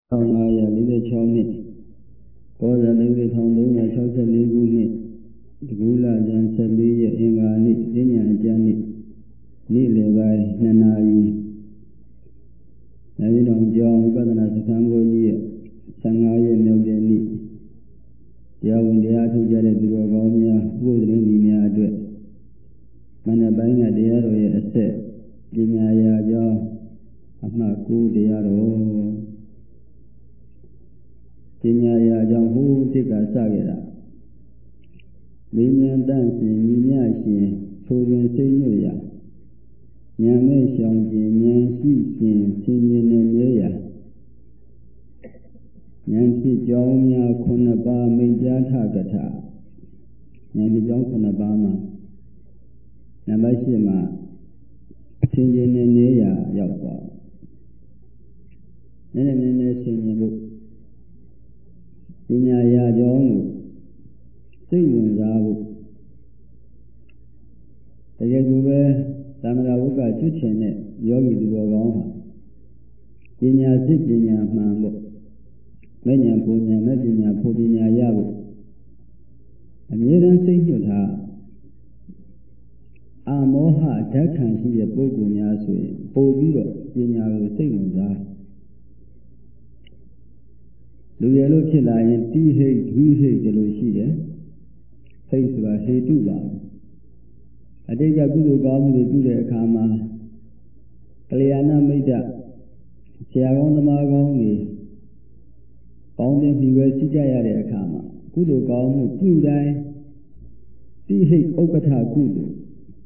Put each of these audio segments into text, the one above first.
1546နှစ်ဘောဇနိသေ1364ခုနှစ်တကူလဇန်14ရက်အင်္ဂါနေ့ဈဉ္ဉံအကျမ်းနေ့နေ့လယ်ပိုင်း2 နာရီနိုင်တော်ကျောင်းဝိပဿနာစခန်းကိုကြီးရဲ့15ရက်မြောက်တဲ့နေ့တရားဝင်တရားထုတ်ကြတဲ့သူတော်ကောင်းများဥပဒေသည်များအတွက်မနက်ပိုင်းကတရားတော်ရဲ့အဆက်ပညာရာကြောင်းအမှတ်9တရားတော်ပညာရာကြောင့်ဟိုးတိကစခဲ့တာမိညာတန့်စင်ညီညရှင်ထိုတွင်စိတ်ညွတ်ရာဉာဏ်မဲ့ရှောင်ခြင်းဉာဏ်ရှိခြင်းဆင်ញင်နေနေရာဉာဏ်ဖြစ်ကြောင်းများ9ပါးမိတ်ကြားထကထဉာဏ်ဖြစ်ကြောင်း9ပါးမှာနံပါတ်8မှာဆင်ញင်နေနေရာရောက်သွားနည်းနည်းဆင်ញင်ဖို့ပညာရာကြောင်းကိုစိတ်ဝင်စားဖို့တကယ်ကိုပဲသမဏဝုကကျွတ်ချင်တဲ့ယောဂီသူတော်ကောင်းဟာပညာစစ်ပညာမှန်ဖို့မဲ့ဉာဏ်ပူဉာဏ်မဲ့ပညာဖို့ပညာရဖို့အမြဲတမ်းစိတ်ညွတ်ထားအာမောဟဓာတ်ခံရှိတဲ့ပုဂ္ဂိုလ်များဆိုရင်ပို့ပြီးတော့ပညာကိုစိတ်ဝင်စားလူရလို့ဖြစ်လာရင်တိဟိတ်ဒွိဟိတ်ဒီလိုရှိတယ်ဟိတ်ဆိုတာဟေတုပါအတိတ်ကကုသိုလ်ကောင်းမှုတွေပြုတဲ့အခါမှာကလျာဏမိတ်တဆရာကောင်းသမားကောင်းတွေပေါင်းသင်းပြီးပဲရှိကြရတဲ့အခါမှာကုသိုလ်ကောင်းမှုပြုတိုင်းတိဟိတ်ဥက္ကဋ္ဌကုသိုလ်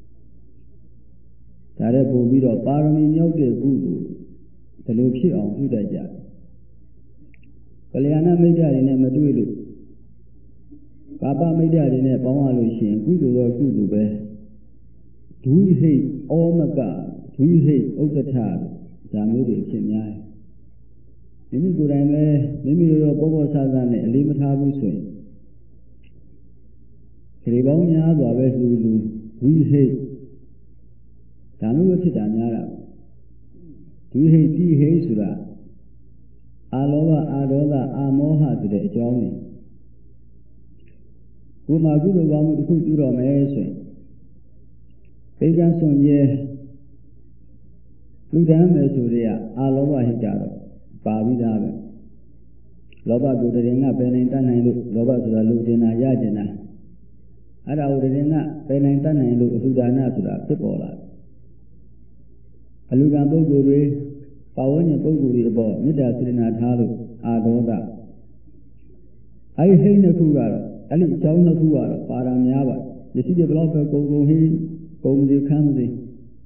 ဒါလည်းပို့ပြီးတော့ပါရမီမြောက်တဲ့ကုသိုလ်ဒီလိုဖြစ်အောင်ပြုတတ်ကြတယ်ကလျာဏမိတ်္တတွေနဲ့မတွေ့လို့ကာပမိတ်္တတွေနဲ့ပေါင်းရလို့ရှိရင်ကုသိုလ်တော့ကုသိုလ်ပဲဒွိဟိတ်ဩမကဒွိဟိတ်ဥက္ကဋ္ဌဒါမျိုးတွေဖြစ်များတယ်မိမိကိုယ်တိုင်ပဲမိမိတို့ရောပေါ်ဆဆနဲ့အလေးမထားဘူးဆိုရင်ဒီပေါင်းများစွာပဲလူဒွိဟိတ်ဒါမျိုးဖြစ်တာများတာဒွိဟိတ်တိဟိတ်ဆိုတာအာလောဘအာဒေါသအာမောဟဆိုတဲ့အကြောင်းတွေကိုယ်မှာကုသိုလ်ကောင်းမှုတစ်ခုပြုတော့မယ်ဆိုရင်သိက္ခာစွန့်ရဲလူတန်းမယ်ဆိုတဲ့အာလောဘဟိတတော့ပါပြီးသားပဲလောဘကိုတရင်ကပယ်နိုင်တတ်နိုင်လို့လောဘဆိုတာလူတင်တာရကျင်တာအဲ့ဒါကိုတရင်ကပယ်နိုင်တတ်နိုင်လို့အလှူဒါနဆိုတာဖြစ်ပေါ်လာအလှူဒါနပုဂ္ဂိုလ်တွေပါဝဉ္ဇဉ်ပုဂ္ဂိုလ်တွေအပေါ်မေတ္တာစေတနာထားလို့အာဒေါသအဲဒီဟိတ်နှစ်ခုကတော့အဲ့ဒီအကြောင်းနှစ်ခုကတော့ပါရများပါရရှိတဲ့ဘလောက်ပဲကုန်ဟိကုန်ဒီခမ်းစီ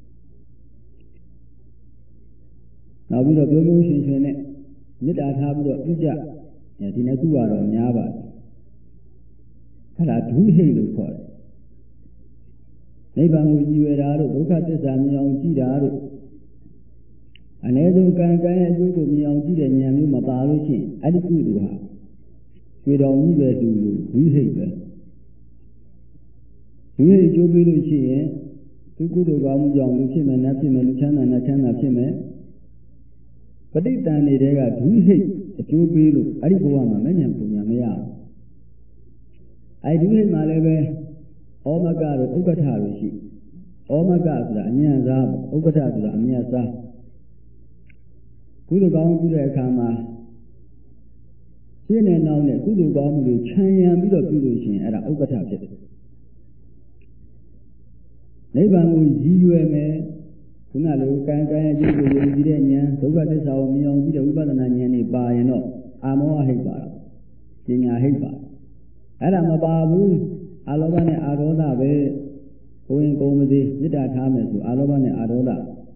နောက်ပြီးတော့ပြုံးပြုံးရှင်ရှင်နဲ့မေတ္တာထားပြီးတော့ပြုကြဒီနှစ်ခုကတော့များပါအဲ့ဒါဒွိဟိတ်လို့ခေါ်တယ်နိဗ္ဗာန်ကိုကြည်ရတာတို့ဒုက္ခသစ္စာမြင်အောင်ကြည်တာတို့အ ਨੇ ဆုံးကံကံရဲ့အကျိုးကိုမြင်အောင်ကြည့်တဲ့ဉာဏ်မျိုးမပါလို့ရှိရင်အဲ့ဒီကုသိုလ်ဟာရွှေတော်ကြီးပဲတူလို့ဒွိဟိတ်ပဲဒွိဟိတ်ကျိုးပြီးလို့ရှိရင်သူကုသိုလ်ကောင်းမှုကြောင့်လူဖြစ်မယ်နတ်ဖြစ်မယ်လူချမ်းသာနတ်ချမ်းသာဖြစ်မယ်ပဋိသန္ဓေတွေကဒွိဟိတ်အကျိုးပေးလို့အဲ့ဒီဘဝမှာမဉ္ဇဉ်ပူညာမရဘူးအဲ့ဒီဒွိဟိတ်မှာလည်းပဲဩမကတို့ဥက္ကဋ္ဌတို့ရှိဩမကဆိုတာအညံ့စားဥက္ကဋ္ဌဆိုတာအမြတ်စားကုသိုလ်ကောင်းပြုတဲ့အခါမှာရှင်းတဲ့နောက်နဲ့ကုသိုလ်ကောင်းမှုတွေခြံရံပြီးတော့ပြုလို့ရှိရင်အဲ့ဒါဥက္ကဋ္ဌဖြစ်တယ်နိဗ္ဗာန်ကိုရည်ရွယ်မယ်ခုနလိုကံကံရဲ့အကျိုးကိုယုံကြည်တဲ့ဉာဏ်ဒုက္ခသစ္စာကိုမြင်အောင်ကြည့်တဲ့ဝိပဿနာဉာဏ်တွေပါရင်တော့အာမောဟဟိတ်ပါတော့ပညာဟိတ်ပါအဲ့ဒါမပါဘူးအာလောဘနဲ့အာဒေါသပဲကိုရင်ကုန်မစေမေတ္တာထားမယ်ဆိုအာလောဘနဲ့အာဒေါသ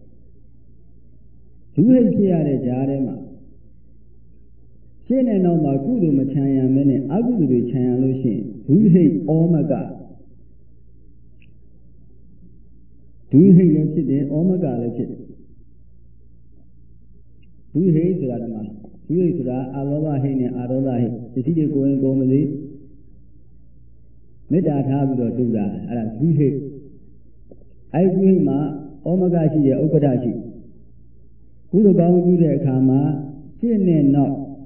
ဒုဟိတ်ဖြစ်ရတဲ့ကြားထဲမှာရှင်းတဲ့နောက်မှာကုသိုလ်မချမ်းရံမဲနဲ့အကုသိုလ်တွေချမ်းရံလို့ရှိရင်ဒုဟိတ်ဩမကဒုဟိတ်လည်းဖြစ်တယ်ဩမကလည်းဖြစ်တယ်ဒုဟိတ်ဆိုတာကမှဒုဟိတ်ဆိုတာအာလောဘဟိတ်နဲ့အာဒေါသဟိတ်တတိယကိုရင်ကိုမစေမေတ္တာထားပြီးတော့တူတာအဲ့ဒါဒုဟိတ်အဲ့ဒီဒုဟိတ်မှာဩမကရှိရဲ့ဥက္ကဋ္ဌရှိကုသိုလ်ကောင်းပြုတဲ့အခါမှာရှင်းတဲ့နောက်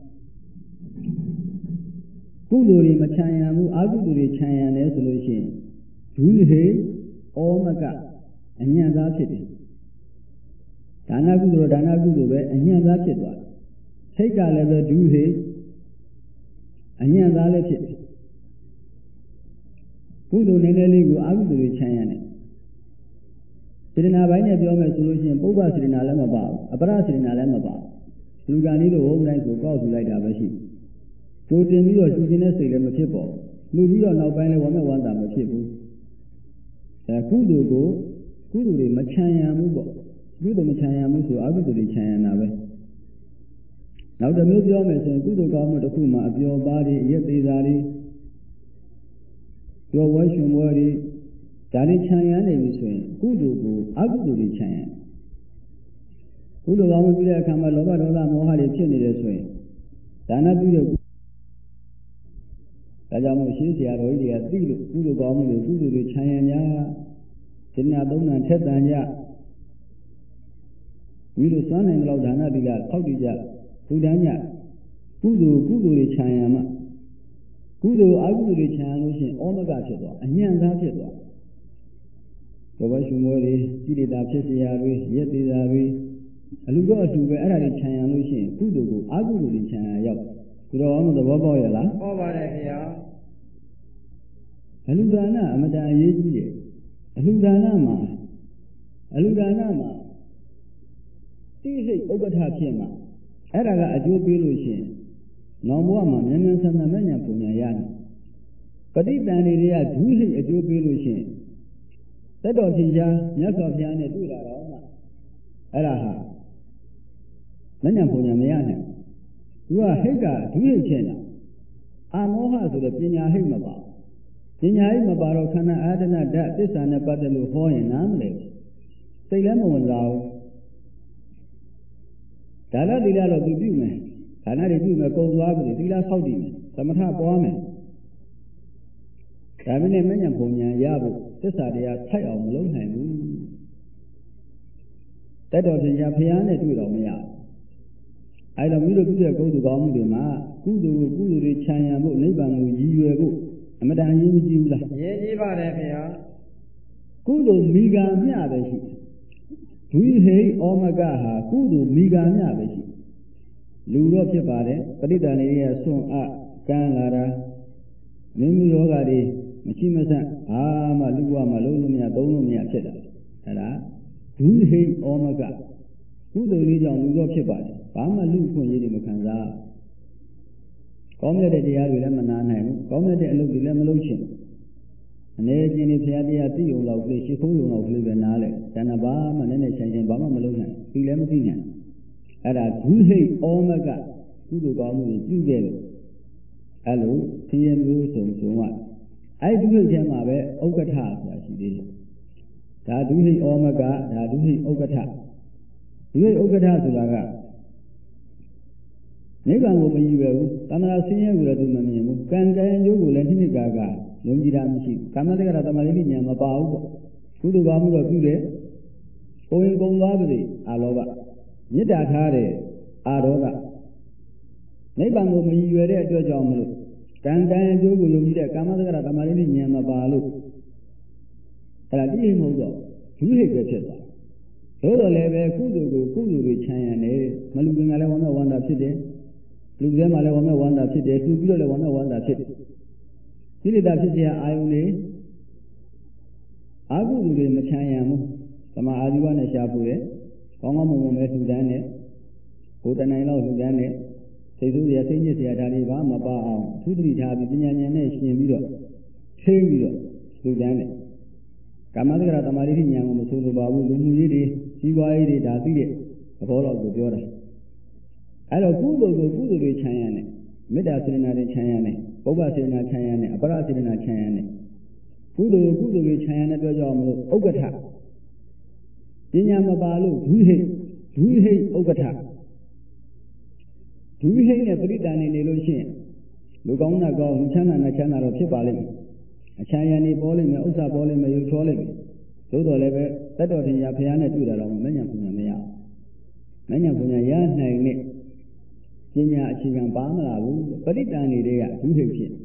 ကုသိုလ်တွေမချမ်းရမှုအကုသိုလ်တွေချမ်းရတယ်ဆိုလို့ရှိရင်ဒုဟိဩမကအညံ့သားဖြစ်တယ်ဒါနကုသိုလ်ပဲအညံ့သားဖြစ်သွားတယ်စိတ်ကလည်းပဲဒုဟိအညံ့သားလည်းဖြစ်တယ်ကုသိုလ်နည်းနည်းလေးကိုအကုသိုလ်တွေချမ်းရတယ်စေတနာပိုင်းနဲ့ပြောမယ်ဆိုလို့ရှိရင်ပုဗ္ဗစေတနာလည်းမပါဘူးအပရစေတနာလည်းမပါဘူးလူကံလေးတို့ဘုံတိုင်းကိုကောက်ထူလိုက်တာပဲရှိကိုတင်ပြီးတော့သူကျင်တဲ့စိတ်လည်းမဖြစ်ပေါ်လူပြီးတော့နောက်ပိုင်းလည်းဝမ်းမဲ့ဝမ်းသာမဖြစ်ဘူးကုသိုလ်တွေမချမ်းရဘူးပေါ့ကုသိုလ်မချမ်းရဘူးဆိုအကုသိုလ်တွေချမ်းရတာပဲနောက်တစ်မျိုးပြောမယ်ဆိုရင်ကုသိုလ်ကောင်းမှုတစ်ခုမှာအပျော်ပါးတွေအရက်သေးတာတွေပျော်ဝဲရှင်ဝဲတွေဒါတွေချမ်းရနေပြီဆိုရင်ကုသိုလ်ကိုအကုသိုလ်တွေချမ်းရကုသိုလ်ကောင်းမှုပြုတဲ့အခါမှာလောဘဒေါသမောဟတွေဖြစ်နေတယ်ဆိုရင်ဒါနပြုတဲ့ဒါကြောင့်မို့ရှင်းဆရာတော်ကြီးတွေကသိလို့ကုသိုလ်ကောင်းမှုတွေကုသိုလ်တွေချမ်းရများစေတနာသုံးဏထက်တန်ကြပြီးလို့စွမ်းနိုင်တဲ့လောက်ဒါနသီလထောက်တည်ကြဘုဒ္ဓညကုသိုလ်တွေချမ်းရမှာကုသိုလ်အကုသိုလ်တွေချမ်းရလို့ရှိရင်ဩမကဖြစ်သွားအညံ့သားဖြစ်သွားဘဝရှင်မောတွေကိလေသာဖြစ်เสียတွေရက်သေးတာတွေအလူတော့အတူပဲအဲ့ဒါတွေခြံရလို့ရှိရင်ကုသိုလ်ကိုအကုသိုလ်တွေခြံရရောက်သူတော်အောင်သဘောပေါက်ရလားပေါက်ပါတယ်ခင်ဗျာအလူဒါနအမတန်အရေးကြီးတယ်အလူဒါနမှာတိစိတ်ဥပ္ပဋ္ဌဖြစ်မှာအဲ့ဒါကအကျိုးပေးလို့ရှိရင်နောင်ဘဝမှာမြန်မြန်ဆန်ဆန်နဲ့ပုံညာရတယ်ပဋိသန္ဓေတွေကဒုဟိအကျိုးပေးလို့ရှိရင်သက်တော်ထင်ရှားမြတ်စွာဘုရားနဲ့တွေ့လာတော့မှအဲ့ဒါဟာမဉ္ဇဉ်ပုံညာမရနိုင်သူကဟိတ်ကဒုဟိဖြစ်နေတာအာမောဟဆိုတဲ့ပညာဟိတ်မပါပညာဟိတ်မပါတော့ခန္ဓာအာတနာဓာတ်သစ္စာနဲ့ပတ်သက်လို့ဟောရင်နားမလည်ဘူးစိတ်လည်းမဝင်စားဘူးဒါနသီလတော့သူပြုမယ်ဒါနတွေပြုမယ်ကုံသွားပြီသီလဆောက်တည်မယ်သမထပွားမယ်ဒါပေမဲ့မဉ္ဇဉ်ပုံညာရဖို့သစ္စာတရားထိုက်အောင်မလုပ်နိုင်ဘူးတတ်တော်ထင်ရှားဘုရားနဲ့တွေ့တော့မရဘူးအဲ့တော့မိတို့ပြုတဲ့ကုသိုလ်ကောင်းမှုတွေမှာကုသိုလ်တွေခြံရံဖို့နိဗ္ဗာန်ကိုရည်ရွယ်ဖို့အမတန်အရေးကြီးဘူးလားအရေးကြီးပါတယ်ခင်ဗျာကုသိုလ်မိဂာမျှပဲရှိဒုဟိဩမကဟာကုသိုလ်မိဂာမျှပဲရှိလူတော့ဖြစ်ပါတယ်ပဋိသန္ဓေရဲ့ဆွန့်ကန်းလာတာမိမိယောဂါတွေမရှိမဆန့်မှလူဘဝမှာလုံးလို့မရသုံးလို့မရဖြစ်တာအဲ့ဒါဒုဟိဩမကကုသိုလ်လေးကြောင့်လူတော့ဖြစ်ပါတယ်ဘာမှလူခွင့်ရည်တွေမခံစားကောင်းမြတ်တဲ့တရားတွေလည်းမနာနိုင်ဘူးကောင်းမြတ်တဲ့အလုပ်တွေလည်းမလုပ်ချင်အနေချင်းဒီဘုရားတရားသိုံလောက်လေးရှိခိုးုံလောက်ကလေးပဲနားလဲတဏ္ဍဘာမှနဲ့ဆိုင်ဘာမှမလုပ်နိုင်ဒီလည်းမသိနိုင်အဲ့ဒါဒုဟိဩမကကုသိုလ်ကောင်းမှုတွေပြုခဲ့လို့အဲ့လိုသီးမျိုးစုံကအဲ့ဒီဒုဟိထဲမှာပဲဥက္ကဋ္ဌဆိုတာရှိသေးတယ်ဒါဒုဟိဩမကဒါဒုဟိဥက္ကဋ္ဌဒုဟိဥက္ကဋ္ဌဆိုတာကနိဗ္ဗာန်ကိုမရည်ပဲဘူးတမနာဆင်းရဲကိုလည်းသူမမြင်ဘူးကံကံကျိုးကိုလည်းနှစ်နှစ်ကာကယုံကြည်တာမရှိဘူးကာမတက္ကရာတမရိဋ္ဌဉာဏ်မပါဘူးပေါ့ကုသိုလ်ကောင်းမှုတော့ပြုတယ်ကိုယ်ရင်ကုန်သွားပြီအာလောဘမေတ္တာထားတယ်အာဒေါသနိဗ္ဗာန်ကိုမရည်ရွယ်တဲ့အတွက်ကြောင့်မလို့ကံကံကျိုးကိုယုံကြည်တဲ့ကာမတက္ကရာတမရိဋ္ဌဉာဏ်မပါလို့အဲ့ဒါတိမဟုတ်တော့ဒုဟိတ်ပဲဖြစ်သွားသို့တော်လည်းပဲကုသိုလ်တွေချမ်းရံတယ်မလူပင်ကလည်းဝမ်းမြောက်ဝမ်းသာဖြစ်တယ်လူထဲမှာလည်းဝမ်းမြောက်ဝမ်းသာဖြစ်တယ်သူပြီးတော့လည်းဝမ်းမြောက်ဝမ်းသာဖြစ်တယ်ကိလေသာဖြစ်เสียအာယုန်တွေအာဟုတွေမချမ်းရံဘူးသမာအာဇီဝနဲ့ရှားဖို့ရကောင်းကောင်းမွန်မွန်ပဲလှူဒန်းတယ်ဘုဒ္ဓနိုင်လောက်လှူဒန်းတယ်စိတ်ဆိုးရစိတ်ညစ်เสียဒါတွေဘာမပါအောင်သူတိထားပြီးပညာဉာဏ်နဲ့ရှင်ပြီးတော့ထိန်းပြီးတော့လှူဒန်းတယ်ကာမတက္ကရာတမာရိဋ္ဌဉာဏ်ကိုမဆိုလိုပါဘူးလူမှုရေးတွေစီးပွားရေးတွေဒါသိတဲ့သဘောတော့ကိုပြောတာအဲ့တော့ကုသိုလ်တွေခြံရံတယ်မေတ္တာစေတနာတွေခြံရံတယ်ပုဗ္ဗစေတနာခြံရံတယ်အပရစေတနာခြံရံတယ်ကုသိုလ်တွေခြံရံတဲ့အတွက်ကြောင့်မလို့ဥက္ကဋ္ဌပညာမပါလို့ဒုဟိဥက္ကဋ္ဌဒုဟိနဲ့ပရိသန္ဓေနေလို့ရှိရင်လူကောင်းတာကောင်းလူချမ်းသာချမ်းသာတော့ဖြစ်ပါလိမ့်မယ်အချမ်းရံနေပေါ်လိမ့်မယ်ဥစ္စာပေါ်လိမ့်မယ်ရုပ်ချောလိမ့်မယ်သို့တော်လည်းပဲတတ်တော်ထင်ရှားဘုရားနဲ့တွေ့တာတော့မဉ္ဇဉ်ပညာမရဘူးမဉ္ဇဉ်ပညာရနိုင်တဲ့ပညာအခြေခံပါမလာဘူးပဋိတန်တွေကဒုဟိတ်ဖြစ်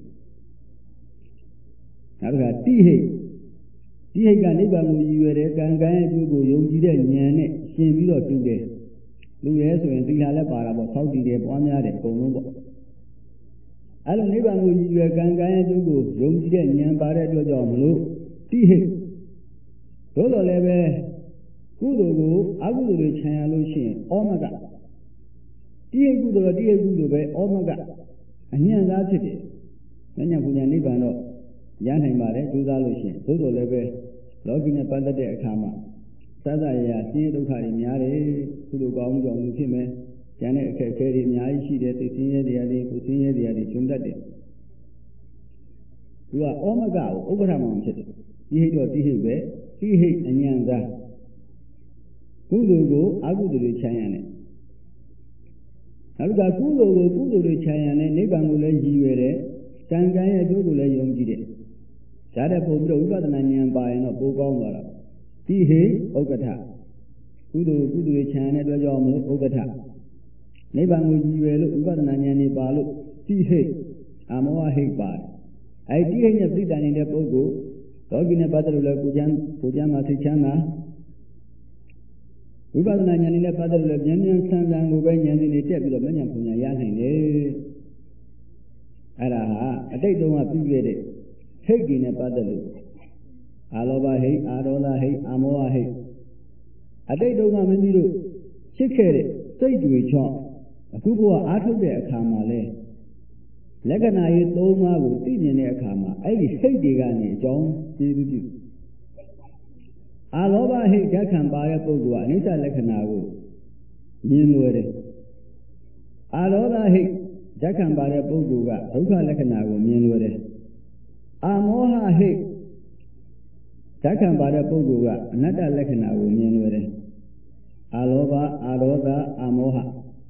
နောက်ကတိဟိတ်ကနိဗ္ဗာန်ကိုရည်ရွယ်တဲ့ကံကံရဲ့အကျိုးကိုယုံကြည်တဲ့ဉာဏ်နဲ့ရှင်ပြီးတော့တူတယ်လူရဲဆိုရင်သီလလည်းပါတာပေါ့သောက်တည်တယ်ပွားများတယ်အကုန်လုံးပေါ့အဲ့လိုနိဗ္ဗာန်ကိုရည်ရွယ်ကံကံရဲ့အကျိုးကိုယုံကြည်တဲ့ဉာဏ်ပါတဲ့အတွက်ကြောင့်မလို့တိဟိတ်သို့တော်လည်းပဲကုသိုလ်ကိုအကုသိုလ်တွေခြံရလို့ရှိရင်ဩမကတိဟိတ်ကုသိုလ်ပဲဩမကအညံ့သားဖြစ်တယ်။ဉာဏ်ပညာနိဗ္ဗာန်တော့ရနိုင်ပါတယ်ကြိုးစားလို့ရှိရင်သို့တော်လည်းပဲလောကီနဲ့ပတ်သက်တဲ့အခါမှာသတ္တရာဆင်းရဲဒုက္ခတွေများတယ်ကုသိုလ်ကောင်းမှုကြောင့်လူဖြစ်မယ်။ကျန်တဲ့အခက်အခဲတွေအများကြီးရှိတယ်သိဆင်းရဲတရားတွေကိုဆင်းရဲတရားတွေကျွမ်းတတ်တယ်။သူကဩမကကိုဥပ္ပထမဖြစ်တယ်။တိဟိတ်တော့တိဟိတ်ပဲတိဟိတ်အညံ့သားကုသိုလ်ကိုအကုသိုလ်တွေခြံရတယ်နောက်ကကုသိုလ်ကိုကုသိုလ်တွေခြံရတယ်နိဗ္ဗာန်ကိုလည်းရည်ရွယ်တယ်ကံကံရဲ့အကျိုးကိုလည်းယုံကြည်တယ်ဒါတဲ့ပုံပြီးတော့ဝိပဿနာဉာဏ်ပါရင်တော့ပိုကောင်းသွားတာတိဟိဥက္ကဋ္ဌကုသိုလ်တွေခြံရတဲ့အတွက်ကြောင့်မလို့ဥက္ကဋ္ဌနိဗ္ဗာန်ကိုရည်ရွယ်လို့ဝိပဿနာဉာဏ်နဲ့ပါလို့တိဟိအမောဟိပါတယ်အဲဒီတိဟိနဲ့ပြိတ္တန်နေတဲ့ပုဂ္ဂိုလ်လောကီနဲ့ပတ်သက်လို့လည်းကိုကျမ်းမှာသိချမ်းသာဝိပဿနာဉာဏ်နဲ့ပတ်သက်လို့လည်းဉာဏ်ဆန်းဆန်းကိုပဲဉာဏ်တွေတက်ပြီးတော့မဉဏ်ပညာရနိုင်တယ်အဲ့ဒါဟာအတိတ်တုန်းကပြုခဲ့တဲ့ဟိတ်ကြီးနဲ့ပတ်သက်လို့အာလောဘဟိတ်အာဒေါသဟိတ်အာမောဟဟိတ်အတိတ်တုန်းကမင်းကြီးတို့ဖြစ်ခဲ့တဲ့စိတ်တွေချော့အခုကအားထုတ်တဲ့အခါမှာလဲလက္ခဏာရေး၃ပါးကိုသိမြင်တဲ့အခါမှာအဲ့ဒီစိတ်တွေကနေအကြောင်းကျေးဇူးပြုအာလောဘဟိတ်ဓာတ်ခံပါတဲ့ပုဂ္ဂိုလ်ကအနိစ္စလက္ခဏာကိုမြင်လွယ်တယ်အာလောဘဟိတ်ဓာတ်ခံပါတဲ့ပုဂ္ဂိုလ်ကဒုက္ခလက္ခဏာကိုမြင်လွယ်တယ်အာမောဟဟိတ်ဓာတ်ခံပါတဲ့ပုဂ္ဂိုလ်ကအနတ္တလက္ခဏာကိုမြင်လွယ်တယ်အာလောဘအာဒေါသအာမောဟ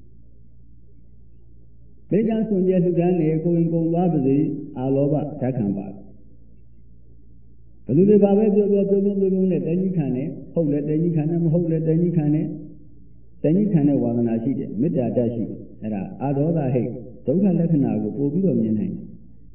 မိစ္ဆာဆွန်ကျဲလှူဒန်းနေကိုယ်ကုန်သွားပါစေအာလောဘဓာတ်ခံပါဘယ်သူတွေပါပဲပြောနဲ့တဏှိခံနဲ့ဟုတ်လဲတဏှိခံနဲ့မဟုတ်လဲတဏှိခံနဲ့ဝါဒနာရှိတယ်မေတ္တာတတ်ရှိတယ်အဲ့ဒါအာဒေါသဟိတ်ဒုက္ခလက္ခဏာကိုပို့ပြီးတော့မြင်နိုင်တယ်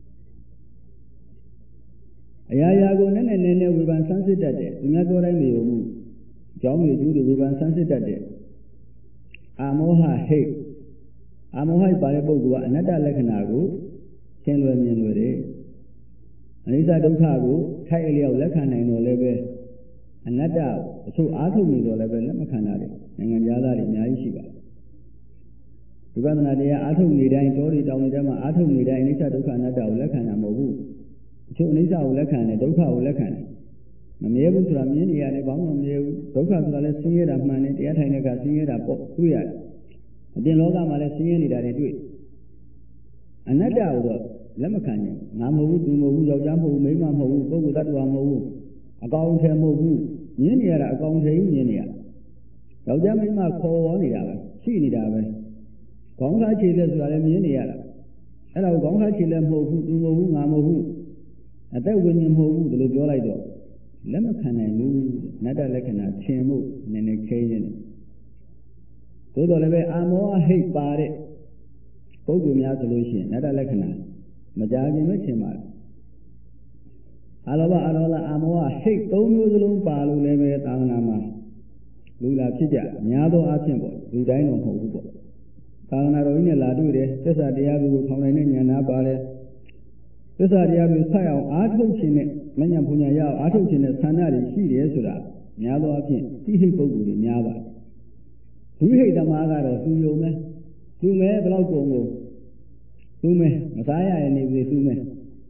အရာရာကိုနည်းနည်းဝေဖန်ဆန်းစစ်တတ်တယ်သူများပြောတိုင်းမယုံဘူးအကြောင်းတွေကျိုးတွေဝေဖန်ဆန်းစစ်တတ်တယ်အာမောဟဟိတ်ပါတဲ့ပုဂ္ဂိုလ်ကအနတ္တလက္ခဏာကိုသင်လွယ်မြင်လွယ်တယ်အနိစ္စဒုက္ခကိုထိုက်အလျောက်လက်ခံနိုင်တော့လည်းပဲအနတ္တအချို့အားထုတ်နေတော့လည်းပဲလက်မခံတာတွေနိုင်ငံသားတွေအများကြီးရှိပါတယ်ဝိပဿနာတရားအားထုတ်နေတိုင်းတောတွေတောင်တွေထဲမှာအားထုတ်နေတိုင်းအနိစ္စဒုက္ခအနတ္တကိုလက်ခံတာမဟုတ်ဘူးအချို့အနိစ္စကိုလက်ခံတယ်ဒုက္ခကိုလက်ခံတယ်မမြဲဘူးဆိုတာမြင်နေရတယ်ဘာမှမမြဲဘူးဒုက္ခဆိုတာလည်းဆင်းရဲတာမှန်တယ်တရားထိုင်တဲ့အခါဆင်းရဲတာပေါ့တွေ့ရတယ်အပြင်လောကမှာလည်းဆင်းရဲနေတာတွေတွေ့အနတ္တကိုတော့လက်မခံနိုင်ငါမဟုတ်ဘူးသူမဟုတ်ဘူးယောက်ျားမဟုတ်ဘူးမိန်းမမဟုတ်ဘူးပုဂ္ဂိုလ်တ attva မဟုတ်ဘူးအကောင်အထည်မဟုတ်ဘူးမြင်နေရတာအကောင်အထည်ကြီးမြင်နေရယောက်ျားမိန်းမခေါ်ဝေါ်နေတာပဲရှိနေတာပဲခေါင်းကားခြေလက်ဆိုတာလည်းမြင်နေရတာအဲ့ဒါကိုခေါင်းကားခြေလက်မဟုတ်ဘူးသူမဟုတ်ဘူးငါမဟုတ်ဘူးအသက်ဝိညာဉ်မဟုတ်ဘူးဒီလိုပြောလိုက်တော့လက်မခံနိုင်ဘူးနတ္တလက္ခဏာသင်မှုနည်းနည်းခဲရင်းသို့တော်လည်းပဲအာမောဟိတ်ပါတဲ့ပုဂ္ဂိုလ်များဆိုလို့ရှိရင်နတ္တလက္ခဏာမကြခင်ပဲသင်ပါတယ်အာလောဘအာဒေါသအာမောဟဟိတ်၃မျိုးစလုံးပါလို့လည်းပဲသာသနာမှာလူလာဖြစ်ကြများသောအားဖြင့်ပေါ့လူတိုင်းတော့မဟုတ်ဘူးပေါ့သာသနာတော်ကြီးနဲ့လာတွေ့တယ်သစ္စာတရားတွေကိုထောင်နိုင်တဲ့ဉာဏ်နာပါတယ်သစ္စာတရားတွေဆက်အောင်အားထုတ်ခြင်းနဲ့မဉ္ဇဉ်ပညာရအောင်အားထုတ်ခြင်းနဲ့ဆန္ဒတွေရှိတယ်ဆိုတာများသောအားဖြင့်တိဟိတ်ပုဂ္ဂိုလ်တွေများပါတယ်ဒုဟိတ်သမားကတော့သူယုံမယ်သူမဲဘယ်လောက်ကုန်ကုန်သူမဲမစားရရဲ့နေပြီသူမဲ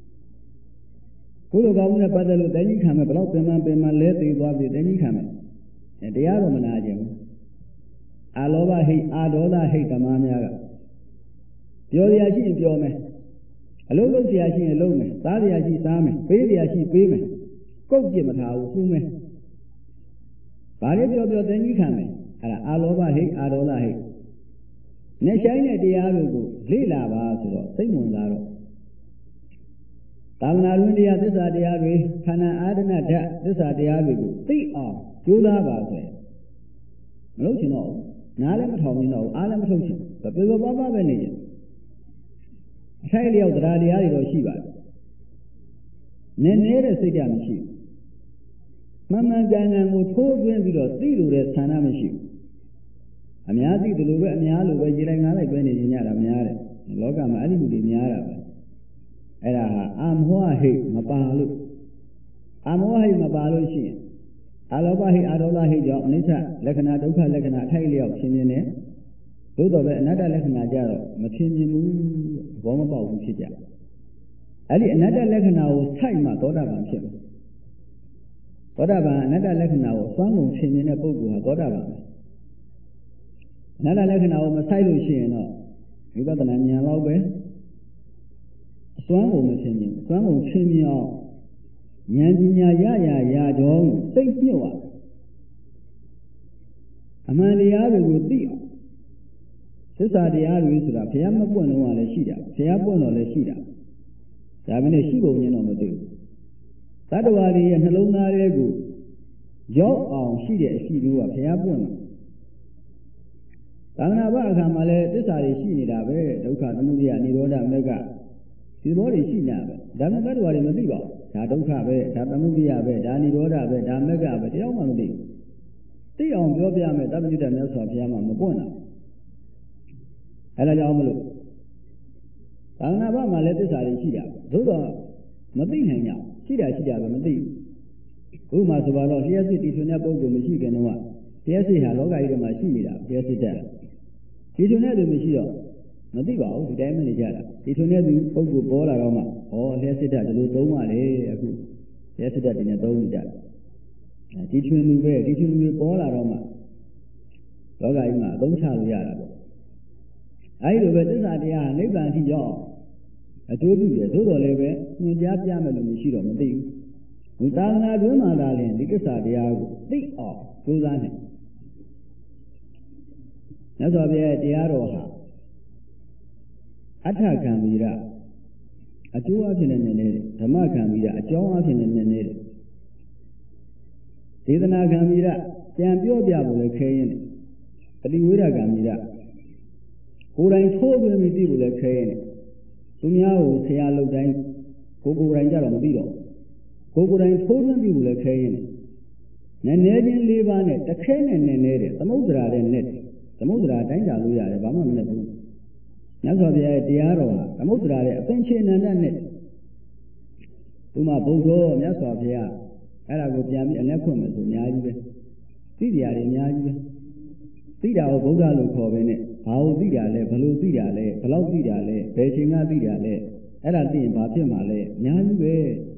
ကိုယ်တော်ကောင်းမှုနဲ့ပတ်သက်လို့တဏှိခံမယ်ဘယ်လောက်ပင်မလဲသေးသွားပြီတဏှိခံမယ်တရားတော်မနာကြဘူးအာလောဘဟိတ်အာဒေါသဟိတ်သမားများကပြောရရှိရင်ပြောမယ်အလုံးလုံးဆရာရှိရင်လုံးမယ်စားဆရာရှိစားမယ်ပေးဆရာရှိပေးမယ်ကုတ်ပြစ်မထားဘူးသူမဲဘာလဲပြောတဏှိခံမယ်အဲ့ဒါအာလောဘဟိတ်အာဒေါသဟိတ်နေဆိုင်တဲ့တရားတွေကိုလေ့လာပါဆိုတော့စိတ်ဝင်စားတော့သာသနာ့တွင်တရားသစ္စာတရားတွေခန္ဓာအာဒနာဓာတ်သစ္စာတရားတွေကိုသိအောင်ကြိုးစားပါဆိုရင်မလုပ်ချင်တော့ဘူးနားလည်းမထောင်တော့အားလည်းမထုတ်ချင်ပြေပြေပါပါပဲနေကြအထိုက်လျောက်တရားတရားတွေတော့ရှိပါတယ်နည်းနည်းတဲ့စိတ်ဓာတ်မရှိဘူးမှန်မှန်ကန်ကန်ကိုထိုးသွင်းပြီးတော့သိလို့တဲ့ဆန္ဒမရှိဘူးအများသိတယ်လို့ပဲအများလိုပဲရေလိုက်ငါးလိုက်ပဲနေကြတာများတယ်လောကမှာအဲ့ဒီလူတွေများတာပဲအဲ့ဒါဟာအာမောဟိတ်မပါလို့အာမောဟိတ်မပါလို့ရှိရင်အာလောဘဟိတ်အာဒေါသဟိတ်ကြောင့်အနိစ္စလက္ခဏာဒုက္ခလက္ခဏာအထိုက်လျောက်ရှင်းနေတယ်သို့တော်ပဲအနတ္တလက္ခဏာကြတော့မရှင်းဘူးဘောမပေါက်ဘူးဖြစ်ကြအဲ့ဒီအနတ္တလက္ခဏာကိုစိုက်မှသောတာပန်ဖြစ်မယ်သောတာပန်အနတ္တလက္ခဏာကိုစွမ်းကုန်ရှင်းနေတဲ့ပုဂ္ဂိုလ်ဟာသောတာပန်ပဲအနတ္တလက္ခဏာကိုမစိုက်လို့ရှိရင်တော့ဝိပဿနာဉာဏ်လောက်ပဲအစွမ်းကုန်မရှင်းဘူးစွမ်းကုန်ရှင်းမြအောင်ဉာဏ်ပညာရကြောင်းစိတ်ညှို့ရအမှန်တရားတွေကိုသိအောင်သစ္စာတရားတွေဆိုတာဘုရားမပွင့်တော့လည်းရှိတာဘုရားပွင့်တော့လည်းရှိတာဒါပေမဲ့ရှိပုံချင်းတော့မသိဘူးသတ္တဝါတွေရဲ့နှလုံးသားတွေကိုရောက်အောင်ရှိတဲ့အရှိမျိုးကဘုရားပွင့်တော့သာသနာ့ဘအခါမှာလည်းသစ္စာတွေရှိနေတာပဲဒုက္ခသမုဒယနိရောဓမဂ္ဂဒီဘောတွေရှိနေတာပဲဒါပေမဲ့သတ္တဝါတွေမသိပါဘူးဒါဒုက္ခပဲဒါသမုဒယပဲဒါနိရောဓပဲဒါမဂ္ဂပဲတရားမှမသိဘူးသိအောင်ပြောပြမယ်တပ္ပညုတမြတ်စွာဘုရားမှမပွင့်တာအဲ့ဒါကြောင့်မလို့သာသနာ့ဘမှာလည်းသစ္စာတွေရှိတာသို့တော့မသိနိုင်ကြရှိတာပဲမသိဘူးဥပမာဆိုပါတော့လျှက်စစ်တီထွင်တဲ့ပုဂ္ဂိုလ်မရှိခင်တော့လျှက်စစ်ဟာလောကကြီးထဲမှာရှိနေတာလျှက်စစ်တဲ့တီထွင်တဲ့သူမရှိတော့မသိပါဘူးဒီတိုင်းမနေကြတာတီထွင်တဲ့သူပုဂ္ဂိုလ်ပေါ်လာတော့မှလျှက်စစ်တဲ့ဒီလိုသုံးပါလေအခုလျှက်စစ်တဲ့တင်နေသုံးနေကြတီထွင်လူပဲတီထွင်လူတွေပေါ်လာတော့မှလောကကြီးမှာအသုံးချလို့ရတာပေါ့အဲဒီလိုပဲသစ္စာတရားနိဗ္ဗာန်အထိရောက်အကျိုးပြုတယ်သို့တော်လည်းပဲညွှန်ကြားပြမယ်လို့မရှိတော့မသိဘူးဒီသာသနာ့တွင်မှာသာလျှင်ဒီသစ္စာတရားကိုသိအောင်ကြိုးစားနေမြတ်စွာဘုရားတရားတော်ဟာအဋ္ဌကံဗီရအကျိုးအဖြစ်နဲ့နည်းနည်းဓမ္မကံဗီရအကြောင်းအဖြစ်နဲ့နည်းနည်းဒေသနာကံဗီရပြန်ပြောပြဖို့လည်းခဲရင်ပฏิဝေဒကံဗီရကိုယ်တိုင်ထိုးသွင်းပြီးသိဖို့လည်းခဲရင်သူများကိုဆရာလုပ်တိုင်းကိုယ်တိုင်ကြတော့မသိတော့ကိုယ်တိုင်ထိုးသွင်းပြီးဖို့လည်းခဲရင်နည်းနည်းချင်း၄ပါးနဲ့တစ်ခဲနဲ့နည်းနည်းတဲ့သမုဒ္ဒရာတဲ့နဲ့သမုဒ္ဒရာတိုင်းကြလို့ရတယ်ဘာမှမနဲ့ဘူးမြတ်စွာဘုရားရဲ့တရားတော်ဟာသမုဒ္ဒရာရဲ့အပင်ချေနန္ဒနဲ့သူမှဘုရားမြတ်စွာဘုရားအဲ့ဒါကိုပြန်ပြီးအလက်ခွင့်မယ်ဆိုအများကြီးပဲသိတရားတွေအများကြီးပဲသိတာကိုဗုဒ္ဓလို့ခေါ်ပဲနဲ့ဘာလို့သိတာလဲဘယ်လိုသိတာလဲဘယ်လောက်သိတာလဲဘယ်ချိန်ကသိတာလဲအဲ့ဒါသိရင်ဘာဖြစ်မှာလဲအများကြီးပဲ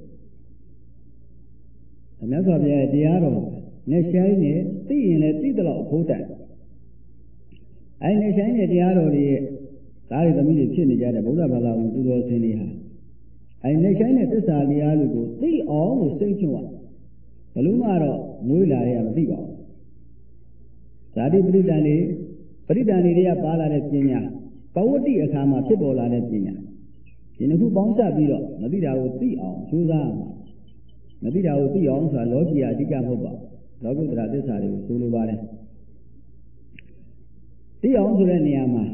မြတ်စွာဘုရားရဲ့တရားတော်နဲ့ဆိုင်နေသိရင်လည်းသိတယ်လို့အဖို့တန်အဲ့နဲ့ဆိုင်တဲ့တရားတော်တွေရဲ့ဒါတွေသမီးတွေဖြစ်နေကြတဲ့ဗုဒ္ဓဘာသာဝင်သူတော်စင်တွေဟာအဲ့နဲ့ဆိုင်တဲ့သစ္စာတရားတွေကိုသိအောင်လို့စိတ်ချွတ်ဘယ်လိုမှတော့မွေးလာရမသိပါဘူးဇာတိပရိဒံတွေတွေကပါလာတဲ့ပညာပဝတ္တိအခါမှာဖြစ်ပေါ်လာတဲ့ပညာဒီနှစ်ခုပေါင်းစပ်ပြီးတော့မသိတာကိုသိအောင်ကြိုးစားရမှာမသိတာကိုသိအောင်ဆိုတာလောကီအဓိကမဟုတ်ပါဘူးလောကုတ္တရာသစ္စာတွေကိုဆိုလိုပါတယ်သိအောင်ဆိုတဲ့နေရာမှာ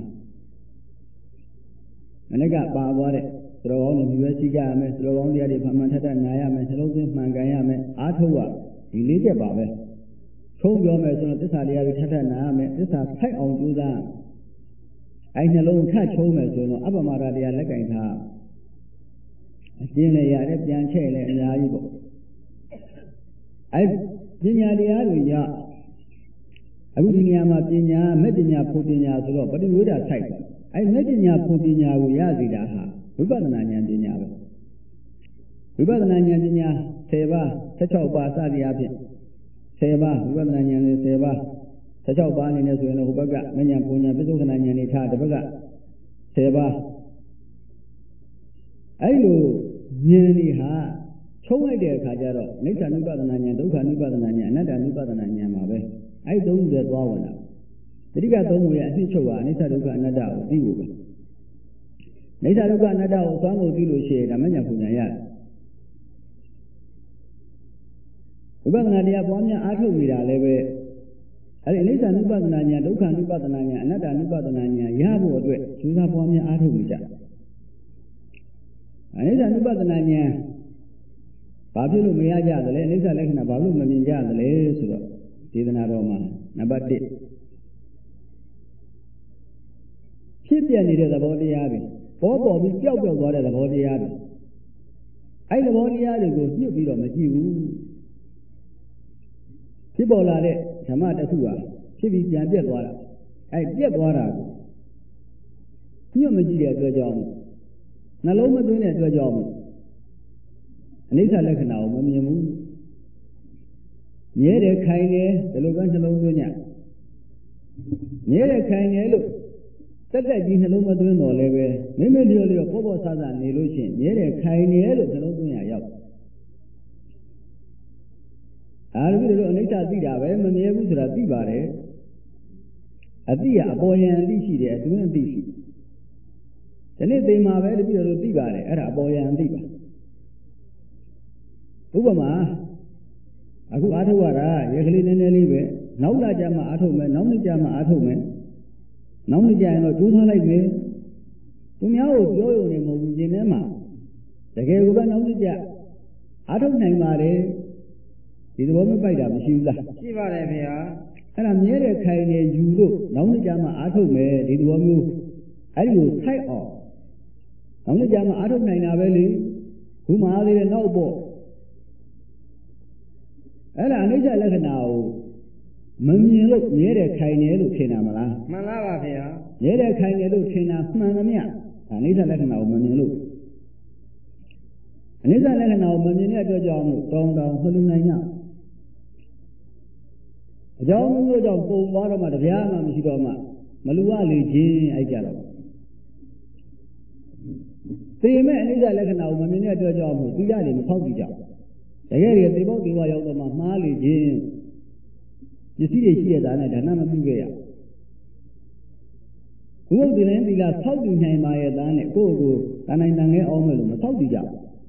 မနေ့ကပါသွားတဲ့သတော်ကောင်းတွေမြွေးစီကြရမယ်သတော်ကောင်းတရားတွေမှန်ထက်ထက်နာရမယ်နှလုံးသွင်းမှန်ကန်ရမယ်အားထုတ်ရဒီ၄ချက်ပါပဲထုံးပြောမယ်ဆိုတော့သစ္စာတရားတွေထက်ထက်နာရမယ်သစ္စာဖိုက်အောင်ကြိုးစားအဲ့နှလုံးထပ်ချုံးမယ်ဆိုတော့အပ္ပမဒတရားလက်ကင်ထားအကျဉ်းလည်းရတယ်ပြန်ချဲ့လည်းအများကြီးပေါ့အဲ့ပညာတရားတွေရအခုဒီနေရာမှာပညာမဲ့ပညာဖို့ပညာဆိုတော့ပฏิဝေဒဆိုင်တယ်အဲ့မဲ့ပညာဖို့ပညာကိုရစီတာဟာဝိပဿနာဉာဏ်ပညာပဲဝိပဿနာဉာဏ်ပညာ10ပါး16ပါးစသည်အဖြစ်10ပါးဝိပဿနာဉာဏ်တွေ10ပါး16ပါးအနေနဲ့ဆိုရင်လည်းဟိုဘက်ကမဉဏ်ပူဉဏ်ပိဿုခဏဉာဏ်တွေထားတစ်ဘက်က10ပါးအဲ့လိုဉာဏ်တွေဟာချုံးလိုက်တဲ့အခါကျတော့နိစ္စ ानु ပဒနာဉာဏ်ဒုက္ခ ानु ပဒနာဉာဏ်အနတ္တ ानु ပဒနာဉာဏ်ပါပဲအဲ့သုံးခုတည်းသွားဝင်တာတတိကသုံးခုရဲ့အဖြစ်ချုပ်ဟာအနိစ္စဒုက္ခအနတ္တကိုသိဖို့ပဲနိစ္စဒုက္ခအနတ္တကိုသွားဖို့သိလို့ရှိရင်ဒါမဉဏ်ပူဉဏ်ရတယ်ဝိပဿနာတရားပွားများအားထုတ်နေတာလည်းပဲအဲ့ဒီအနိစ္စ ानु ပဒနာဉာဏ်ဒုက္ခ ानु ပဒနာဉာဏ်အနတ္တ ानु ပဒနာဉာဏ်ရဖို့အတွက်ကျူးစာပွားများအားထုတ်နေကြအနိစ္စ ानु ပဒနာဉာဏ်ဘာဖြစ်လို့မရကြသလဲအနိစ္စလက္ခဏာဘာလို့မမြင်ကြသလဲဆိုတော့ဒေသနာတော်မှာနံပါတ်1ဖြစ်ပြနေတဲ့သဘောတရားတွေပေါ်ပြီးပျောက်သွားတဲ့သဘောတရားတွေအဲ့သဘောတရားတွေကိုညှို့ပြီးတော့မကြည့်ဘူးဖြစ်ပေါ်လာတဲ့ဓမ္မတစ်ခုဟာဖြစ်ပြီးပြန်ပြတ်သွားတာအဲ့ပြတ်သွားတာကိုညှို့မကြည့်တဲ့အတွက်ကြောင့်နှလုံးမသွင်းတဲ့အတွက်ကြောင့်အနိစ္စလက္ခဏာကိုမမြင်ဘူးမြဲတယ်ခိုင်တယ်ဒီလိုပဲနှလုံးသွင်းညမြဲတယ်ခိုင်တယ်လို့တက်ကြီးနှလုံးမသွင်းတော့လည်းပဲမိမိလျော်လျော်ပေါ်ဆဆနေလို့ရှိရင်မြဲတယ်ခိုင်တယ်လို့နှလုံးသွင်းရရောက်အားလုံးတို့အနိစ္စသိတာပဲမမြဲဘူးဆိုတာသိပါတယ်အသိကအပေါ်ယံအသိရှိတယ်အတွင်းအသိရှိဒီနေ့သိမှာပဲတပည့်တော်တို့သိပါတယ်အဲ့ဒါအပေါ်ယံအသိပါဥပမာအခုအားထုတ်ရတာရက်ကလေးနည်းနည်းလေးပဲနောက်လာကြမှာအားထုတ်မယ်နောက်နေ့ကြမှာအားထုတ်မယ်နောက်နေ့ကြရင်တော့ကျိုးထားလိုက်မယ်သူများကိုပြောရုံနဲ့မဟုတ်ဘူးရှင်ထဲမှာတကယ်ကိုပဲနောက်နေ့ကြအားထုတ်နိုင်ပါတယ်ဒီသဘောမျိုးပိုက်တာမရှိဘူးလားရှိပါတယ်ခင်ဗျာအဲ့ဒါမြဲတဲ့ခိုင်နေယူလို့နောက်နေ့ကြမှာအားထုတ်မယ်ဒီသဘောမျိုးအဲ့ဒီကိုထိုက်အောင်နောက်နေ့ကြမှာအားထုတ်နိုင်တာပဲလေခုမှအားသေးတဲ့နောက်ပေါ့အဲ့ဒါအနိစ္စလက္ခဏာကိုမမြင်လို့မြဲတယ်ခိုင်တယ်လို့ထင်တာမလားမှန်လားပါဗျာမြဲတယ်ခိုင်တယ်လို့ထင်တာမှန်သမျှအနိစ္စလက္ခဏာကိုမမြင်လို့အနိစ္စလက္ခဏာကိုမမြင်တဲ့အတွက်ကြောင့်တောင်းတောင်းမလူနိုင်ကြအကြောင်းမျိုးကြောင့်ပုံသွားတော့မှတရားမှမရှိတော့မှမလူရလေခြင်းအဲ့ကြတော့သိမဲ့အနိစ္စလက္ခဏာကိုမမြင်တဲ့အတွက်ကြောင့်သီလတွေမဖောက်ကြည့်ကြတကယ်ကြီးသေဘောသေဝရောက်တော့မှမှားလေခြင်းပစ္စည်းတွေရှိရတာနဲ့ဒါနမပြုခဲ့ရဘုရားဒီလည်းသီလဆောက်တည်နိုင်ပါရဲ့သားနဲ့ကိုယ့်ကိုယ်တန်နိုင်တန်ငယ်အောင်မယ်လို့မဆောက်တည်ကြ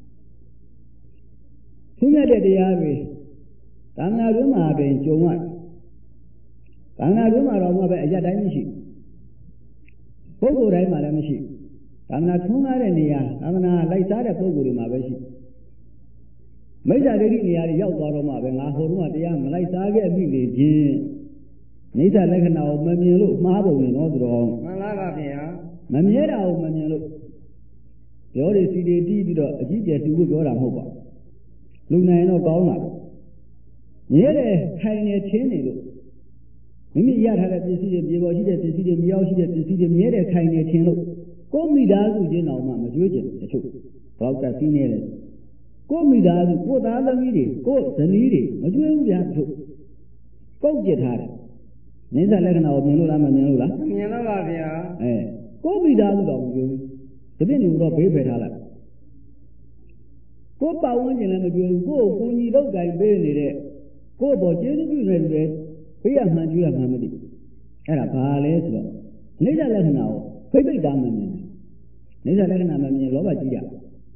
ဘူးသူမြတ်တဲ့တရားတွေသာနာတွင်မှာပင်ကြုံရသာနာတွင်မှာတော့မှပဲအရတိုင်းမရှိပုဂ္ဂိုလ်တိုင်းမှာလည်းမရှိသာနာထွန်းကားတဲ့နေရာသာနာလိုက်စားတဲ့ပုဂ္ဂိုလ်တွေမှာပဲရှိမိစ္ဆာဒိဋ္ဌိနေရာတွေရောက်သွားတော့မှပဲငါဟိုတုန်းကတရားမလိုက်စားခဲ့ပြီလေချင်းနိစ္စလက္ခဏာကိုမမြင်လို့မှားပုံနေတော့ဆိုတော့မှန်လားပါဗျာမမြဲတာကိုမမြင်လို့ပြောရစီတွေတီးပြီးတော့အကြီးကျယ်သူ့ကိုပြောတာမဟုတ်ပါဘူးလူနိုင်တော့ကောင်းတာမြဲတယ်ခိုင်နေချင်းနေလို့မိမိရထားတဲ့ပစ္စည်းတွေပြေပေါ်ရှိတဲ့ပစ္စည်းတွေမရောက်ရှိတဲ့ပစ္စည်းတွေမြဲတယ်ခိုင်နေချင်းလို့ကိုယ်မိသားစုချင်းတော်မှမကြွေးကျင်တချို့ဘောက်ကစီးနေတယ်ကိုမိသားစုကိုသားသမီးတွေကိုဇနီးတွေမကြွေးဘူးဗျာတို့ပုတ်ကျစ်ထားတယ်နိစ္စလက္ခဏာကိုမြင်လို့လားမမြင်လို့လားမြင်တော့ပါဗျာကိုမိသားစုတော့မကြွေးဘူးတပည့်တွေတော့ဘေးဖယ်ထားလိုက်ကိုပတ်ဝန်းကျင်လည်းမကြွေးဘူးကိုကိုညီတော့ကြိုင်ပေးနေတဲ့ကိုပေါ်ကျေးဇူးပြုနေတယ်ဘေးရမှန်ကြွေးရမှန်မသိအဲ့ဒါဘာလဲဆိုတော့နိစ္စလက္ခဏာကိုဖိတ်တာမမြင်နိစ္စလက္ခဏာမမြင်လောဘကြီးကြ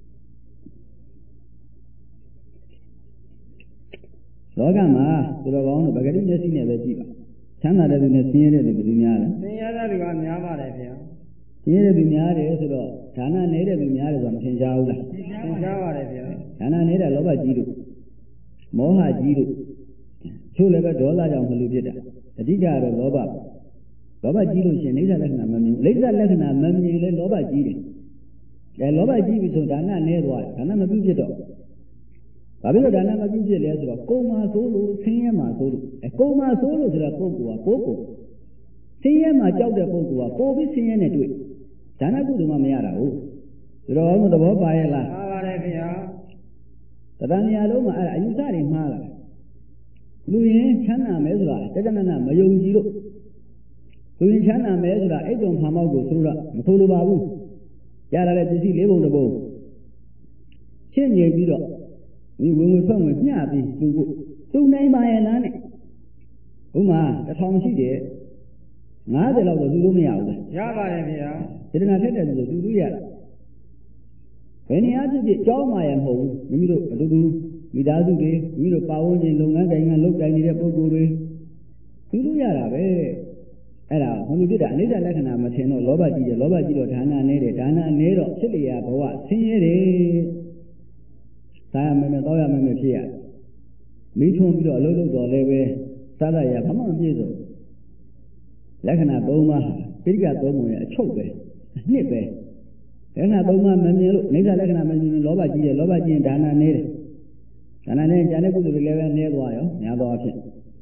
လောကမှာသူတော်ကောင်းတို့ပဂတိမျက်စိနဲ့ပဲကြည့်ပါချမ်းသာတဲ့သူနဲ့ဆင်းရဲတဲ့သူဘယ်သူများလဲဆင်းရဲတဲ့သူကများပါတယ်ဗျာဆင်းရဲတဲ့သူများတယ်ဆိုတော့ဒါနနေတဲ့သူများတယ်ဆိုတာမထင်ရှားဘူးလားထင်ရှားပါတယ်ဗျာဒါနနေတဲ့လောဘကြီးတို့မောဟကြီးတို့ချို့လည်းပဲဒေါသကြောင့်မလို့ဖြစ်တာအဓိကတော့လောဘကြီးလို့ရှင်အိဋ္ဌလက္ခဏာမမြင်အိဋ္ဌလက္ခဏာမမြင်လဲလောဘကြီးတယ်လောဘကြီးပြီဆိုဒါနနဲသွားတယ်ဒါနမပြုဖြစ်တော့ဘာဖြစ်လို့ဒါနမပြုဖြစ်လဲဆိုတော့ကိုယ်မှာဆိုလို့ဆင်းရဲမှာဆိုလို့ကိုယ်မှာဆိုလို့ဆိုတော့ပုဂ္ဂိုလ်ကကိုယ်ဆင်းရဲမှာကြောက်တဲ့ပုဂ္ဂိုလ်ကပိုပြီးဆင်းရဲနဲ့တွေ့ဒါနကုသိုလ်မှမရတာဟုတ်ဆိုတော့ဘုသဘောပါရဲ့လားပါပါတယ်ခင်ဗျာတဏှာနေရာလုံးမှာအဲ့ဒါအယူဆတွေမှားလာလူရင်ချမ်းသာမယ်ဆိုတာတက္ကနမယုံကြည်လို့လူရင်ချမ်းသာမယ်ဆိုတာအိတ်တုံဖာမောက်ကိုသူတို့ကမဆိုလိုပါဘူးရလာတဲ့ပစ္စည်း၄ပုံတစ်ပုံရှင်းငြိမ်ပြီးတော့ဒီဝင်ဖွင့်ဝင်မျှပြီးသူနိုင်ပါရဲ့လားနဲ့ဥမာ1000ရှိတယ်50လောက်တော့သူလို့မရဘူးလားရပါတယ်ဗျာစေတနာထက်တယ်ဆိုသူရတာဘယ်နေရာဖြစ်ဖြစ်ကြောင်းမှရမဟုတ်ဘူးမိမိတို့အတူတူမိသားစုတွေမိမိတို့ပါဝင်ခြင်းလုပ်ငန်းကိုင်ငံလုပ်ကိုင်နေတဲ့ပုဂ္ဂိုလ်တွေသူလို့ရတာပဲအဲ့ဒါဘုံလူပြတာအနိစ္စလက္ခဏာမထင်တော့လောဘကြီးတယ်လောဘကြီးတော့ဒါနနဲ့တယ်ဒါနနဲ့တော့ဖြစ်လျာဘဝဆင်းရဲတယ်သာရမယ်တော့ရမယ်ဖြစ်ရမိထုံးပြီးတော့အလုပ်လုပ်တော့လည်းပဲသာသရဘာမှမပြည့်စုံလက္ခဏာ၃ပါးပိဋက၃ပုံရဲ့အချုပ်ပဲအနှစ်ပဲလက္ခဏာ၃ပါးမမြင်လို့အနိစ္စလက္ခဏာမမြင်လောဘကြီးတယ်လောဘကြီးရင်ဒါနနဲ့တယ်ဒါနနဲ့ဉာဏ်နဲ့ကုသိုလ်တွေလည်းပဲနည်းသွားရောများသွားအဖြစ်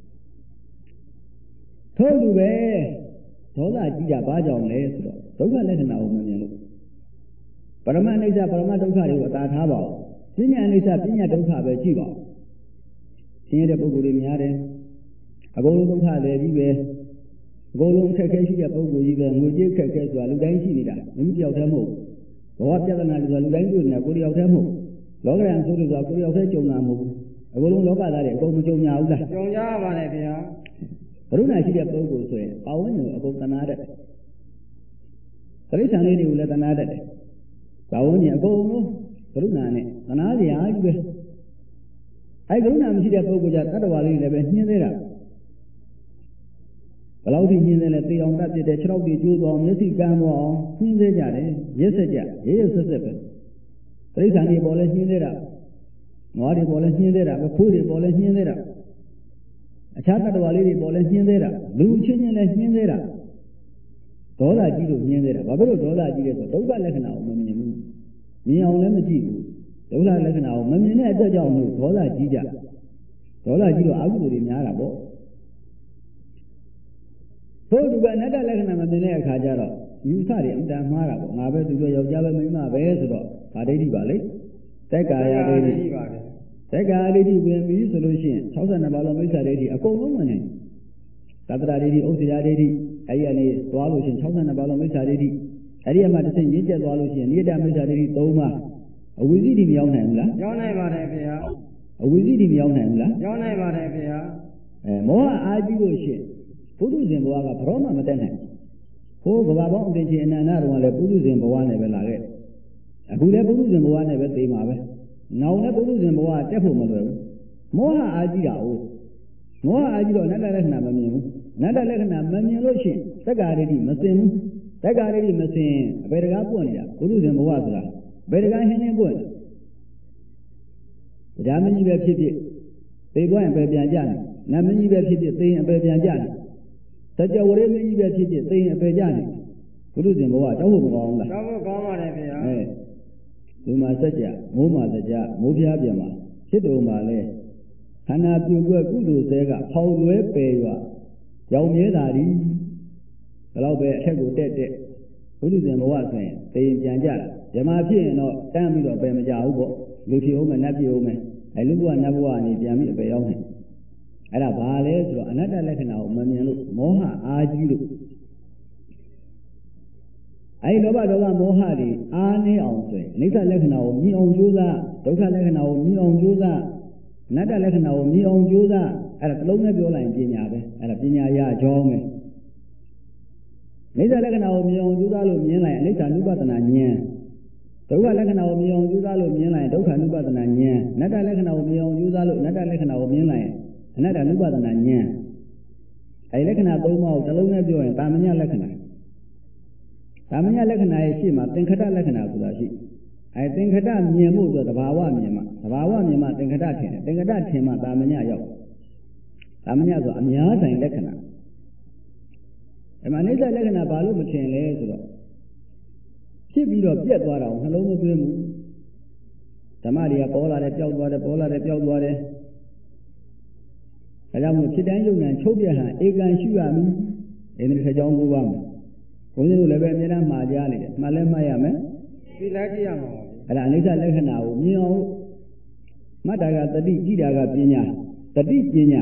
ထို့တူပဲဒေါသကြီးတာဘာကြောင့်လဲဆိုတော့ဒုက္ခလက္ခဏာကိုမမြင်လို့ပရမအနိစ္စပရမဒုက္ခတွေကိုအသာထားပါဦးပညာအနိစ္စပညာဒုက္ခပဲကြည့်ပါဦးဆင်းရဲတဲ့ပုဂ္ဂိုလ်တွေများတယ်အကုန်လုံးဒုက္ခတွေကြီးပဲအကုန်လုံးအခက်အခဲရှိတဲ့ပုဂ္ဂိုလ်ကြီးပဲငွေကြေးအခက်အခဲဆိုတာလူတိုင်းရှိနေတာမိမိတယောက်တည်းမဟုတ်ဘဝပြဿနာတွေဆိုတာလူတိုင်းတွေ့နေတာကိုယ်တယောက်တည်းမဟုတ်လောကရန်ဆိုလို့ဆိုတာကိုယ်တယောက်တည်းကြုံတာမဟုတ်ဘူးအကုန်လုံးလောကသားတွေအကုန်မကြုံညာဘူးလားကြုံကြပါနဲ့ဗျာကရုဏာရှိတဲ့ပုဂ္ဂိုလ်ဆိုရင်ပါဝင်ကိုအကုန်သနာတတ်တယ်တိရစ္ဆာန်လေးတွေကိုလည်းသနာတတ်တယ်ပါဝင်ကြီးအကုန်လုံးကရုဏာနဲ့သနာစရာကြီးပဲအဲကရုဏာမရှိတဲ့ပုဂ္ဂိုလ်ကြတတ္တဝါလေးတွေလည်းပဲညှင်းသေးတာဘယ်လောက်ထိညှင်းသေးလဲသေအောင်တတ်ပြတဲ့ခြေထောက်တွေကျိုးသွားအောင်မျက်စိကန်းသွားအောင်ညှင်းသေးကြတယ်ရက်ဆက်ကြရဲရဲဆက်ဆက်ပဲတိရစ္ဆာန်တွေပေါ်လဲညှင်းသေးတာနွားတွေပေါ်လဲညှင်းသေးတာခိုးတွေပေါ်လဲညှင်းသေးတာအခြားတတ္တဝါလေးတွေပေါ်လဲညှင်းသေးတာလူချင်းချင်းလည်းညှင်းသေးတာဒေါသကြီးလို့ညှင်းသေးတာဘာဖြစ်လို့ဒေါသကြီးလဲဆိုတော့ဒုက္ခလက္ခဏာကိုမမြင်ဘူးမြင်အောင်လည်းမကြည့်ဘူးဒုက္ခလက္ခဏာကိုမမြင်တဲ့အတွက်ကြောင့်မို့ဒေါသကြီးကြဒေါသကြီးတော့အကုသိုလ်တွေများတာပေါ့ထို့သူကအနတ္တလက္ခဏာမမြင်တဲ့အခါကျတော့ယူဆတွေအတန်မှားတာပေါ့ငါပဲသူပဲယောက်ျားပဲမိန်းမပဲဆိုတော့ဗာဒိဋ္ဌိပါလေသက်ကာယဒိဋ္ဌိပါပဲသက်ကာယဒိဋ္ဌိဝင်ပြီဆိုလို့ရှိရင်62ပါးလုံးမိစ္ဆာဒိဋ္ဌိအကုန်လုံးဝင်နေသတ္တရာဒိဋ္ဌိဥစ္စရာဒိဋ္ဌိအဲဒီကနေသွားလို့ရှိရင်62ပါးလုံးမိစ္ဆာဒိဋ္ဌိအဲဒီအမှတစ်ဆင့်ရင့်ကျက်သွားလို့ရှိရင်နိဒာမိစ္ဆာဒိဋ္ဌိ3ပါးအဝိဇ္ဇိတိမရောက်နိုင်ဘူးလားရောက်နိုင်ပါတယ်ခင်ဗျာအဝိဇ္ဇိတိမရောက်နိုင်ဘူးလားရောက်နိုင်ပါတယ်ခင်ဗျာမောဟအားကြီးလို့ရှိရင်ပုထုဇဉ်ဘဝကဘရောမှမတက်နိုင်ဘူးဟိုကဘာပေါင်းအတင်ချင်အနန္တတော်ကလည်းပုထုဇဉ်ဘဝနဲ့ပဲလာခဲ့အခုလည်းပုထုဇဉ်ဘဝနဲ့ပဲသိမှာပဲနောက်လည်းပုထုဇဉ်ဘဝတက်ဖို့မလွယ်ဘူးမောဟအားကြီးတာဟုတ်မောဟအားကြီးတော့အနတ္တလက္ခဏာမမြင်ဘူးအနတ္တလက္ခဏာမမြင်လို့ရှိရင်သက္ကာရိတိမစင်ဘူးသက္ကာရိတိမစင်အဘယ်တကားပွင့်နေတာပုထုဇဉ်ဘဝဆိုတာဘယ်တကားဟင်းပွင့်နေတာဒါမကြီးပဲဖြစ်ဖြစ်သိသွားရင်ပဲပြန်ကြတယ်နတ်မကြီးပဲဖြစ်ဖြစ်သိရင်အပဲပြန်ကြတယ်စကြဝဠာမကြီးပဲဖြစ်ဖြစ်သိရင်အပဲကြတယ်ပုထုဇဉ်ဘဝတောက်ဖို့မကောင်းဘူးလားတောက်ဖို့ကောင်းပါတယ်ခင်ဗျာဒီမှာစကြမိုးမှာစကြမိုးပြားပြန်မှာဖြစ်တော်မှာလဲခန္ဓာပြုတ်ွက်ကုသိုလ်ဆဲကဖောက်လွဲပယ်ရွာရောင်မြဲတာဒီဘယ်တော့ပဲအထက်ကိုတက်တက်ပုထုဇဉ်ဘဝဆိုရင်သိရင်ပြန်ကြတာဓမ္မဖြစ်ရင်တော့တန်းပြီးတော့ပဲမကြဘူးပေါ့လူဖြစ်အောင်မယ်နတ်ဖြစ်အောင်မယ်လူဘဝနတ်ဘဝကနေပြန်ပြီးအပေရောက်နေအဲ့ဒါဘာလဲဆိုတော့အနတ္တလက္ခဏာကိုမမြင်လို့မောဟအားကြီးလို့အဲ့လောဘဒေါသမောဟတွေအားနည်းအောင်ဆိုရင်အနိစ္စလက္ခဏာကိုမြင်အောင်ကြိုးစားဒုက္ခလက္ခဏာကိုမြင်အောင်ကြိုးစားအနတ္တလက္ခဏာကိုမြင်အောင်ကြိုးစားအဲ့ဒါတစ်လုံးနဲ့ပြောလိုက်ရင်ပညာပဲအဲ့ဒါပညာရကြောင်းပဲအနိစ္စလက္ခဏာကိုမြင်အောင်ကြိုးစားလို့မြင်လိုက်အနိစ္စ ानु ပဒနာဉာဏ်ဒုက္ခလက္ခဏာကိုမြင်အောင်ကြိုးစားလို့မြင်လိုက်ဒုက္ခ ानु ပဒနာဉာဏ်အနတ္တလက္ခဏာကိုမြင်အောင်ကြိုးစားလို့အနတ္တလက္ခဏာကိုမြင်လိုက်အနတ္တ ानु ပဒနာဉာဏ်အဲ့လက္ခဏာ၃ပါးကိုတစ်လုံးနဲ့ပြောရင်တာမညလက္ခဏာတာမညလက္ခဏာရဲ့ရှေ့မှာသင်္ခတလက္ခဏာဆိုတာရှိအဲသင်္ခတမြင်မှုဆိုသဘာဝမြင်မှသဘာဝမြင်မှသင်္ခတထင်တယ်သင်္ခတထင်မှတာမညရောက်တာမညဆိုအများဆိုင်လက္ခဏာအမှန်အိဋ္ဌလက္ခဏာဘာလို့မထင်လဲဆိုတော့ဖြစ်ပြီးတော့ပြက်သွားတာကိုနှလုံးမသွင်းဘူးဓမ္မတွေကပေါ်လာတယ်ပျောက်သွားတယ်ပေါ်လာတယ်ပျောက်သွားတယ်ဒါကြောင့်မို့ဖြစ်တိုင်းယုံဉာဏ်ချုပ်ပြဟန်ဧကံရှုရမည်အင်းဒီတစ်ကြောင်းကိုပါမယ်ဘုန်းကြီးတို့လည်းပဲအများအားမှားကြနေတယ်မှတ်လဲမှတ်ရမယ်ဒီလိုက်ကြည့်ရမှာပါအဲ့ဒါအနိစ္စလက္ခဏာကိုမြင်အောင်မှတ်တာကတတိကြည့်တာကပညာတတိပညာ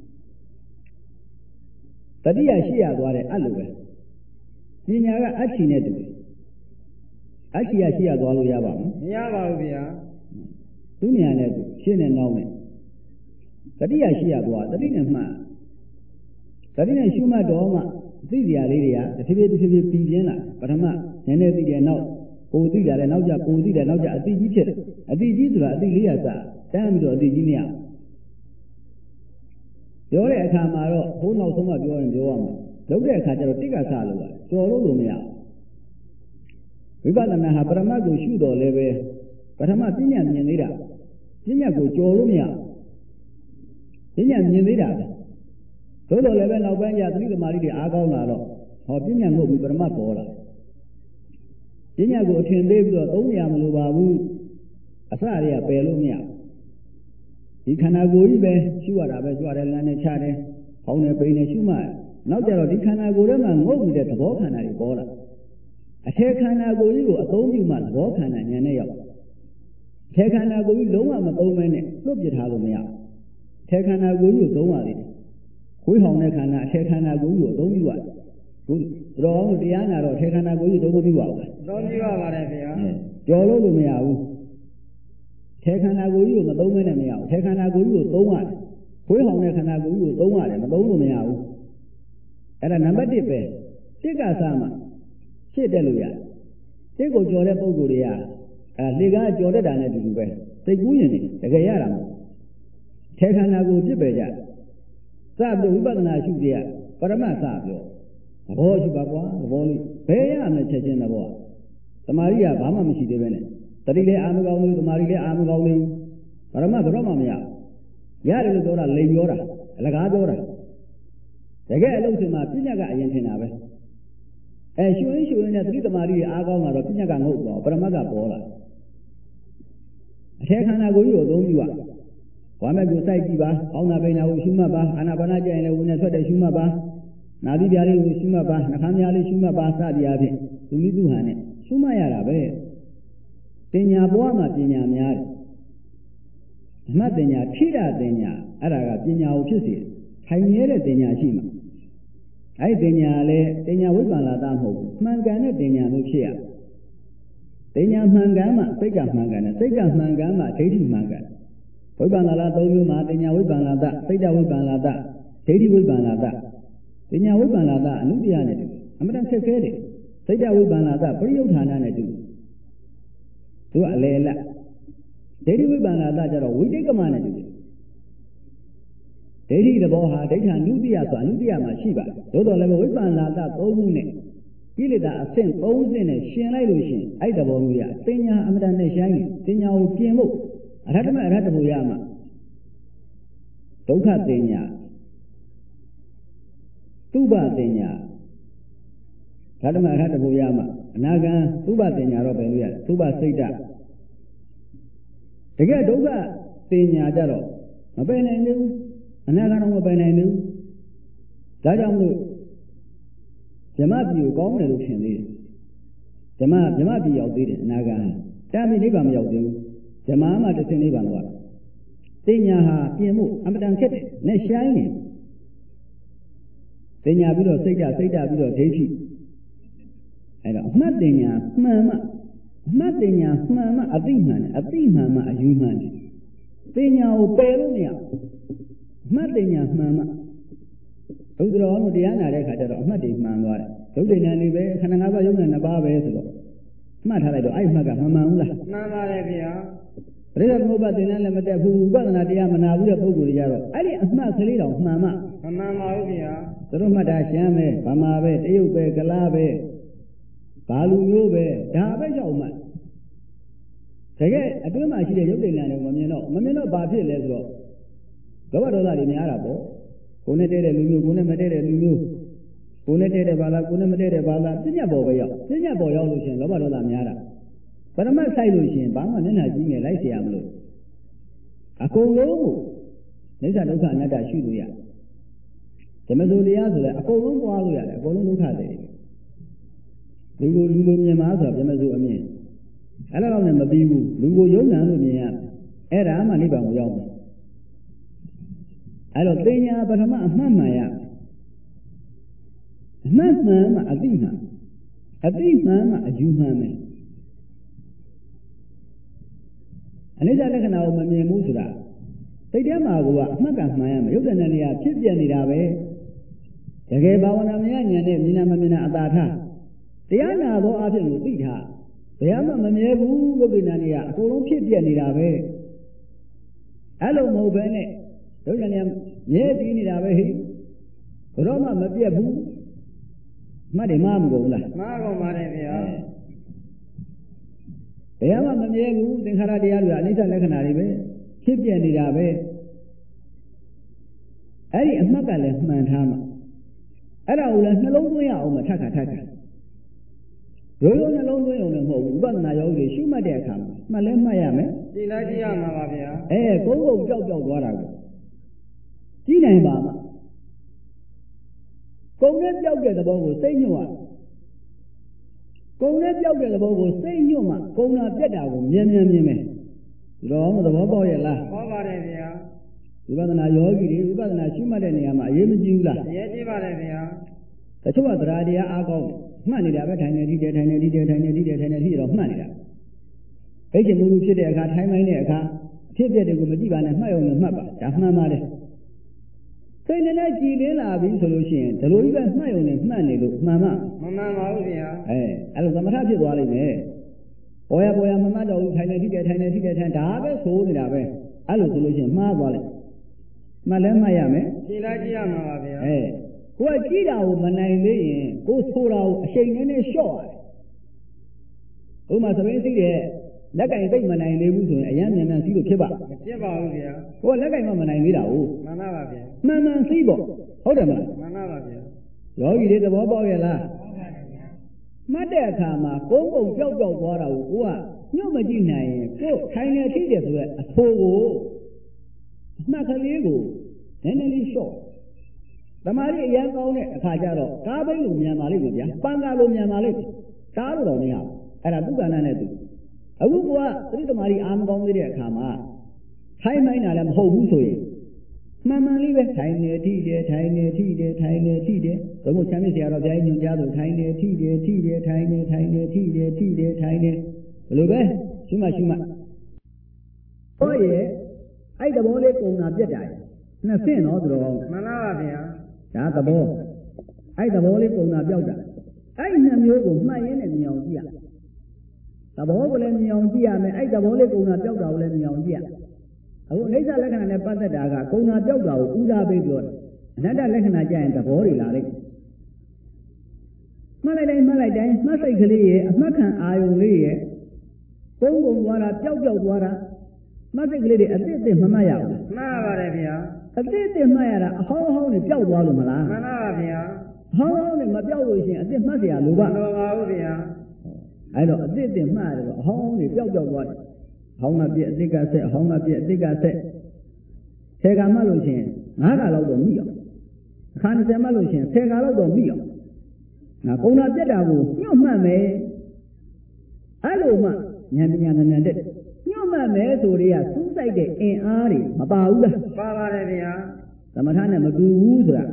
တတိယရှိရသွားတယ်အဲ့လိုပဲပညာကအဋ္ဌိနဲ့တူတယ်အဋ္ဌိရရှိရသွားလို့ရပါမလားမရပါဘူးဗျာသူဉာဏ်နဲ့တူရှင်းနေနောက်နဲ့တတိယရှိရသွားတတိနဲ့မှတ်တတိနဲ့ရှုမှတ်တော့မှသိစရာလေးတွေကတစ်ဖြည်းဖြည်းပြီးပြင်းလာပထမနည်းနည်းသိတယ်နောက်ပိုသိကြတယ်နောက်ကျပိုသိတယ်နောက်ကျအတိကြီးဖြစ်တယ်အတိကြီးဆိုတာအတိ400စတန်းပြီးတော့အတိကြီးမရဒီပြောတဲ့အခါမှာတော့ဘုန်းနောက်ဆုံးမှပြောရင်ပြောရမှာလုပ်တဲ့အခါကျတော့တိက္ကဆလို့ပါကျော်လို့မရဝိပဿနာဟာပရမတ်ကိုရှုတော်လဲပဲပထမပညာမြင်သေးတာပညာကိုကျော်လို့မရပညာမြင်သေးတာသို့တော်လည်းပဲနောက်ပိုင်းကျသတိသမารိတွေအားကောင်းလာတော့ဟောပညာငုတ်ပြီးပရမတ်ပေါ်လာပညာကိုအထင်သေးပြီးတော့သုံးရမလို့ပါဘူးအစတွေကပယ်လို့မရဒီခန္ဓာကိုယ်ကြီးပဲရှုရတာပဲကြွတယ်လမ်းနဲ့ချတယ်ဟောင်းတယ်ပိန်တယ်ရှုမှနောက်ကြတော့ဒီခန္ဓာကိုယ်ထဲမှာငုတ်နေတဲ့သဘောခန္ဓာတွေပေါ်လာအထက်ခန္ဓာကိုယ်ကြီးကိုအသုံးပြုမှသဘောခန္ဓာဉာဏ်နဲ့ရောက်အထက်ခန္ဓာကိုယ်ကြီးလုံးဝမသုံးမဲနဲ့လွတ်ပြထားလို့မရအထက်ခန္ဓာကိုယ်ကြီးကိုသုံးရသေးတယ်ခွေးဟောင်းတဲ့ခန္ဓာအထက်ခန္ဓာကိုယ်ကြီးကိုအသုံးပြုရတယ်ခုတော်အောင်တရားနာတော့အထက်ခန္ဓာကိုယ်ကြီးသုံးမပြုပါဘူးသုံးပြုရပါတယ်ဗျာကျော်လို့မရဘူးအထက်ခန္ဓာကိုယ်ကြီးကိုမသုံးမဲနဲ့မရဘူးအထက်ခန္ဓာကိုယ်ကြီးကိုသုံးရတယ်ခွေးဟောင်းတဲ့ခန္ဓာကိုယ်ကြီးကိုသုံးရတယ်မသုံးလို့မရဘူးအဲ့ဒါနံပါတ်1ပဲတိက္ကဆမှာရှင်းတက်လို့ရတယ်စိတ်ကိုကြော်တဲ့ပုံကိုယ်တွေကလေကားကြော်တတ်တာနဲ့တူတူပဲစိတ်ကူးရင်တကယ်ရတာမဟုတ်ထဲခန္ဓာကိုပြစ်ပယ်ကြစပြီးဝိပဿနာရှုကြရပရမတ်စပြောသဘောရှိပါကွာသဘောလေးဘယ်ရမလဲချက်ချင်းသဘောသမာဓိကဘာမှမရှိသေးပဲနဲ့တတိလည်းအာမကောင်းဘူးသမာဓိလည်းအာမကောင်းဘူးပရမတ်ဘယ်တော့မှမရရတယ်လို့ပြောတာလိန်ပြောတာအလကားပြောတာတကယ်အလုံးစင်မှာပညာကအရင်ထင်တာပဲရှုရင်းနဲ့သတိသမารိတွေအားကောင်းလာတော့ပညာကငုတ်သွားပရမတ်ကပေါ်လာအထက်ခန္ဓာကိုယ်ကြီးကိုအသုံးပြုရဝါမဲ့ကိုစိုက်ကြည့်ပါအောင်းနာပိန်နာကိုရှုမှတ်ပါအာနာပါနကြရင်လည်းဝင်နဲ့ဆွတ်တဲ့ရှုမှတ်ပါနာသီးပြားလေးကိုရှုမှတ်ပါနှာခမ်းပြားလေးရှုမှတ်ပါစသည်အားဖြင့်သူမိသူဟန်နဲ့ရှုမှတ်ရတာပဲပညာဘဝမှာပညာများတယ်ဓမ္မပညာထိတာပညာအဲ့ဒါကပညာကိုဖြစ်စေထိုင်ရဲတဲ့ပညာရှိမှာအဲ့ဒီပညာလည်းပညာဝိပ္ပန္နာတမဟုတ်ဘူးမှန်ကန်တဲ့ပညာမျိုးဖြစ်ရပညာမှန်ကန်မှစိတ်ကမှန်ကန်တယ်စိတ်ကမှန်ကန်မှဒိဋ္ဌိမှန်ကန်ဝိပ္ပန္နာလာ၃မျိုးမှာပညာဝိပ္ပန္နာတစိတ်တဝိပ္ပန္နာတဒိဋ္ဌိဝိပ္ပန္နာတပညာဝိပ္ပန္နာတအနုတ္တရနဲ့တူအမှန်တန်ဆက်ခဲတယ်စိတ်တဝိပ္ပန္နာတပရိယုဌာဏနဲ့တူသူကအလေလတ်ဒိဋ္ဌိဝိပ္ပန္နာတကျတော့ဝိတိတ်ကမနဲ့တူတယ်ဒိဋ္ဌိသဘောဟာဒိဋ္ဌာနုတ္တိယဆိုအနုတ္တိယမှာရှိပါတယ်သို့တော်လည်းဝိပ္ပန္နာတ၃ခုနဲ့ကိလေသာအဆင့်၃ဆင့်နဲ့ရှင်လိုက်လို့ရှိရင်အဲ့သဘောမျိုးရပညာအမှန်တန်နဲ့ရှိုင်းတယ်ပညာကိုပြင်ဖို့အရဟတမအရဟတဖို့ရမှာဒုက္ခပညာသုဘပညာရဟတမအရဟတဖို့ရမှာအနာဂံသုဘပညာတော့ပဲလို့ရတယ်သုဘစိတ်တတကယ်ဒုက္ခပညာကြတော့မပယ်နိုင်ဘူးအနာဂံတော့မပယ်နိုင်ဘူးဒါကြောင့်မို့ဓမ္မပြည်ကိုကောင်းတယ်လို့ထင်သေးတယ်ဓမ္မပြည်ရောက်သေးတယ်အနာဂံတာမီနိဗ္ဗာန်မရောက်သေးဘူးဓမ္မမှာတစ်ဆင့်နိဗ္ဗာန်သွားပညာဟာပြင်မှုအမတန်ခက်တယ်နဲ့ရှိုင်းနေပညာပြီးတော့စိတ်ဓာတ်ပြီးတော့ဒိဋ္ဌိအဲ့တော့အမှတ်ပညာမှန်မှအမှတ်ပညာမှန်မှအသိမှန်တယ်အသိမှန်မှအယူမှန်တယ်ပညာကိုပယ်လို့မရအမှတ်ပညာမှန်မှဘုရားတော်ကတရားနာတဲ့အခါကျတော့အမှတ်တွေမှန်သွားတယ်ဒုဋ္ဌိဉာဏ်တွေပဲခန္ဓာ၅ပါးယုံနဲ့၅ပါးပဲဆိုတော့မှတ်ထားလိုက်တော့အဲ့မှတ်ကမမှန်ဘူးလားမှန်ပါတယ်ဗျာပရိသတ်သမုပ္ပါသင်္นานလည်းမတက်ဘူးဥပဒနာတရားမနာဘူးတဲ့ပုဂ္ဂိုလ်တွေကြတော့အဲ့ဒီအမှတ်ကလေးတော်မှန်မှမမှန်ပါဘူးဗျာသူတို့မှတ်တာရှမ်းပဲဗမာပဲတရုတ်ပဲကလားပဲဘာလူမျိုးပဲဒါပဲရောက်မှတကယ်အတွင်းမှာရှိတဲ့ရုပ်တည်ဉာဏ်တွေမမြင်တော့ဘာဖြစ်လဲဆိုတော့လောဘဒေါသတွေများတာပေါ့ကိုယ်နဲ့တည့်တဲ့လူမျိုးကိုယ်နဲ့မတည့်တဲ့လူမျိုးကိုယ်နဲ့တည့်တဲ့ဘာသာကိုယ်နဲ့မတည့်တဲ့ဘာသာပြညာပေါ်ပဲရောက်ပြညာပေါ်ရောက်လို့ရှိရင်လောဘဒေါသများတာပရမတ်ဆိုင်လို့ရှိရင်ဘာမှမျက်နှာကြီးငယ်လိုက်เสียရမလို့အကုန်လုံးကိုနိစ္စဒုက္ခအနတ္တရှိလို့ရဓမ္မစိုးတရားဆိုလဲအကုန်လုံးပွားလို့ရတယ်အကုန်လုံးဒုက္ခတွေလူကိုလူလိုမြင်မှာဆိုတော့ဓမ္မစိုးအမြင်အဲ့ဒါတော့လည်းမပြီးဘူးလူကိုယုံနာလို့မြင်ရအဲ့ဒါမှနိဗ္ဗာန်ကိုရောက်မယ်အဲ့တော့ပညာပထမအမှတ်မှန်ရအမှတ်မှန်မှအသိမှန်အသိမှန်မှအယူမှန်မယ်အနိစ္စလက္ခဏာကိုမမြင်ဘူးဆိုတာစိတ်ထဲမှာကအမှတ်ကမှန်ရမယ်ရုပ်တဏ္ဍနေရာဖြစ်ပြနေတာပဲတကယ်ဘာဝနာမရဉာဏ်နဲ့မြင်နာမမြင်နာအတာထားတရားနာသောအဖြစ်ကိုသိထားဘယ်မှမမြဲဘူးရုပ်တဏ္ဍနေရာအကုန်လုံးဖြစ်ပြနေတာပဲအဲ့လိုမဟုတ်ဘဲနဲ့ရုပ်တဏ္ဍမြဲတည်နေတာပဲဟိဘယ်တော့မှမပြတ်ဘူးမှတ်တယ်မမကုန်လားမှန်ကုန်ပါတယ်ဗျာဘယ်မှမမြဲဘူးသင်္ခါရတရားတွေအနိစ္စလက္ခဏာတွေပဲဖြစ်ပြနေတာပဲအဲ့ဒီအမှတ်ကလည်းမှန်ထားမှာအဲ့ဒါကိုလည်းနှလုံးသွင်းရအောင်မထပ်ခါရိုးရိုးနှလုံးသွင်းအောင်လည်းမဟုတ်ဘူးဥပဒနာယောဂီရှုမှတ်တဲ့အခါမှာမှတ်လဲမှတ်ရမယ်ကြည်လိုက်ကြည့်ရမှာပါဗျာကုန်းကုန်ကြောက်သွားတာကိုကြည့်နိုင်ပါမှာကုန်းနဲ့ပြောက်တဲ့သဘောကိုစိတ်ညွတ်ရကုန်းနဲ့ပြောက်တဲ့သဘောကိုစိတ်ညွတ်မှကုန်းနာပြက်တာကိုမြင်မယ်ဒီတော့သဘောပေါက်ရဲ့လားပေါက်ပါတယ်ဗျာဝိပဿနာယောဂီတွေဝိပဿနာရှုမှတ်တဲ့နေရာမှာအရေးမကြီးဘူးလားအရေးကြီးပါတယ်ဗျာတချို့ကသရာတရားအားကောင်းမှတ်နေတာပဲထိုင်နေထိတယ်တော့မှတ်နေတာအိတ်ချင်မှုဖြစ်တဲ့အခါထိုင်ပိုင်းတဲ့အခါအဖြစ်အပျက်တွေကိုမကြည့်ပါနဲ့မှတ်ရုံနဲ့မှတ်ပါဒါမှန်ပါတယ်စိတ်နဲ့ကြည်လင်းလာပြီဆိုလို့ရှိရင်ဒီလိုကြီးပဲမှတ်ရုံနဲ့မှတ်နေလို့မှန်မမှန်ပါဘူးဗျာအဲ့လိုသမထဖြစ်သွားလိမ့်မယ်ပေါ်ရမမှတ်တော့ဘူးထိုင်နေထိတယ်ဒါပဲဆိုနေတာပဲအဲ့လိုဆိုလို့ရှိရင်မှားသွားလိမ့်မှတ်လဲမှတ်ရမယ်ကြည်လိုက်ကြည့်ရမှာပါဗျာကိုကကြည့်တာကိုမနိုင်သေးရင်ကိုဆိုတာကိုအချိန်နဲ့လျှော့ရတယ်ဥပမာသဘင်သိတဲ့လက်ကင်သိမနိုင်သေးဘူးဆိုရင်အရန်မြန်စီးလို့ဖြစ်ပါမဖြစ်ပါဘူးဗျာကိုကလက်ကင်မနိုင်သေးတာဟုတ်မှန်ပါဗျာမှန်စီးပေါ့ဟုတ်တယ်မလားမှန်ပါဗျာယောဂီတွေသဘောပေါက်ရဲ့လားမှတ်တဲ့အခါမှာကုန်းပုံကြောက်သွားတာကိုကညှို့မကြည့်နိုင်ရင်ကိုထိုင်နေထိတယ်ဆိုတဲ့အဖိုးကိုအမှတ်ကလေးကိုနည်းနည်းလေးလျှော့သမာဓိအရန်ကောင်းတဲ့အခါကျတော့ကားဘိန်းလိုမြန်ပါလိမ့်မယ်ဗျာပန်းကားလိုမြန်ပါလိမ့်မယ်ကားလိုတော့မရဘူးအဲ့ဒါသူ့ကဏ္ဍနဲ့သူအခုကသတိသမာဓိအားမကောင်းသေးတဲ့အခါမှာထိုင်မိုင်းတာလည်းမဟုတ်ဘူးဆိုရင်မှန်လေးပဲထိုင်နေထိတယ်ဘယ်လိုချမ်းမြေ့ဆရာတော်ဘုရားညွှန်ကြားလို့ထိုင်နေထိတယ်ဘယ်လိုပဲရှုမှဟောရဲ့အဲ့သဘောလေးကုန်တာပြက်တာနှစ်ဆင့်တော့သူတော်မှန်ပါဗျာဒါသဘောအဲ့သဘောလေးကုန်တာပြောက်တာအဲ့နှစ်မျိုးကိုမှတ်ရင်းနဲ့မြင်အောင်ကြည့်ရသဘောကိုလည်းမြင်အောင်ကြည့်ရမယ်အဲ့သဘောလေးကုန်တာပြောက်တာကိုလည်းမြင်အောင်ကြည့်ရအခုအိဋ္ဌလက္ခဏာနဲ့ပတ်သက်တာကကုန်တာပြောက်တာကိုဥဒါပေးပြောတယ်အနတ္တလက္ခဏာကြရင်သဘောတွေလာလိုက်မှတ်လိုက်တိုင်းမှတ်စိတ်ကလေးရဲ့အမှတ်ခံအာယုံလေးရဲ့ပုံသွားတာပြောက်သွားတာမှတ်စိတ်ကလေးတွေအသစ်မမှတ်ရဘူးမှန်ပါတယ်ဗျာအသစ်မှတ်ရတာအဟောင်းနဲ့ပြောက်သွားလို့မလားမှန်ပါဗျာအဟောင်းနဲ့မပြောက်လို့ရှိရင်အသစ်မှတ်เสียလို့ပါမလိုပါဘူးဗျာအဲ့တော့အသစ်မှတ်ရတယ်အဟောင်းနဲ့ပြောက်သွားတယ်အဟောင်းကပြည့်အသစ်ကဆက်အဟောင်းကပြည့်အသစ်ကဆက်ဆယ်ကမှတ်လို့ရှိရင်9ခါလောက်တော့မိအောင်အခါ20မှတ်လို့ရှိရင်10ခါလောက်တော့မိအောင်ငါကုံတာပြက်တာကိုညှို့မှတ်မယ်အဲ့လိုမှဉာဏ်ပညာဉာဏ်တက်ညှို့မှတ်မယ်ဆိုတွေကစူးစိုက်တဲ့အင်အားတွေမပါဘူးလားပါပါတယ်ဗျာသမထနဲ့မတူဘူးဆိုတာ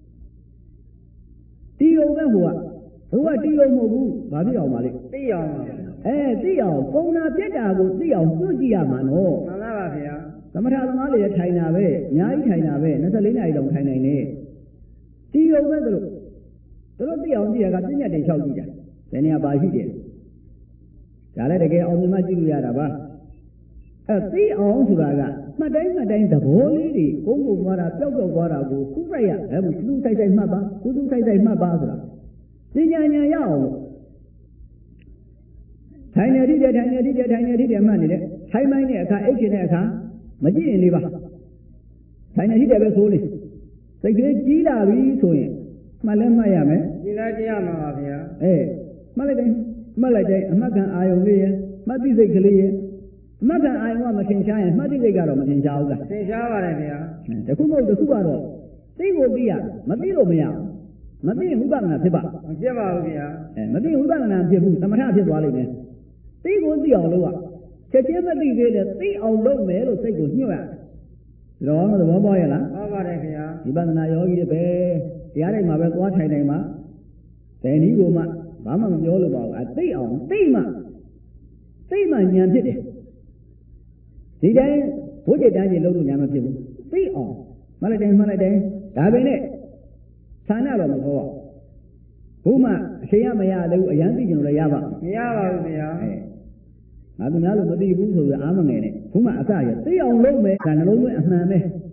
တီယုံပဲဟိုကတီယုံမဟုတ်ဘူးဘာဖြစ်အောင်ပါလဲသိအောင်ပါသိအောင်ကုံတာပြက်တာကိုသိအောင်စွန့်ကြည့်ရမှာနော်မှန်ပါဗျာသမထသမားတွေထိုင်တာပဲအများကြီးထိုင်တာပဲ24နာရီတောင်ထိုင်နိုင်တယ်တီယုံပဲတို့သိအောင်ကြည့်ရကပြည့်ညတ်တွေလျှောက်ကြည့်ကြဘယ်နေရာပါရှိတယ်ဒါလည်းတကယ်အောင်မြင်မှကြည့်လို့ရတာပါသိအောင်ဆိုတာကမှတ်တိုင်းသဘောလေးတွေကုန်းသွားတာပြောက်သွားတာကိုစူးစိုက်ရစူးစိုက်မှတ်ပါဆိုတာပညာဉာဏ်ရအောင်ထိုင်နေထိတယ်မှတ်နေတယ်ထိုင်မိုင်းတဲ့အခါအိတ်ချင်တဲ့အခါမကြည့်ရင်လေးပါထိုင်နေထိတယ်ပဲဆိုနေစိတ်ကလေးကြီးလာပြီဆိုရင်မှတ်လဲမှတ်ရမယ်ကြည်လိုက်ကြရမှာပါဗျာမှတ်လိုက်တိုင်းအမှတ်ခံအာယုံလေးရဲ့မှတ်သိစိတ်ကလေးရဲ့အမှတ်ခံအာယုံကမထင်ရှားရင်မှတ်သိစိတ်ကတော့မထင်ရှားဘူးလားထင်ရှားပါတယ်ဗျာတခုမဟုတ်တခုကတော့သိကိုသိရမသိလို့မရဘူးမသိရင်ဥပဒနာဖြစ်ပါမဖြစ်ပါဘူးဗျာမသိဥပဒနာဖြစ်ဘူးသမထဖြစ်သွားလိမ့်မယ်သိကိုသိအောင်လုပ်ရချက်ချင်းမသိသေးတယ်သိအောင်လုပ်မယ်လို့စိတ်ကိုညှို့ရတယ်ဒါတော့သဘောပေါက်ရလားဟုတ်ပါတယ်ခင်ဗျာဝိပဿနာယောဂီတွေပဲတရားတိုင်းမှာပဲသွားထိုင်နိုင်မှာဘယ်နည်းကိုမှဘာမှမပြောလို့ပါဘူးသိအောင်သိမှဉာဏ်ဖြစ်တယ်ဒီတိုင်းဘုဒ္ဓတန်းကြီးလုံးလို့ဉာဏ်မဖြစ်ဘူးသိအောင်မှတ်လိုက်တိုင်းဒါပဲနဲ့ဌာနတော့မခေါ်ဘူးမှအချိန်ရမရသေးဘူးအရန်သိကြလို့လည်းရပါမရပါဘူးဗျာငါသူများလို့မသိဘူးဆိုပြီးအားမငယ်နဲ့ဘုမှအစရသိအောင်လုပ်မယ်ဒါနှလုံးသွင်းအမှန်ပဲသ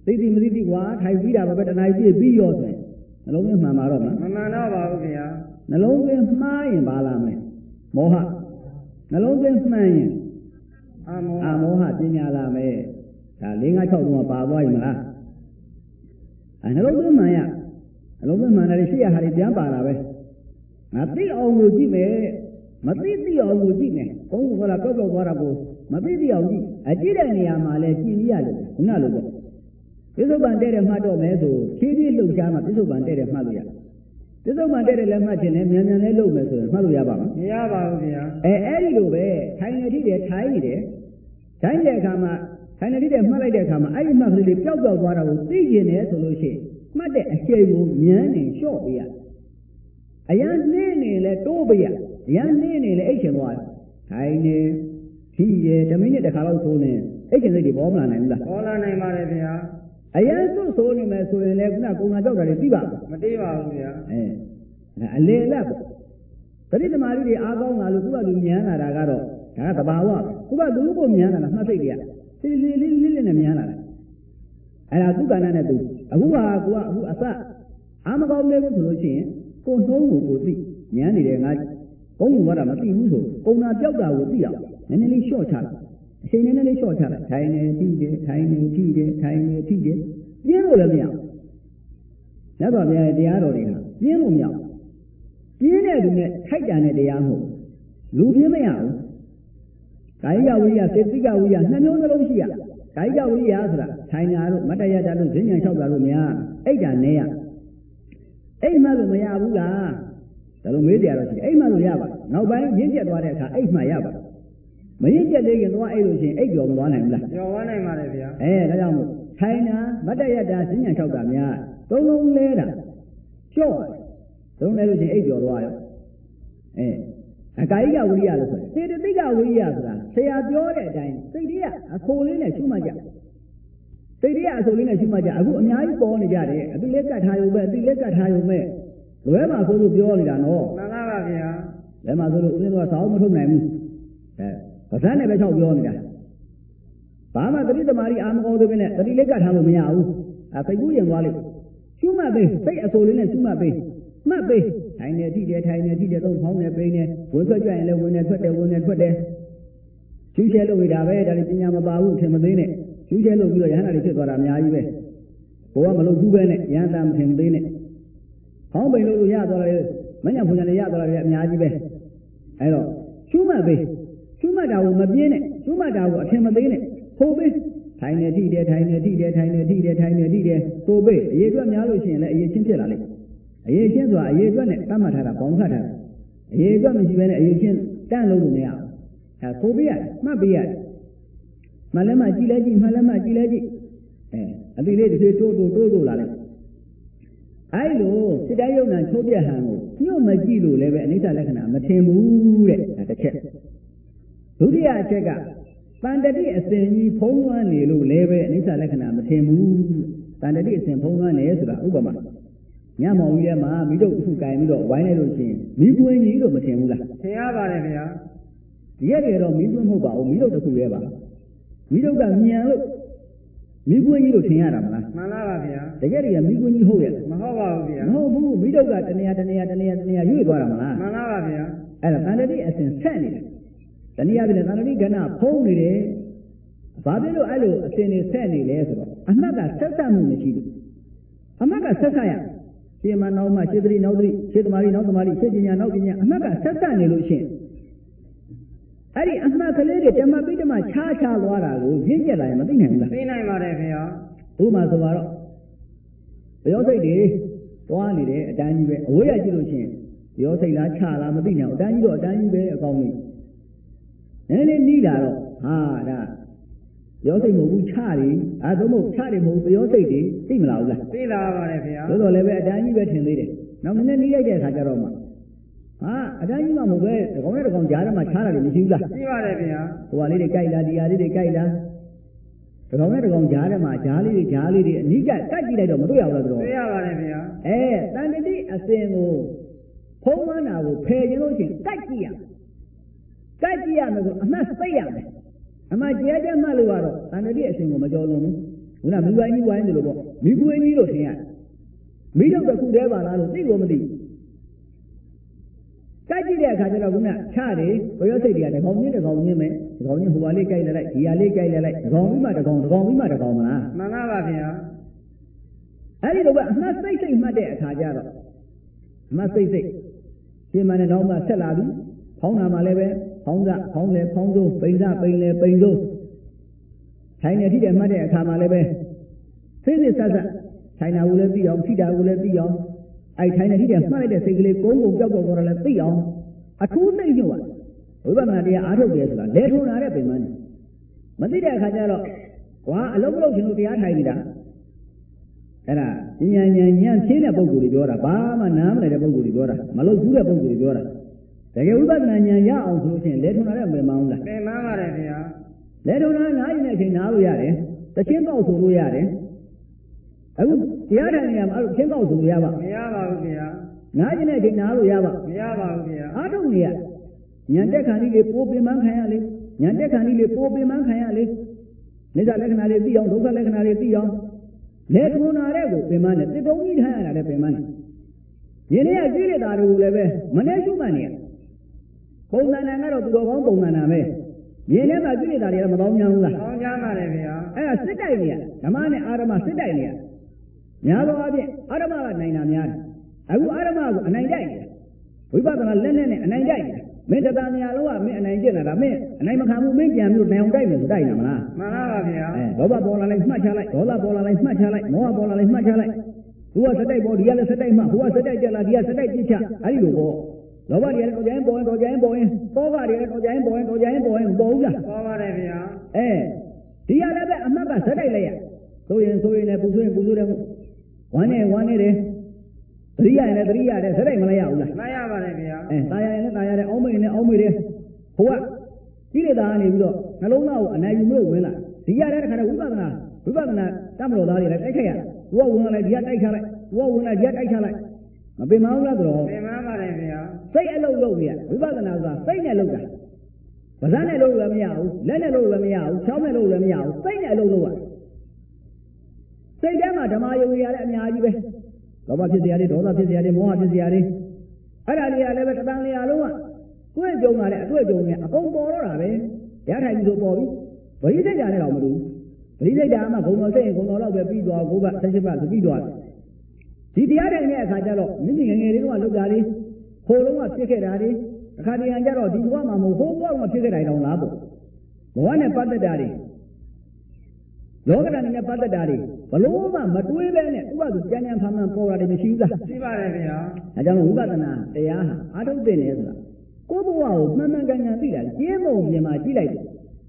သိသိမသိသိကွာထိုင်ပြီးတာပဲတနားကြီးပြီးရောဆိုရင်နှလုံးသွင်းမှန်ပါတော့မလားမမှန်တော့ပါဘူးဗျာနှလုံးသွင်းမှားရင်ပါလာမယ်မောဟနှလုံးသွင်းမှန်ရင်အာမောဟပညာလာမယ်ဒါ၄၅၆တုန်းကပါသွားပြီမလားနှလုံးသွင်းမှန်ရနှလုံးသွင်းမှန်တယ်ရှိရဟာတွေပြန်ပါလာပဲငါသိအောင်ကိုကြည့်မယ်မသိအောင်ကိုကြည့်မယ်ဘုန်းကကောက်သွားတာကိုမသိအောင်ကြည့်ကြည့်တဲ့နေရာမှာလဲကြည့်ရတယ်ခုနလိုပေါ့ပြစ္ဆုတ်ပန်တဲ့မှတ်တော့မယ်ဆိုဖြည်းဖြည်းလှုပ်ရှားမှပြစ္ဆုတ်ပန်တဲ့မှတ်လို့ရပြစ္ဆုတ်ပန်တဲ့လည်းမှတ်ခြင်းနဲ့မြန်မြန်လေးလုပ်မယ်ဆိုရင်မှတ်လို့ရပါမလားမရပါဘူးဗျာအဲ့ဒီလိုပဲထိုင်နေထိတယ်ထိုင်နေတယ်ထိုင်တဲ့အခါမှာထိုင်နေထိတယ်မှတ်လိုက်တဲ့အခါမှာအဲ့ဒီမှတ်ကလေးတွေပျောက်သွားတာကိုသိကျင်တယ်ဆိုလို့ရှိရင်မှတ်တဲ့အချိန်ကိုမြန်နေလျှော့ပေးရအရန်နှင်းနေလဲတိုးပေးရအရန်နှင်းနေလဲအိတ်ချင်သွားတယ်ထိုင်နေထိရ10မိနစ်တစ်ခါလောက်ဆိုနေအိတ်ချင်စိတ်တွေပေါ်မလာနိုင်ဘူးလားပေါ်လာနိုင်ပါတယ်ဗျာအရန်ဆိုနေမယ်ဆိုရင်လည်းခုနကုံနာကြောက်တာတွေသိပါမသိပါဘူးဗျာအလေလက်ပေါ့ပရိသမารီတွေအားကောင်းလာလို့သူကလူမြန်းလာတာကတော့ဒါကတဘာဝသူကလူကိုမြန်းလာတာမှတ်သိကြလေးနဲ့မြန်းလာတာအဲ့ဒါသူကဏ္ဍနဲ့သူအခုကအခုအစအာမကောင်းလေးကိုဆိုလို့ရှိရင်ကိုနှုံးကိုသိမြန်းနေတယ်ငါကုန်းကတော့မသိဘူးဆိုကုံနာပြောက်တာကိုသိအောင်နည်းနည်းလေးလျှော့ချလိုက်အချိန်နည်းနည်းလေးလျှော့ချလိုက်ထိုင်နေထိတယ်ထိုင်နေထိတယ်ထိုင်နေထိတယ်ပြင်းလို့လည်းမရဘူးမြတ်စွာဘုရားရဲ့တရားတော်တွေကပြင်းလို့မရဘူးပြင်းတဲ့လူနဲ့ထိုက်တန်တဲ့တရားမဟုတ်လူပြင်းမရဘူးကာယဝိရိယစေတိကဝိရိယနှစ်မျိုးစလုံးရှိရကာယဝိရိယဆိုတာထိုင်ညာတို့မတ္တယတာတို့ဈဉ္ဉံလျှောက်တာတို့များအိတ်တာနေရအိတ်မှလို့မရဘူးလားဒါလိုမေးကြရတော့ရှိအိတ်မှလို့ရပါနောက်ပိုင်းရင့်ကျက်သွားတဲ့အခါအိတ်မှရပါမရင့်ကျက်သေးရင်သွားအိတ်လို့ရှိရင်အိတ်ကျော်မသွားနိုင်ဘူးလားကျော်သွားနိုင်ပါတယ်ဗျာဒါကြောင့်မို့ထိုင်တာမတ္တယတာဈဉ္ဉံလျှောက်တာများသုံးလုံးလဲတာကျော့သုံးလဲလို့ရှိရင်အိတ်ကျော်သွားရောအကာယကဝိရိယလို့ဆိုတယ်စေတသိကဝိရိယဆိုတာဆရာပြောတဲ့အတိုင်းစိတ်တွေကအဆိုလေးနဲ့ရှုမှတ်ကြစိတ်တွေကအဆိုလေးနဲ့ရှုမှတ်ကြအခုအများကြီးပေါ်နေကြတယ်အတိလက်ကတ်ထားရုံပဲအတိလက်ကတ်ထားရုံပဲလွဲမှာဆိုလို့ပြောနေတာနော်မှန်ပါပါဗျာလွဲမှာဆိုလို့ဦးဇင်းကစာအုပ်မထုတ်နိုင်ဘူးဗဇက်နဲ့ပဲချောက်ပြောနေတာဘာမှတတိသမารီအာမကောင်းသေးပဲနဲ့တတိလက်ကတ်ထားလို့မရဘူးစိတ်ကူးရင်သွားလိမ့်ရှုမှတ်ပေးစိတ်အဆိုလေးနဲ့ရှုမှတ်ပေးမှတ်ပေးထိုင်နေထိတယ်ထိုင်နေထိတယ်သုံးဖောင်းနေပိနေဝင်ထွက်ကြရင်လည်းဝင်နေထွက်တယ်ဝင်နေထွက်တယ်ကျူးချဲလို့နေတာပဲဒါလည်းပညာမပါဘူးထင်မသေးနဲ့ကျူးချဲလို့ပြီးတော့ရဟန္တာတွေဖြစ်သွားတာအများကြီးပဲဘိုးကမလုပ်ဘူးပဲနဲ့ရဟန္တာမထင်သေးနဲ့ခေါင်းပိန်လို့ရသွားတယ်မညံဖွညာတွေရသွားတယ်အများကြီးပဲအဲ့တော့ရှုမှတ်ပေးရှုမှတ်တာကိုမပြင်းနဲ့ရှုမှတ်တာကိုအထင်မသေးနဲ့ထိုးပေးထိုင်နေထိတယ်ထိုင်နေထိတယ်ထိုင်နေထိတယ်ထိုင်နေထိတယ်ထိုးပေးအရေးအတွက်များလို့ရှိရင်လည်းအရေးချင်းဖြစ်လာလိမ့်အရေးချင်းဆိုတာအရေးအတွက်နဲ့တတ်မှတ်ထားတာပေါင်းခတ်ထားတာအရေးအတွက်မရှိဘဲနဲ့အရေးချင်းတန့်လို့မရဘူးထိုးပေးရတယ်မှတ်ပေးရတယ်မှလည်းမှကြည့်လဲကြည့်မှလည်းမှကြည့်လဲကြည့်အတိလေးတစ်သေးတိုးလာလိုက်အဲ့လိုစိတ်တိုင်းယုံနာထုတ်ပြဟန်ကိုညှို့မကြည့်လို့လည်းပဲအနိစ္စလက္ခဏာမထင်ဘူးတဲ့တစ်ချက်ဒုတိယအချက်ကတန်တတိအစဉ်ကြီးဖုံးလွှမ်းနေလို့လည်းပဲအနိစ္စလက္ခဏာမထင်ဘူးတန်တတိအစဉ်ဖုံးလွှမ်းနေဆိုတာဥပမာညမောင်ကြီးထဲမှာမိတို့အခုကင်ပြီးတော့ဝိုင်းလိုက်လို့ရှိရင်မိပွင့်ကြီးလို့မထင်ဘူးလားထင်ရပါတယ်ဗျာဒီရက်တော့မိပွင့်မဟုတ်ပါဘူးမိတို့တစ်ခုတည်းပါမိတို့ကမြန်လို့မိပွင့်ကြီးလို့ထင်ရတာမလားမှန်ပါပါဗျာတကယ်တည်းကမိပွင့်ကြီးဟုတ်ရဲ့မဟုတ်ပါဘူးဗျာမဟုတ်ဘူးမိတို့ကတနေရာရွေ့သွားတာမလားမှန်ပါပါဗျာအဲ့ဒါတန်တတိအစဉ်ဆက်နေတယ်တနည်းအားဖြင့်တန်တတိကဏ္ဍဖုံးနေတယ်ဘာဖြစ်လို့အဲ့လိုအစဉ်တွေဆက်နေလဲဆိုတော့အမှတ်ကဆက်ဆက်မှုမရှိဘူးအမှတ်ကဆက်ဆက်ရရှင်းမနောက်မှရှင်းသတိနောက်သတိရှင်းသမารီနောက်သမารီရှင်းပညာနောက်ပညာအမှတ်ကဆက်ဆက်နေလို့ရှိရင်အဲ့ဒီအမှတ်ကလေးတွေဓမ္မပိဋကမှာခြားသွားတာကိုရင့်ကျက်လာရင်မသိနိုင်ဘူးလားသိနိုင်ပါတယ်ခင်ဗျာဥပမာဆိုတော့ဘယောစိတ်တွေတွားနေတယ်အတန်းကြီးပဲအဝေးရကြည့်လို့ရှိရင်ဘယောစိတ်လားခြားလားမသိနိုင်ဘူးအတန်းကြီးတော့အတန်းကြီးပဲအကောင်းကြီးနည်းနည်းနီးလာတော့ဟာဒါဘယောစိတ်မဟုတ်ဘူးခြားတယ်သို့မဟုတ်ခြားတယ်မဟုတ်ဘယောစိတ်တွေသိမလားဘူးလားသိလာပါတယ်ခင်ဗျာသို့တော်လည်းပဲအတန်းကြီးပဲထင်သေးတယ်နောက်နည်းနည်းနီးလိုက်တဲ့အခါကျတော့မှအတန်းကြီးမှမဟုတ်ပဲတကောင်နဲ့တကောင်ကြားထဲမှာခြားတာတွေမရှိဘူးလားရှိပါတယ်ခင်ဗျာဟိုဟာလေးတွေကြိုက်လားဒီဟာလေးတွေကြိုက်လားတကောင်နဲ့တကောင်ကြားထဲမှာကြားလေးတွေအနိကကြိုက်ကြည့်လိုက်တော့မတွေ့ရဘူးလားတော်တွေ့ရပါတယ်ခင်ဗျာတန်တတိအစဉ်ကိုဖုံးမှန်းတာကိုဖယ်ခြင်းလို့ရှိရင်ကြိုက်ကြည့်ရမယ်ဆိုအမှတ်သိရမယ်အမှတ်ကျဲကျဲမှတ်လို့ကတော့တန်တတိအစဉ်ကိုမကြော်လွန်ဘူးခုနမိဝိုင်းကြီးဝိုင်းတယ်လို့ပေါ့မိကွေးကြီးလို့ထင်ရမိတော့တစ်ခုတည်းပါလားလို့သိလို့မသိကြိုက်ကြည့်တဲ့အခါကျတော့ခုနချတယ်ဘယောစိတ်တွေကတကောင်ချင်းပဲတကောင်ချင်းဟိုပါလေးကြိုက်လိုက်ဒီဟာလေးကြိုက်လိုက်တကောင်ပြီးမှတကောင်ပြီးမှတကောင်မလားမှန်ပါဗျာအဲ့ဒီလိုပဲအမှတ်စိတ်မှတ်တဲ့အခါကျတော့အမှတ်စိတ်ရှင်းမှနဲ့နောက်မှဆက်လာပြီဖောင်းတာမှလည်းပဲဖောင်းလေဖောင်းစိုးပိန်စားပိန်လေပိန်စိုးထိုင်နေထိတယ်မှတ်တဲ့အခါမှလည်းပဲစိတ်ဆက်ထိုင်တာကိုလည်းသိအောင်ထိတာကိုလည်းသိအောင်အဲ့ထိုင်နေထိတယ်မှတ်လိုက်တဲ့စိတ်ကလေးကုန်းကြောက်တော့လည်းသိအောင်အထူးသိညွတ်ဝိပဿနာတရားအားထုတ်တယ်ဆိုတာလဲထုံလာတဲ့ပင်မနဲ့မသိတဲ့အခါကျတော့ကွာအလုံးမလုံးရှင်တို့တရားထိုင်နေတာအဲ့ဒါဉာဏ်ရှင်းတဲ့ပုဂ္ဂိုလ်တွေပြောတာဘာမှနားမလည်တဲ့ပုဂ္ဂိုလ်တွေပြောတာမလုပ်ဘူးတဲ့ပုဂ္ဂိုလ်တွေပြောတာတကယ်ဝိပဿနာဉာဏ်ရအောင်ဆိုရင်လဲထုံလာတဲ့ပင်မအောင်လားပင်မပါတယ်ဗျာလဲထုံလာနားရင်တဲ့အချိန်နားလို့ရတယ်တချင်းကောက်ဆိုလို့ရတယ်အခုတရားထိုင်နေရမှာအဲ့လိုချင်းကောက်ဆိုလို့ရပါမရပါဘူးဗျာနားရင်တဲ့အချိန်နားလို့ရပါမရပါဘူးဗျာအားထုတ်နေရဉာဏ်တက်ခါလေးတွေပိုးပင်မခံရလေဉာဏ်တက်ခါလေးတွေပိုးပင်မခံရလေနိစ္စလက္ခဏာတွေသိအောင်ဒုက္ခလက္ခဏာတွေသိအောင်လဲထုံလာတဲ့ကိုပင်မနဲ့တစ်တုံးကြီးထားရတာလည်းပင်မနဲ့ယင်းနေ့ကကြည့်တဲ့တာတွေကိုလည်းပဲမနဲ့ရှုမှတ်နေရပုံသဏ္ဍာန်ကတော့သူတော်ကောင်းပုံသဏ္ဍာန်ပဲယင်းနေ့ကကြည့်တဲ့တာတွေကမပေါင်းများဘူးလားပေါင်းများပါတယ်ဗျာအဲ့ဒါစစ်တိုက်နေရဓမ္မနဲ့အာရမစစ်တိုက်နေရများသောအားဖြင့်အာရမကနိုင်တာများတယ်အခုအာရမကိုအနိုင်တိုက်နေဝိပဿနာလက်နဲ့အနိုင်တိုက်နေမင်းတရားများလုံးကမင်းအနိုင်ကျင့်လာတာမင်းအနိုင်မခံဘူးမင်းပြန်ပြီးနိုင်အောင်တိုက်မယ်ဆိုတိုက်နေမလားမှန်ပါဗျာလောဘပေါ်လာလိုက်မှတ်ချလိုက်ဒေါသပေါ်လာလိုက်မှတ်ချလိုက်မောဟပေါ်လာလိုက်မှတ်ချလိုက်သူကစတိုက်ပေါ်ဒီကလည်းစတိုက်မှဟိုကစတိုက်ကြလာဒီကစတိုက်ပြစ်ချအဲ့ဒီလိုပေါ့လောဘတွေလည်းတော်ကြရင်ပေါ်ရင်တောကတွေလည်းတော်ကြရင်ပေါ်ရင်မပေါ်ဘူးလားပေါ်ပါတယ်ဗျာဒီကလည်းပဲအမှတ်ကစတိုက်လိုက်ရဆိုရင်လည်းပူဆိုရင်ပူဆိုတယ်ဝမ်းနေတယ်သတိရရင်လည်းသတိရတယ်စတိုက်မလိုက်ရဘူးလားမရပါတယ်ဗျာตายရင်လည်းตายရတယ်အောင်းမိရင်လည်းအောင်းမိတယ်ဟိုကကိလေသာကနေပြီးတော့နှလုံးသားကိုအနိုင်ယူလို့ဝင်လာဒီရတဲ့ခါကျဝိပဿနာတမလို့သားတွေလည်းတိုက်ခိုက်ရသူကဝင်လာလိုက်ဒီကတိုက်ချလိုက်သူကဝင်လာဒီကတိုက်ချလိုက်မပင်မအောင်လားတော့ပင်မပါတယ်ဗျာစိတ်အလုံးလုံးနေရဝိပဿနာဆိုတာစိတ်နဲ့လုံးတာပါးစပ်နဲ့လုံးလည်းမရဘူးလက်နဲ့လုံးလည်းမရဘူးချောင်းနဲ့လုံးလည်းမရဘူးစိတ်နဲ့အလုံးလုံးရစိတ်ထဲမှာဓမ္မယုံရတဲ့အများကြီးပဲလောဘဖြစ်စရာတွေဒေါသဖြစ်စရာတွေမောဟဖြစ်စရာတွေအဲ့ဒါတွေကလည်းပဲတဏှာလျာလုံးကတွေ့ကြုံလာတဲ့အတွေ့အကြုံတွေအကုန်ပေါ်တော့တာပဲရထိုင်ပြီးဆိုပေါ်ပြီဗရိစိတ်ဓာတ်နဲ့တော့မလို့ဗရိစိတ်ဓာတ်မှဂုံတော်စိတ်ရင်ဂုံတော်တော့ပဲပြီးသွားဘုရားဆက်ရှိပါဆိုပြီးသွားတယ်ဒီတရားထိုင်တဲ့အခါကျတော့မိမိငယ်လေးတွေကလောက်တာလေးခိုးလုံးကဖြစ်ခဲ့တာလေးအခါတရံကျတော့ဒီဘဝမှာမဟုတ်ဟိုဘဝမှာဖြစ်ခဲ့တာတောင်လားပေါ့ဘဝနဲ့ပတ်သက်တာတွေလောကဓာတ်နဲ့ပတ်သက်တာတွေဘလို့မှမတွေးပဲနဲ့ဥပဒေကြမ်းဖန်ပေါ်တာတွေမရှိဘူးလားရှိပါတယ်ဗျာအဲကြောင့်ဝိပဿနာတရားဟာအာထုတ်တဲ့နေဆိုတာကိုယ့်ဘဝကိုမှန်ကန်သိတာကျင်းမုံပြင်မှာကြည့်လိုက်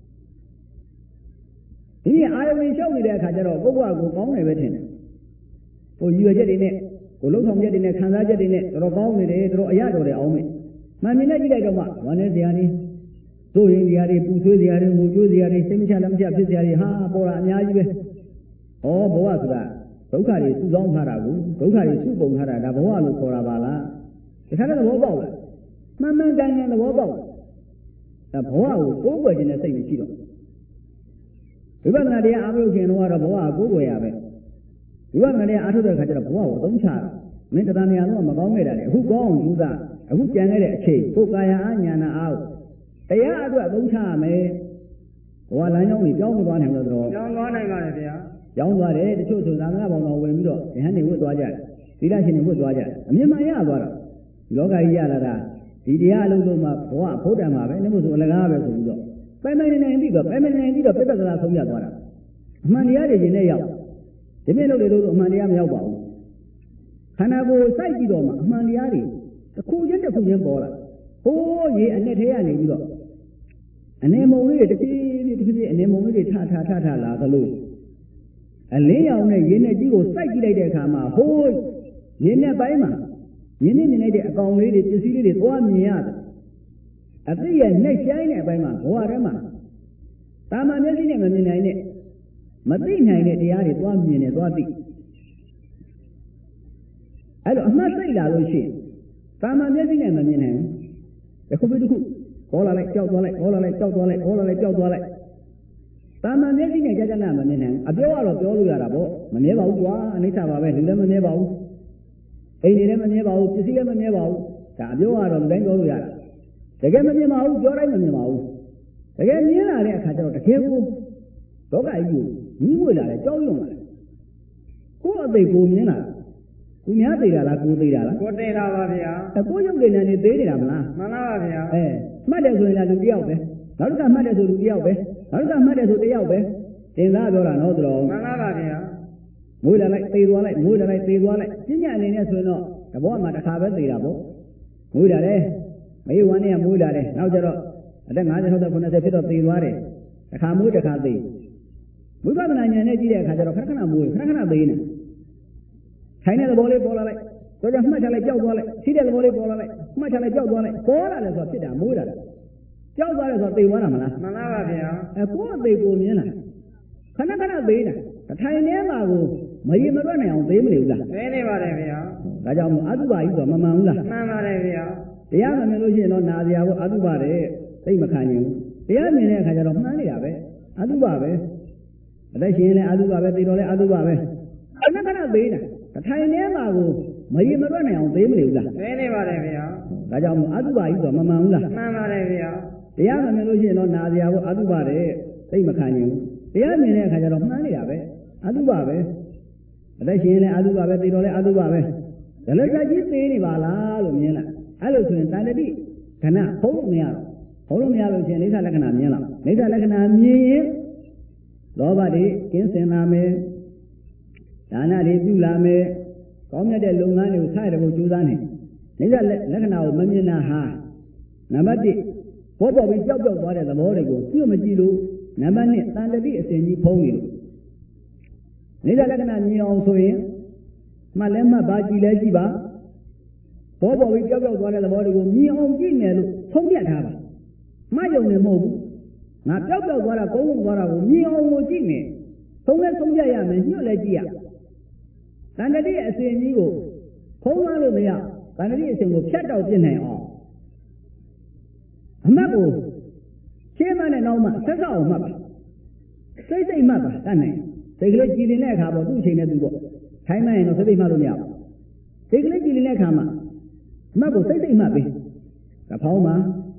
ဒီအာရုံဝင်လျှောက်နေတဲ့အခါကျတော့ကိုယ့်ဘဝကိုကောင်းတယ်ပဲထင်တယ်ဟိုရည်ရွယ်ချက်တွေနဲ့ကိုလုံးဆောင်ချက်တွေနဲ့ခံစားချက်တွေနဲ့တော်ကောင်းနေတယ်တော်အရတော်တယ်အောင်မယ်မှန်မြင်နဲ့ကြည့်လိုက်တော့မှဝမ်းနေစရာတွေတို့ရင်စရာတွေပူဆွေးစရာတွေငိုကြိုးစရာတွေစိတ်မချလက်မချဖြစ်စရာတွေဟာပေါ်တာအများကြီးပဲဩဘဝဆိုတာဒုက္ခတွေစုဆောင်းထားတာကိုဒုက္ခတွေစုပုံထားတာဒါဘဝလို့ခေါ်တာပါလားဒီခါတဲ့သဘောပေါက်လားမှန်ကန်သဘောပေါက်ဒါဘဝကိုကိုးကွယ်ခြင်းနဲ့စိတ်မရှိတော့ဝိပဿနာတရားအားထုတ်ခြင်းတော့ဘဝကိုးကွယ်ရပဲဝိပဿနာတရားအားထုတ်တဲ့အခါကျတော့ဘဝကိုအသုံးချတာမင်းတရားများတော့မကောင်းခဲ့တာလေအခုကောင်းအောင်ယူတာအခုကြံခဲ့တဲ့အချိန်ကိုယ်ကာယအာညာနာအားတရားအတွက်အသုံးချရမယ်ဘဝလမ်းကြောင်းကြီးကြောင်းသွားနိုင်လို့တော့ကြောင်းသွားနိုင်ပါလေဗျာကြောင်းသွားတယ်တချို့ဆိုသာသနာ့ဘောင်တော်ဝင်ပြီးတော့ယဟန်တွေဝတ်သွားကြတယ်သီလရှင်တွေဝတ်သွားကြတယ်အမြင်မှန်ရသွားတော့ဒီလောကကြီးရလာတာဒီတရားအလုံးစုံမှာဘဝဘုဒ္ဓံမှာပဲလည်းမဟုတ်ဆိုအလကားပဲဆိုပြီးတော့ပိုင်နေပြီးတော့ပြတ်တကလားဆုံးရသွားတာအမှန်တရားတွေရှင်နဲ့ရောက်ဒီနေ့လို့အမှန်တရားမရောက်ပါဘူးခန္ဓာကိုယ်စိုက်ပြီးတော့မှအမှန်တရားတွေတစ်ခုချင်းပေါ်လာဟိုးရေအနဲ့ထဲကနေပြီးတော့အနေမုံလေးတွေတဖြည်းအနေမုံလေးတွေထလာသလိုအလင်းရောင်နဲ့ရေနဲ့ကြီးကိုစိုက်ကြည့်လိုက်တဲ့အခါမှာဟိုးရေနဲ့ပိုင်းမှာရင်းနှီးမြင်လိုက်တဲ့အကောင်လေးတွေပစ္စည်းလေးတွေသွားမြင်ရတယ်အသိရဲ့နှိမ့်ဆိုင်တဲ့အပိုင်းမှာဘဝထဲမှာတာမန်မျက်စိနဲ့မမြင်နိုင်တဲ့မသိနိုင်တဲ့တရားတွေသွားမြင်နေသွားသိအဲ့လိုအမှတ်သိလာလို့ရှိရင်တာမန်မျက်စိနဲ့မမြင်နိုင်ဘူးတစ်ခုခေါ်လာလိုက်ကြောက်သွားလိုက်ခေါ်လာလိုက်ကြောက်သွားလိုက်ခေါ်လာလိုက်ကြောက်သွားလိုက်တာမန်မျက်စိနဲ့ကြာကြာနာမမြင်နိုင်အပြောကတော့ပြောလို့ရတာပေါ့မမြဲပါဘူးကွာအနိစ္စပါပဲလူလည်းမမြဲပါဘူးအိမ်လည်းမမြဲပါဘူးပစ္စည်းလည်းမမြဲပါဘူးဒါအပြောကတော့လူတိုင်းပြောလို့ရတာတကယ်မမြင်ပါဘူးပြောတိုင်းမမြင်ပါဘူးတကယ်မြင်လာတဲ့အခါကျတော့တကယ်ကိုလောကကြီးကိုကြီးဝေလာတယ်ကြောက်ရွံ့လာတယ်ကိုယ်အသိကိုမြင်လာသူများသိတာလားကိုသိတာလားကိုသိတာပါဗျာကိုရုပ်တွေနဲ့နေသေးနေတာမလားမှန်ပါဗျာမှတ်တယ်ဆိုရင်လည်းလူတယောက်ပဲနောက်ကမှတ်တယ်ဆိုလူတယောက်ပဲနောက်ကမှတ်တယ်ဆိုတယောက်ပဲတင်သားပြောတာနော်သူတော်မှန်ပါဗျာမွေးလာလိုက်သေသွားလိုက်မွေးလာလိုက်သေသွားလိုက်ပြညာအနေနဲ့ဆိုရင်တော့တဘောမှာတစ်ခါပဲသေတာပေါ့မွေးလာတယ်မေးဝမ်းနဲ့မွေးလာတယ်နောက်ကျတော့အသက်50 60 90ဖြစ်တော့သေသွားတယ်တစ်ခါမွေးတစ်ခါသေဝိပဿနာဉာဏ်နဲ့ကြည့်တဲ့အခါကျတော့ခဏခဏမွေးခဏခဏသေနေထိုင်တဲ့သဘောလေးပေါ်လာလိုက်တော့မှတ်ထားလိုက်ကြောက်သွားလိုက်ရှိတဲ့သဘောလေးပေါ်လာလိုက်မှတ်ထားလိုက်ကြောက်သွားလိုက်ပေါ်လာတယ်ဆိုတော့ဖြစ်တာမွေးလာတယ်ကြောက်သွားတယ်ဆိုတော့သေသွားတာမလားမှန်ပါဗျာကိုယ်အသေးကိုမြင်လာခဏခဏသေးတာထိုင်နေမှာကိုမရင်မတွက်နိုင်အောင်သေးမနေဘူးလားသေးနေပါတယ်ဗျာဒါကြောင့်အတုပါကြီးဆိုမမှန်ဘူးလားမှန်ပါတယ်ဗျာတရားမမြင်လို့ရှိရင်တော့နာစရာကိုအတုပါတဲ့သိမခံနိုင်ဘူးတရားမြင်တဲ့အခါကျတော့မှန်းနေတာပဲအတုပါပဲအသက်ရှင်လည်းအတုပါပဲသိတော့လည်းအတုပါပဲခဏခဏသေးတာထိုင်နေမှာကိုမရင်မတွက်နိုင်အောင်သေးမနေဘူးလားသေးနေပါတယ်ဗျာဒါကြောင့်အတုပါကြီးဆိုမမှန်ဘူးလားမှန်ပါတယ်ဗျာတရားမမြင်လို့ရှိရင်တော့နာစရာကိုအတုပါတဲ့သိမခံနိုင်ဘူးတရားမြင်တဲ့အခါကျတော့မှန်းနေတာပဲအတုပါပဲအသက်ရှင်လည်းအတုပါပဲသိတော့လည်းအတုပါပဲဒါလည်းကြကြီးသေးနေပါလားလို့မြင်လာအဲ့လိုဆိုရင်တန်တတိခဏဖုံးလို့မရတော့ဖုံးလို့မရလို့ရှိရင်အိဋ္ဌလက္ခဏာမြင်လာအိဋ္ဌလက္ခဏာမြင်ရင်လောဘတွေကင်းစင်လာမယ်ဒါနတွေပြုလာမယ်ကောင်းမြတ်တဲ့လုပ်ငန်းတွေကိုဆက်ရဖို့ကြိုးစားနေအိဋ္ဌလက္ခဏာကိုမမြင်တာဟာနံပါတ်1ပေါ်ပေါ်ပြီးကြောက်ကြောက်သွားတဲ့သဘောတွေကိုကြည့်မကြည့်လို့နံပါတ်2တန်တတိအစဉ်ကြီးဖုံးနေလို့အိဋ္ဌလက္ခဏာမြင်အောင်ဆိုရင်မှတ်လဲမှတ်ပါကြည့်လဲကြည့်ပါပေါ်ပေါ်ပြီးကြောက်ကြောက်သွားတဲ့သဘောတွေကိုမြင်အောင်ကြည့်မယ်လို့ဆုံးဖြတ်ထားပါမှတ်ယုံနေမဟုတ်ဘူးငါကြောက်ကြောက်သွားတာကုန်းကုန်းသွားတာကိုမြင်အောင်ကိုကြည့်မယ်ဆုံးဖြတ်ရမယ်ညှို့လဲကြည့်ရတန်တတိအစဉ်ကြီးကိုဖုံးသွားလို့မရတန်တတိအစဉ်ကိုဖြတ်တော့ပြစ်နိုင်အောင်အမှတ်ကိုရှင်းမနဲ့နောက်မှဆက်ဆောက်အောင်မှတ်ပါစိတ်စိတ်မှတ်ပါတတ်နိုင်စိတ်ကလေးကြည်လင်တဲ့အခါပေါ့သူ့အချိန်နဲ့သူပေါ့ထိုင်းမှရင်တော့စိတ်စိတ်မှတ်လို့မရဘူးစိတ်ကလေးကြည်လင်တဲ့အခါမှာအမှတ်ကိုစိတ်စိတ်မှတ်ပြီးကဖောင်းမှာ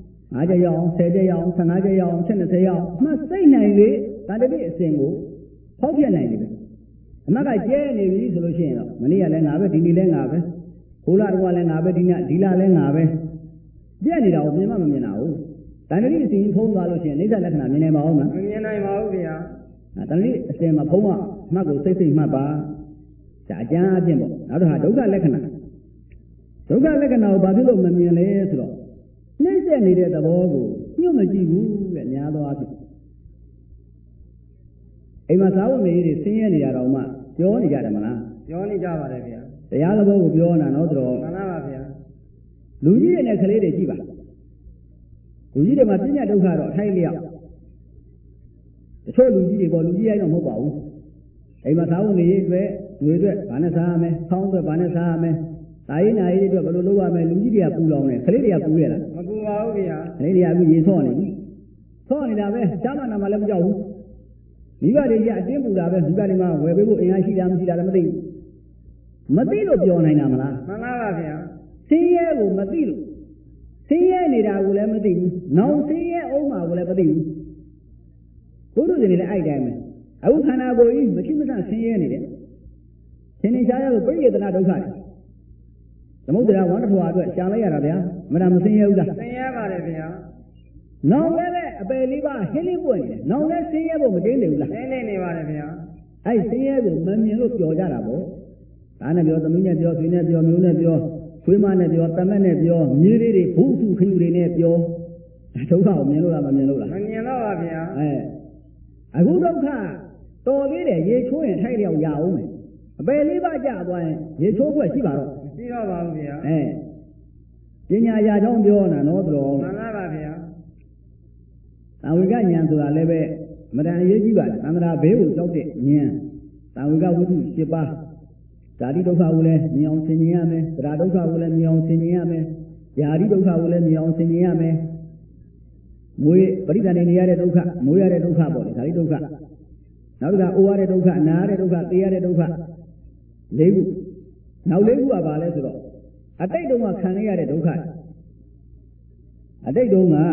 5ချက်ရအောင်10ချက်ရအောင်15ချက်ရအောင်20ရအောင်မှတ်စိတ်နိုင်လေတန်တတိအစဉ်ကိုဖောက်ပြနိုင်တယ်အမှတ်ကကျဲနေပြီဆိုလို့ရှိရင်တော့မနေ့ကလည်းငါပဲဒီနေ့လည်းငါပဲခိုးလာတော့လည်းငါပဲဒီလလည်းငါပဲပြက်နေတာကိုမြင်မှမမြင်တာဟုတ်တန်တတိအစဉ်ဖုံးသွားလို့ရှိရင်အိဋ္ဌလက္ခဏာမြင်နိုင်ပါဦးမလားမမြင်နိုင်ပါဘူးဗျာတန်တတိအစဉ်မှာဖုံးမှတ်ကိုစိတ်စိတ်မှတ်ပါဒါအကျမ်းအပြင်ပေါ့နောက်တော့ဟာဒုက္ခလက္ခဏာကိုဘာဖြစ်လို့မမြင်လဲဆိုတော့နှိမ့်ဆက်နေတဲ့သဘောကိုညှို့မကြည့်ဘူးတဲ့များသောအားဖြင့်အိမ်မှာသာဝမေကြီးတွေဆင်းရဲနေတာတော့မှပြောနေကြတယ်မလားပြောနေကြပါတယ်ဗျာတရားသဘောကိုပြောနေတာနော်တော်မှန်ပါဗျာလူကြီးတွေနဲ့ကလေးတွေကြည့်ပါလူကြီးတွေမှာပြညာဒုက္ခတော့အထိုက်လျောက်တချို့လူကြီးတွေပေါ်လူကြီးရိုက်တော့မဟုတ်ပါဘူးအိမ်မှာသာဝမေကြီးတွေငွေတွေဘာနဲ့စားရမယ်ဆောင်းတွေဘာနဲ့စားရမယ်တာရေးနာရေးတွေဘယ်လိုလုပ်ရမလဲလူကြီးတွေကပူလောင်နေကလေးတွေကပူရလားမပူပါဘူးဗျာကလေးတွေကအခုရေဆော့နေပြီဆော့နေတာပဲရှားမနာမှလည်းမကြောက်ဘူးမိဘတွေကအတင်းပူတာပဲမိဘတွေမှာဝယ်ပေးဖို့အင်အားရှိတာမရှိတာလည်းမသိဘူးမသိလို့ပြောနိုင်တာမလားမှန်ပါဗျာဆင်းရဲကိုမသိလို့ဆင်းရဲနေတာကိုလည်းမသိဘူးနောင်ဆင်းရဲအောင်မှာကိုလည်းမသိဘူးဘုရားရှင်လည်းအဲ့တိုင်းပဲအခုခန္ဓာကိုယ်ကြီးမရှိမဆဆင်းရဲနေတယ်သင်္နေရှားရလို့ပြိယတနာဒုက္ခသမုဒ္ဒရာဝန္တထွာအတွက်ရှာလိုက်ရတာဗျာမနာမဆင်းရဲဘူးလားဆင်းရဲပါတယ်ဗျာနောင်လည်းပဲအပယ်လေးပါဟင်းလေးပွင့်နေတယ်နောင်လည်းဆင်းရဲဖို့မတင်းနေဘူးလားတင်းနေပါတယ်ဗျာအဲ့ဆင်းရဲကိုမမြင်လို့ပျော်ကြတာပေါ့ဒါနဲ့ပြောသမီးနဲ့ပြောဆွေနဲ့ပြောမျိုးနဲ့ပြောခွေးမနဲ့ပြောတမက်နဲ့ပြောမြေးလေးတွေဘုစုခင်းတွေနဲ့ပြောဒုက္ခကိုမြင်လို့လားမမြင်လို့လားမမြင်တော့ပါဗျာအခုဒုက္ခတော်သေးတယ်ရေချိုးရင်ထိုက်လျောက်ရအောင်မယ်အပယ်လေးပါကြသွားရင်ရေချိုးခွက်ရှိပါတော့မရှိတော့ပါဘူးဗျာပညာရာကြောင်းပြောတာနော်တော်မှန်ပါဗျာသာဝိကဉာဏ်ဆိုတာလည်းပဲအမှန်တန်အရေးကြီးပါတယ်သံဃာဘေးကိုကြောက်တဲ့ဉာဏ်သာဝိကဝိတု7ပါးဇာတိဒုက္ခကိုလည်းမြင်အောင်ဆင်ခြင်ရမယ်သရဒုက္ခကိုလည်းမြင်အောင်ဆင်ခြင်ရမယ်ယာတိဒုက္ခကိုလည်းမြင်အောင်ဆင်ခြင်ရမယ်မွေးပရိသတ်နေရတဲ့ဒုက္ခမွေးရတဲ့ဒုက္ခပေါ့လေဒါလေးဒုက္ခနောက်တစ်ခါအိုရတဲ့ဒုက္ခနာရတဲ့ဒုက္ခသိရတဲ့ဒုက္ခ၄ခုနောက်၄ခုကဘာလဲဆိုတော့အတိတ်တုန်းကခံရတဲ့ဒုက္ခအတိတ်တုန်းက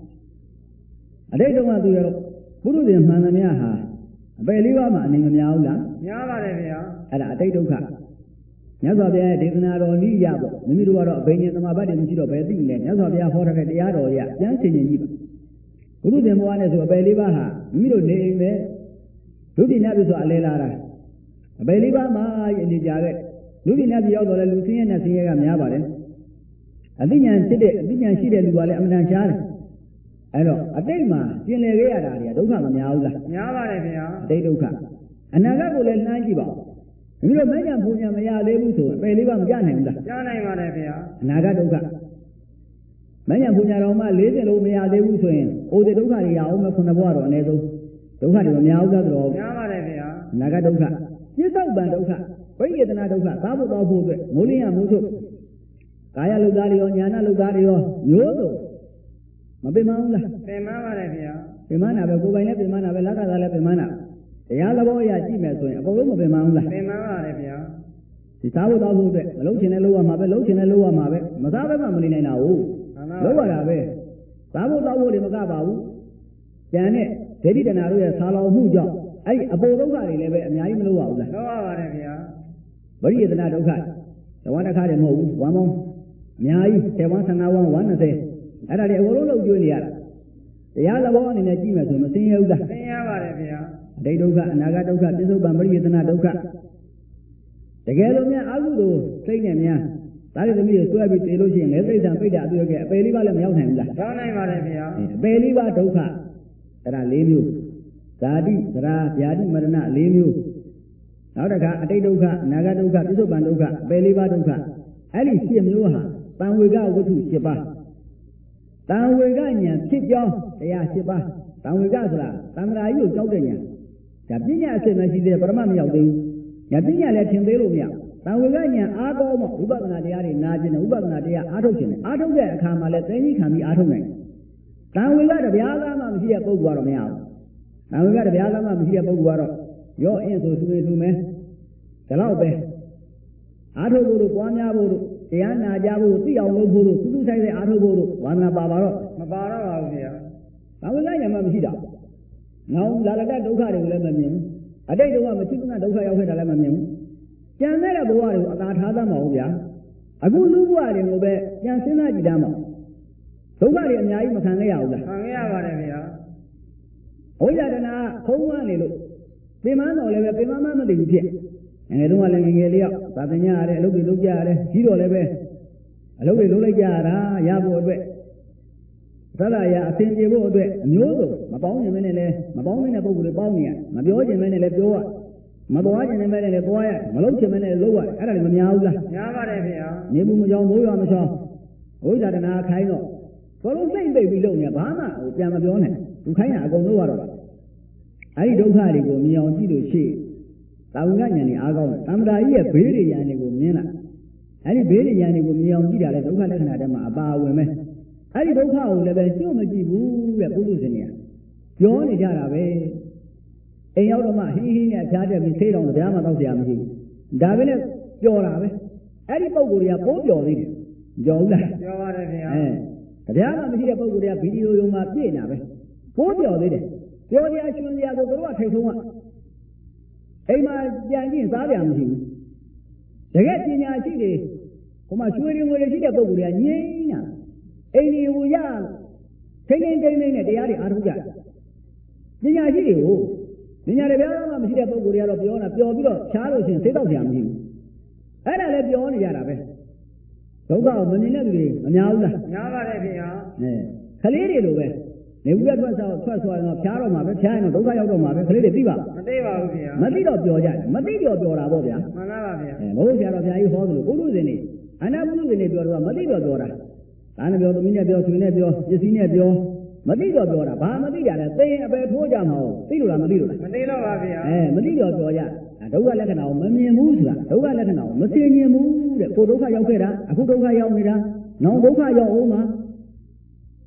သူရပုရုဇဉ်မှန်သမျှဟာအပယ်လေးပါးမှာအနေမများဘူးလားများပါတယ်ဗျာအဲ့ဒါအတိတ်ဒုက္ခမြတ်စွာဘုရားရဲ့ဒေသနာတော်နည်းရပေါ့မိမိတို့ကတော့အဘိညာဉ်သမာပတ်တွေမရှိတော့ဘယ်သိလဲမြတ်စွာဘုရားဟောထားတဲ့တရားတော်ရပြန်ဆင်ခြင်ကြည့်ပါပုရုဇဉ်ဘဝနဲ့ဆိုအပယ်လေးပါးဟာမိမိတို့နေအိမ်ပဲလူပြည်နတ်ပြည်ဆိုအလဲလာတာအပယ်လေးပါးမှာအနေကြခဲ့လူပြည်နတ်ပြည်ရောက်တော့လဲလူဆင်းရဲနဲ့ဆင်းရဲကများပါတယ်အသိဉာဏ်ရှိတဲ့လူကလည်းအမှန်တန်ရှားတယ်အဲ့တော့အတိတ်မှာကျင်လည်ခဲ့ရတာတွေကဒုက္ခမများဘူးလားများပါတယ်ဗျာအတိတ်ဒုက္ခအနာဂတ်ကိုလည်းနှမ်းကြည့်ပါဦးမိတို့မဉ္ဇဉ်ပူဉ္ဇဉ်မရသေးဘူးဆိုအပယ်လေးပါးမကြနိုင်ဘူးလားကြားနိုင်ပါတယ်ဗျာအနာဂတ်ဒုက္ခမဉ္ဇဉ်ပူဉ္ဇဉ်တော်မှ40လုံးမရသေးဘူးဆိုရင်အိုတဲ့ဒုက္ခတွေရအောင်မဲ့9ဘဝတော့အနည်းဆုံးဒုက္ခတွေမများဘူးလားဆိုတော့များပါတယ်ဗျာအနာဂတ်ဒုက္ခပြစ္ဆုတ်ပံဒုက္ခဝိသေသနာဒုက္ခသာဖို့တော်ဖို့အတွက်မိုးလင်းရမိုးချုပ်ကာယလုသားတွေရောညာနာလုသားတွေရောမျိုးစုံမပင်မဘူးလားပင်မပါတယ်ဗျာပင်မနာပဲကိုယ်ပိုင်လည်းပင်မနာပဲလက္ခဏာလည်းပင်မနာတရားသဘောအရကြည့်မယ်ဆိုရင်အကုန်လုံးမပင်မဘူးလားပင်မပါတယ်ဗျာဒီသာဖို့တော်ဖို့အတွက်မလုံးချင်တဲ့လုံးဝမှာပဲလုံးချင်တဲ့လုံးဝမှာပဲမစားဘဲမှမနေနိုင်တာဟုတ်လုံးဝတာပဲသာဖို့တော်ဖို့တွေမကပါဘူးကျန်တဲ့ဒိဋ္ဌိတဏှာတို့ရဲ့ဆာလောင်မှုကြောင့်အဲ့ဒီအပေါ်ဒုက္ခတွေလည်းပဲအများကြီးမလို့ပါဘူးလားလို့ပါပါတယ်ဗျာဝိသေသနာဒုက္ခဇဝတခါတည်းမဟုတ်ဘူးဝမ်းပေါင်းအများကြီး7ဝမ်း15ဝမ်း120အဲ့ဒါတွေအကုန်လုံးလုပ်ကျွေးနေရတာတရားသဘောအနေနဲ့ကြည့်မယ်ဆိုမစင်းရဘူးလားစင်းရပါတယ်ဗျာအတိတ်ဒုက္ခအနာဂတ်ဒုက္ခပြစ္ဆုတ်ပံပရိယေသနာဒုက္ခတကယ်လို့များအကုသိုလ်စိတ်နဲ့များဒါတွေသမီးတွေဆွဲပြီးတည်လို့ရှိရင်လည်းစိတ်ဓာတ်ပိတ်တာအတူရဲ့အပယ်လေးပါးလည်းမရောက်နိုင်ဘူးလားရောက်နိုင်ပါတယ်ဗျာအပယ်လေးပါးဒုက္ခအဲ့ဒါ၄မျိုးဇာတိသရာဗျာတိမရဏ၄မျိုးနောက်တစ်ခါအတိတ်ဒုက္ခအနာဂတ်ဒုက္ခပြစ္ဆုတ်ပံဒုက္ခအပယ်လေးပါးဒုက္ခအဲ့ဒီ7မျိုးဟာတံဝေကဝတ္ထု7ပါးတံဝေကဉာဏ်ဖြစ်ကြောင်းတရား7ပါးတံဝေကဆိုတာသံဃာကြီးကိုကြောက်တဲ့ဉာဏ်ဒါပညာအစစ်မရှိသေးတဲ့ပရမတ်မရောက်သေးဘူးဉာဏ်ပညာလည်းထင်သေးလို့မရတံဝေကဉာဏ်အားကောင်းမှဝိပဿနာတရားတွေနာကျင်တယ်ဝိပဿနာတရားအားထုတ်ခြင်းတယ်အားထုတ်တဲ့အခါမှာလည်းသိကြီးခံပြီးအားထုတ်နိုင်တယ်တံဝေကတရားသားမှမရှိတဲ့ပုဂ္ဂိုလ်ကတော့မရဘူးတံဝေကတရားသားမှမရှိတဲ့ပုဂ္ဂိုလ်ကတော့ရောအင်းဆိုသူနေသူမဲဒါတော့ပဲအားထုတ်ဖို့တို့ပွားများဖို့တို့တရားနာကြဖို့သိအောင်လုပ်ဖို့တို့သူဆိုင်တဲ့အားထုတ်ဖို့တို့ဝါသနာပါတော့မပါတော့ပါဘူးဗျာ။ဘာဝိကညာမှမရှိတာ။နောက်လာလကဒုက္ခတွေကိုလည်းမမြင်ဘူး။အတိတ်တုန်းကမရှိဘူးကဒုက္ခရောက်ခဲ့တာလည်းမမြင်ဘူး။ကြံတဲ့ဘဝတွေကိုအသာထားသမ်းပါဦးဗျာ။အခုလူဘဝတွေကိုပဲကြံစင်းသားကြည့်တမ်းပါ။ဒုက္ခတွေအများကြီးမခံခဲ့ရဘူးလား။ခံခဲ့ရပါတယ်ဗျာ။ဝိဇ္ဇာတနာခုံးဝန်းနေလို့ပင်မတော်လည်းပဲပင်မမသိဘူးဖြစ်။ငယ်တုန်းကလည်းငယ်လေးရောက်သာသနာရတဲ့အလုပ်တွေလုပ်ကြရတယ်။ကြီးတော်လည်းပဲအလုပ်တွေလုပ်လိုက်ကြရတာရဖို့အတွက်သဒ္ဒါရအသင်ပြေဖို့အတွက်အမျိုးစုံမပေါင်းခြင်းနဲ့လည်းမပေါင်းတဲ့ပုဂ္ဂိုလ်တွေပေါင်းနေရမပြောခြင်းနဲ့လည်းပြောရမသွားခြင်းနဲ့လည်းသွားရမလုပ်ခြင်းနဲ့လည်းလုပ်ရအဲ့ဒါလည်းမများဘူးလားများပါတယ်ခင်ဗျာနေဘူးမကြောင်မိုးရွာမချောင်းဝိဇ္ဇာတနာခိုင်းတော့ဘလုံးစိတ်ပိတ်ပြီးလုပ်နေဘာမှပြန်မပြောနဲ့သူခိုင်းတာအကုန်လုပ်ရတော့အဲ့ဒီဒုက္ခတွေကိုမြင်အောင်ကြည့်လို့ရှိတာဝိကဉာဏ်นี่အားကောင်းတယ်သမ္မာကြီးရဲ့ဘေးတွေဉာဏ်တွေကိုမြင်လာအဲ့ဒီဘေးတွေဉာဏ်တွေကိုမြင်အောင်ကြည့်တာလေဒုက္ခလက္ခဏာတွေမှာအပါအဝင်ပဲအဲ့ဒီဒုက္ခကိုလည်းပဲကျုပ်မကြည့်ဘူးတဲ့ပုထုဇဉ်တွေကပြောနေကြတာပဲအိမ်ရောက်တော့မှဟင်းဟင်းနဲ့အချားတက်ပြီးဆေးတော်တရားမှတော့ဆရာမရှိဘူးဒါပဲနဲ့ပျော်တာပဲအဲ့ဒီပုံကိုယ်တွေကပိုးပျော်သေးတယ်ကြောက်လားပျော်ပါတယ်ခင်ဗျာတရားမှမရှိတဲ့ပုံကိုယ်တွေကဗီဒီယိုရုံမှာပြည့်နေတာပဲပိုးပျော်သေးတယ်ပျော်စရာရှင်စရာဆိုတို့ကထိတ်ဆုံးကအိမ်မှာပြန်ကြည့်စားကြမရှိဘူးတကယ်ပညာရှိတွေဟိုမှာရွှေတွေငွေတွေရှိတဲ့ပုံကိုယ်တွေကငြိမ်းနေတာအိမ်ကြီးကိုရထိန်းထိန်းသိမ်းသိမ်းနဲ့တရားတွေအားထုတ်ကြပညာရှိတွေကိုပညာတွေပြောမှမရှိတဲ့ပုံကိုယ်တွေကတော့ပြောပြီးတော့ရှားလို့ရှိရင်သိတော့ဆရာမရှိဘူးအဲ့ဒါလည်းပြောနေကြတာပဲဒုက္ခကိုမမြင်တဲ့သူတွေမများဘူးလားများပါတယ်ခင်ဗျာခလေးတွေလိုပဲနေဘူးရထွက်ဆိုတော့ဖျားတော့မှာပဲဖျားရင်တော့ဒုက္ခရောက်တော့မှာပဲခလေးတွေသိပါမသိပါဘူးခင်ဗျာမသိတော့ပြောကြတယ်မသိတော့ပြောတာပေါ့ဗျာမှန်ပါပါဗျာဘုရားဆရာတော်ဘုရားကြီးဟောသလိုပုထုဇဉ်တွေအနာပုထုဇဉ်တွေပြောတော့မသိတော့ပြောတာဒါနဲ့ပြောသမီးနဲ့ပြောဆွေနဲ့ပြောပစ္စည်းနဲ့ပြောမသိတော့ပြောတာဘာမသိကြလဲသိရင်အပယ်ထိုးကြမှာဟုတ်သိလို့လားမသိလို့လားမသိတော့ပါဗျာမသိတော့ပြောကြဒုက္ခလက္ခဏာကိုမမြင်ဘူးဆိုတာဒုက္ခလက္ခဏာကိုမသိမြင်ဘူးတဲ့ကိုဒုက္ခရောက်ခဲ့တာအခုဒုက္ခရောက်နေတာနောင်ဒုက္ခရောက်အောင်မှာ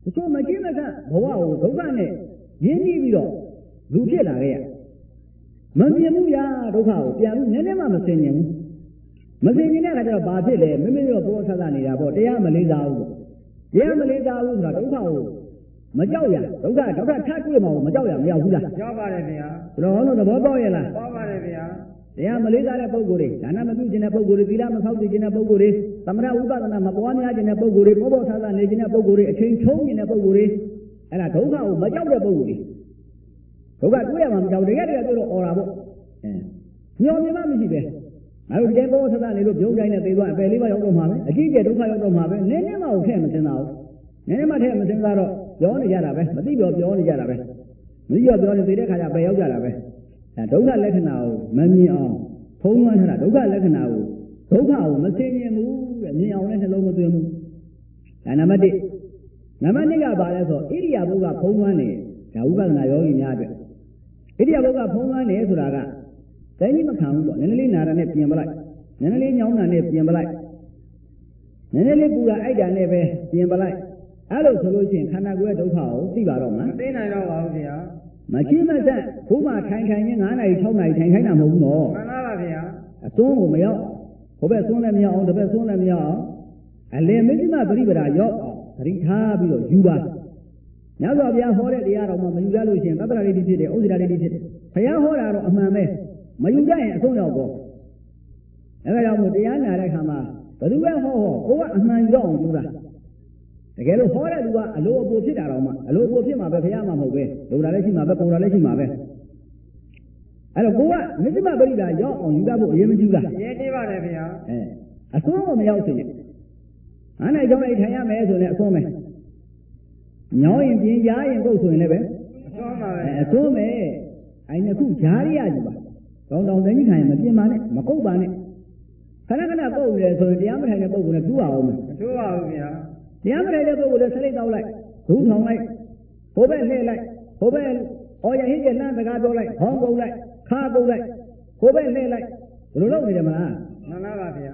ချို့မကြည့်မကဘဝကိုဒုက္ခနဲ့ရင်းနှီးပြီးတော့လူဖြစ်လာခဲ့ရမမြင်ဘူးများဒုက္ခကိုပြန်ပြီးနည်းနည်းမှမသိမြင်ဘူးမသိမြင်တဲ့အခါကျတော့ဘာဖြစ်လဲမိမိတို့ဘောဆဆနေတာပေါ့တရားမလေးစားဘူးတရားမလေးစားဘူးဆိုတာဒုက္ခကိုမကြောက်ရဒုက္ခထပ်တွေ့မှာကိုမကြောက်ရမရောက်ဘူးလားရောက်ပါတယ်ဗျာတော်တော်လို့သဘောပေါက်ရဲ့လားပေါက်ပါတယ်ဗျာတရားမလေးစားတဲ့ပုဂ္ဂိုလ်တွေဒါနမပြုခြင်းတဲ့ပုဂ္ဂိုလ်တွေသီလမဆောက်တည်ခြင်းတဲ့ပုဂ္ဂိုလ်တွေသမထဥပဒနာမပွားများခြင်းတဲ့ပုဂ္ဂိုလ်တွေဘောဆဆနေခြင်းတဲ့ပုဂ္ဂိုလ်တွေအချိန်ချုံးခြင်းတဲ့ပုဂ္ဂိုလ်တွေအဲ့ဒါဒုက္ခကိုမကြောက်တဲ့ပုဂ္ဂိုလ်တွေဒုက္ခတွေ့ရမှာမကြောက်တကယ်တွေ့တော့អော်တာပေါ့ညော်မြင်မှမရှိပဲငါတို့ဒီဘောဆဆနေလို့ပြုံးတိုင်းနဲ့သေသွားအပယ်လေးပါရောက်တော့မှာပဲအကြီးကျယ်ဒုက္ခရောက်တော့မှာပဲနည်းနည်းမှကိုထည့်မစင်တာဘူးနည်းနည်းမှထည့်မစင်တာတော့ပြောနေကြတာပဲမသိပြောနေကြတာပဲမသိပြောနေသေးတဲ့ခါကျပယ်ရောက်ကြတာပဲဒါဒုက္ခလက္ခဏာကိုမမြင်အောင်ဖုံးလွှမ်းထားတာဒုက္ခလက္ခဏာကိုဒုက္ခကိုမသိမြင်ဘူးတဲ့မြင်အောင်လည်းနှလုံးမသွင်းဘူးဒါနံပါတ်1နံပါတ်2ကဘာလဲဆိုဣရိယာပုကဖုံးလွှမ်းနေဒါဝိပဿနာယောဂီများအတွက်ဣရိယာပုကဖုံးလွှမ်းနေဆိုတာကတိုင်းကြီးမခံဘူးပေါ့နည်းနည်းလေးနာတာနဲ့ပြင်ပလိုက်နည်းနည်းလေးညောင်းတာနဲ့ပြင်ပလိုက်နည်းနည်းလေးပူတာအိုက်တာနဲ့ပဲပြင်ပလိုက်အဲ့လိုဆိုလို့ရှိရင်ခန္ဓာကိုယ်ရဲ့ဒုက္ခကိုသိပါတော့မလားသိနိုင်တော့ပါဘူးဗျာမကြည့်မဆက်ဘုမထိုင်ချင်း9နာရီ6နာရီထိုင်ခိုင်းတာမဟုတ်ဘူးနော်မှန်ပါဗျာအသွန်းကိုမရောက်ဟိုဘက်သွန်းလည်းမရောက်အောင်ဒီဘက်သွန်းလည်းမရောက်အောင်အလယ်မစ္စည်းမပရိပဒါရောက်အောင်သတိထားပြီးတော့ယူပါညဇောဘုရားဟောတဲ့တရားတော်မှာမယူရလို့ရှိရင်ပပ္ပရာဒိဋ္ဌိဖြစ်တယ်ဥဒိရာဒိဋ္ဌိဖြစ်တယ်ဘုရားဟောတာတော့အမှန်ပဲမယူတတ်ရင်အဆုံးရောက်ပေါ့အဲဒါကြောင့်မို့တရားနာတဲ့အခါမှာဘယ်သူပဲဟောကိုကအမှန်ရောက်အောင်ယူတာတကယ်လို့ဟောတဲ့သူကအလိုအပိုဖြစ်တာတော့မှအလိုအပိုဖြစ်မှာပဲဘုရားမှမဟုတ်ပဲလိုတာလည်းရှိမှာပဲပုံတာလည်းရှိမှာပဲအဲ့တော့ကိုကမစ္စည်းမပရိပဒါရောက်အောင်ယူတတ်ဖို့အရင်မယူတာအရင်သေးပါတယ်ဗျာအဆုံးကိုမရောက်စေနဲ့အားနဲ့ကြောင်းလိုက်ထိုင်ရမယ်ဆိုရင်အဆုံးပဲညောင်းရင်ပြင်ကြားရင်ပုတ်ဆိုရင်လည်းပဲအဆုံးပါပဲအဆုံးပဲအိုင်နှစ်ခုကြားရရကြပါကောင်းတောင်သိခိုင်မပြင်ပါနဲ့မကုတ်ပါနဲ့ခဏခဏပုတ်တယ်ဆိုရင်တရားမထိုင်တဲ့ပုဂ္ဂိုလ်နဲ့ထူးအောင်မယ်မထူးပါဘူးဗျာတရားမထိုင်တဲ့ပုဂ္ဂိုလ်နဲ့ဆက်လိုက်တောက်လိုက်ဒုထောင်လိုက်ဟိုဘက်လှည့်လိုက်ဟိုဘက်အော်ရဟင်းကျလမ်းစကားပြောလိုက်ဟောင်းကုတ်လိုက်ခါကုတ်လိုက်ဟိုဘက်လှည့်လိုက်ဘယ်လိုလုပ်နေတယ်မလားမှန်ပါပါဗျာ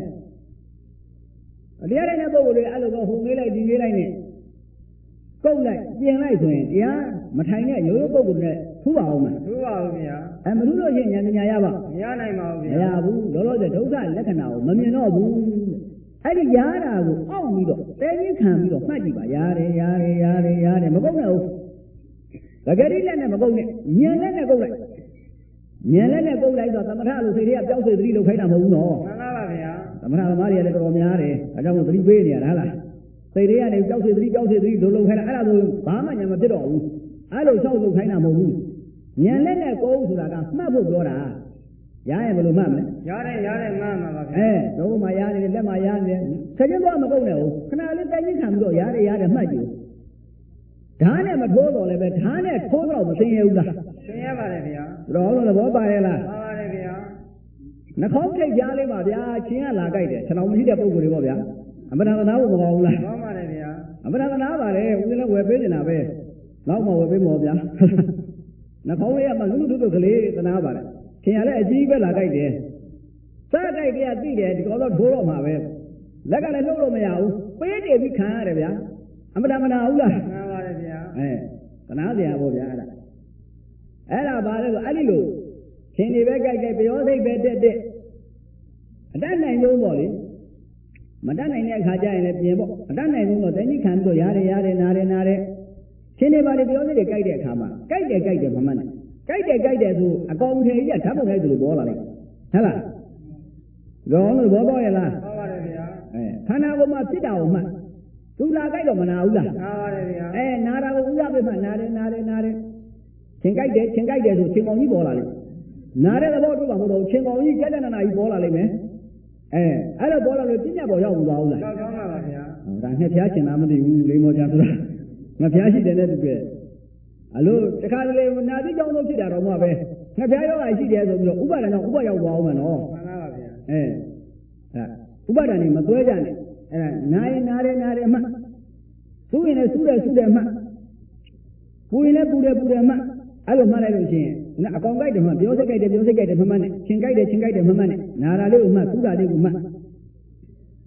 တရားတဲ့ပုဂ္ဂိုလ်တွေအဲ့လိုတော့ဟိုမေးလိုက်ဒီမေးလိုက်နဲ့ကုတ်လိုက်ပြင်လိုက်ဆိုရင်တရားမထိုင်တဲ့ရိုးရိုးပုဂ္ဂိုလ်နဲ့ထူးပါအောင်မထူးပါဘူးဗျာမထူးလို့ရှိရင်ဉာဏ်ရပါမရနိုင်ပါဘူးဗျာမရဘူးလောလောဆယ်ဒုက္ခလက္ခဏာကိုမမြင်တော့ဘူးအဲ့ဒီရားတာကိုအောင့်ပြီးတော့တဲကြီးခံပြီးတော့မှတ်ကြည့်ပါရတယ်မကုတ်နဲ့ဟုတ်တကယ်ဒီလက်နဲ့မကုတ်နဲ့ဉာဏ်လက်နဲ့ကုတ်လိုက်ဉာဏ်လက်နဲ့ကုတ်လိုက်တော့သမထလို့စိတ်တွေကပျောက်စေသတိလုပ်ခိုင်းတာမဟုတ်ဘူးနော်မှန်ပါပါဗျာသမထသမားတွေကလည်းတော်တော်များတယ်အဲကြောင့်သတိပေးနေရတာဟုတ်လားစိတ်တွေကနေပျောက်စေသတိလုပ်ခိုင်းတာအဲ့ဒါဆိုဘာမှညာမဖြစ်တော့ဘူးအဲ့လိုလျှောက်လုပ်ခိုင်းတာမဟုတ်ဘူးဉာဏ်လက်နဲ့ကုတ်ဆိုတာကမှတ်ဖို့ပြောတာရရင်ဘယ်လိုမှတ်မလဲရတယ်မှန်ပါပါဗျာတော့မှရားနေတယ်လက်မှရားနေတယ်ဆက်ချင်းတော့မကုတ်နဲ့ဟုတ်ခဏလေးတိုင်ကြီးခံပြီးတော့ရတယ်မှတ်ကြည့်ဓာတ်နဲ့မထိုးတော့လည်းပဲဓာတ်နဲ့ထိုးတော့မသိရဘူးလားသိရပါတယ်ဗျာတော်လို့သဘောပါရဲ့လားပါပါတယ်ဗျာနှာခေါင်းထိတ်ကြားလေးပါဗျာချင်းကလာကြိုက်တယ်ခြေတော်မရှိတဲ့ပုံကိုယ်တွေပေါ့ဗျာအမနာနာဖို့မကောင်းဘူးလားကောင်းပါတယ်ဗျာအမနာနာပါတယ်ဦးလည်းဝယ်ပေးနေတာပဲနောက်မှဝယ်ပေးမော်ဗျာနှာခေါင်းလေးကမှလူလူကလေးသနာပါတယ်ခင်ရလည်းအကြီးပဲလာကြိုက်တယ်စားကြိုက်ကြသိတယ်ဒီကောင်တော့ထိုးတော့မှာပဲလက်ကလည်းလှုပ်လို့မရဘူးပေးတယ်ပြီးခံရတယ်ဗျာအမနာဟုတ်လားမှန်ပါတယ်ဗျာသနာစရာပေါ့ဗျာအဲ့ဒါပါလဲဆိုအဲ့ဒီလိုခင်တွေပဲကြိုက်ပျောစိတ်ပဲတက်အတတ်နိုင်ဆုံးပေါ့လေမတတ်နိုင်တဲ့အခါကျရင်လည်းပြင်ပေါ့အတတ်နိုင်ဆုံးတော့တဏှိခံပြီးတော့ရတယ်နာတယ်ခင်တွေပါလေပျောစိတ်တွေကြိုက်တဲ့အခါမှာကြိုက်တယ်မမှန်နဲ့ကြိုက်တယ်ဆိုအကောင်ထည်ကြီးကဓာတ်ပုံလိုက်သလိုပေါ်လာလိုက်ဟုတ်လားရောလို့ဘောပေါက်ရလားဟုတ်ပါတယ်ဗျာခန္ဓာကိုယ်မှာဖြစ်တာကိုမှတ်သူလာကြိုက်တော့မနာဘူးလားနာပါတယ်ဗျာနာတာကိုဥရပိမှနာတယ်ချင်းကြိုက်တယ်ဆိုချင်းကောင်ကြီးပေါ်လာလိမ့်နာတဲ့သဘောတူမှာမဟုတ်တော့ချင်းကောင်ကြီးကြက်တဲ့နာကြီးပေါ်လာလိမ့်မယ်အဲ့တော့ပေါ်လာလို့ပြညာပေါ်ရောက်ဘူးလားရောက်ပါပါဗျာဒါငှက်ဖျားချင်တာမသိဘူးလိမ္မောကြဆိုတာငှက်ဖျားရှိတယ်နဲ့တူတယ်အလို့တခါတလေနာတိကြောင့်လို့ဖြစ်တာတော့မှပဲငှက်ဖျားရောဂါရှိတယ်ဆိုပြီးတော့ဥပါဒဏ်ကြောင့်ဥပရောက်သွားအောင်မယ်နော်မှန်ပါပါဗျာဥပါဒဏ်နေမသွဲကြနဲ့အဲ့ဒါနာတယ်အမှစူးရင်လည်းစူးတယ်အမှပူရင်လည်းပူတယ်အမှအဲ့လိုမှတ်လိုက်လို့ရှိရင်အကောင်ကြိုက်တယ်မှပြောစိတ်ကြိုက်တယ်မမှတ်နဲ့ချင်းကြိုက်တယ်မမှတ်နဲ့နာတာလေးကိုမှစူးတာလေးကိုမှတ်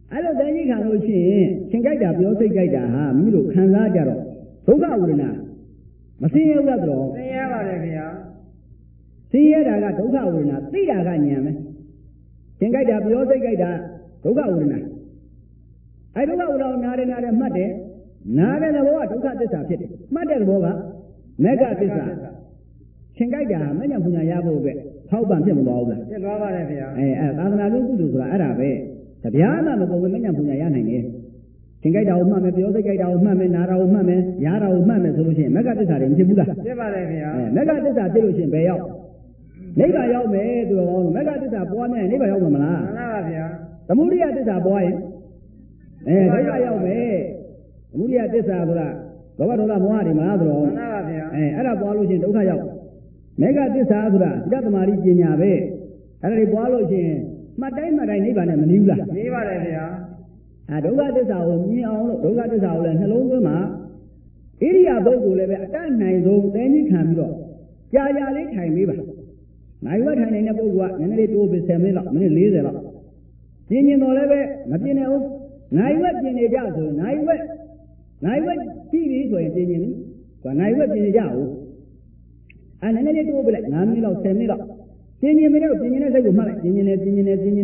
အဲ့လိုတန်ကြီးခံလို့ရှိရင်ရှင်ကြိုက်တာပြောစိတ်ကြိုက်တာဟာမိတို့ခံစားကြတော့ဒုက္ခဝေဒနာမဆင်းရဲဘူးတော့ဆင်းရဲပါတယ်ဗျာဆင်းရဲတာကဒုက္ခဝေဒနာသိတာကဉာဏ်ပဲရှင်ကြိုက်တာပြောစိတ်ကြိုက်တာဒုက္ခဝေဒနာအဲ့ဒုက္ခဝေဒနာနားတယ်မှတ်တယ်နားတဲ့သဘောကဒုက္ခသစ္စာဖြစ်တယ်မှတ်တဲ့သဘောကမေဃသစ္စာရှင်ကြိုက်တာမဉ္ဇဉ်ပညာရဖို့အတွက်ထောက်ပံ့ဖြစ်မသွားဘူးလားဖြစ်သွားပါတယ်ဗျာသာသနာ့ကုသိုလ်ဆိုတာအဲ့ဒါပဲတပြားမှမကုန်ဘူးမဉ္ဇဉ်ပညာရနိုင်တယ်ရှင်ကြိုက်တာကိုမှတ်မယ်ပြောစိတ်ကြိုက်တာကိုမှတ်မယ်နားတာကိုမှတ်မယ်ရားတာကိုမှတ်မယ်ဆိုလို့ရှိရင်မေဃသစ္စာတွေမဖြစ်ဘူးလားဖြစ်ပါတယ်ဗျာမေဃသစ္စာဖြစ်လို့ရှိရင်ဘယ်ရောက်နိဗ္ဗာန်ရောက်မယ်ဆိုတော့မေဃသစ္စာပွားမြဲနိဗ္ဗာန်ရောက်မှာမလားမှန်ပါဗျာသမုဒိယသစ္စာပွားရင်ဒုက္ခရောက်မယ်သမုဒိယသစ္စာဆိုတာလောဘဒေါသမောဟတွေမလားဆိုတော့မှန်ပါဗျာအဲ့ဒါပွားလို့ရှိရင်ဒုက္ခရောက်မေဃသစ္စာဆိုတာစိတ္တသမารိပညာပဲအဲ့ဒါတွေပွားလို့ရှိရင်မှတ်တိုင်းနိဗ္ဗာန်နဲ့မနီးဘူးလားနီးပါတယ်ဗျာဒုက္ခသစ္စာကိုမြင်အောင်လို့ဒုက္ခသစ္စာကိုလည်းနှလုံးသွင်းမှာဣရိယာပုဂ္ဂိုလ်လည်းပဲအတတ်နိုင်ဆုံးသင်္ကြီးခံပြီးတော့ကြာလေးထိုင်ပေးပါနိုင်ဝတ်ထိုင်နေတဲ့ပုဂ္ဂိုလ်ကနည်းနည်းလေးတိုးပြီး10မိနစ်လောက်မိနစ်40လောက်ပြင်းတော့လည်းပဲမပြင်းနဲ့ဦးနိုင်ဝတ်ပြင်းနေကြဆိုရင်နိုင်ဝတ်ကြည့်ပြီဆိုရင်ပြင်းရင်ကွာနိုင်ဝတ်ပြင်းနေကြဦးနည်းနည်းလေးတိုးပြီးလိုက်9မိနစ်လောက်10မိနစ်လောက်ပြင်းရင်မလို့ပြင်းနေတဲ့စိတ်ကိုမှတ်လိုက်ပြင်းနေတင်းနေ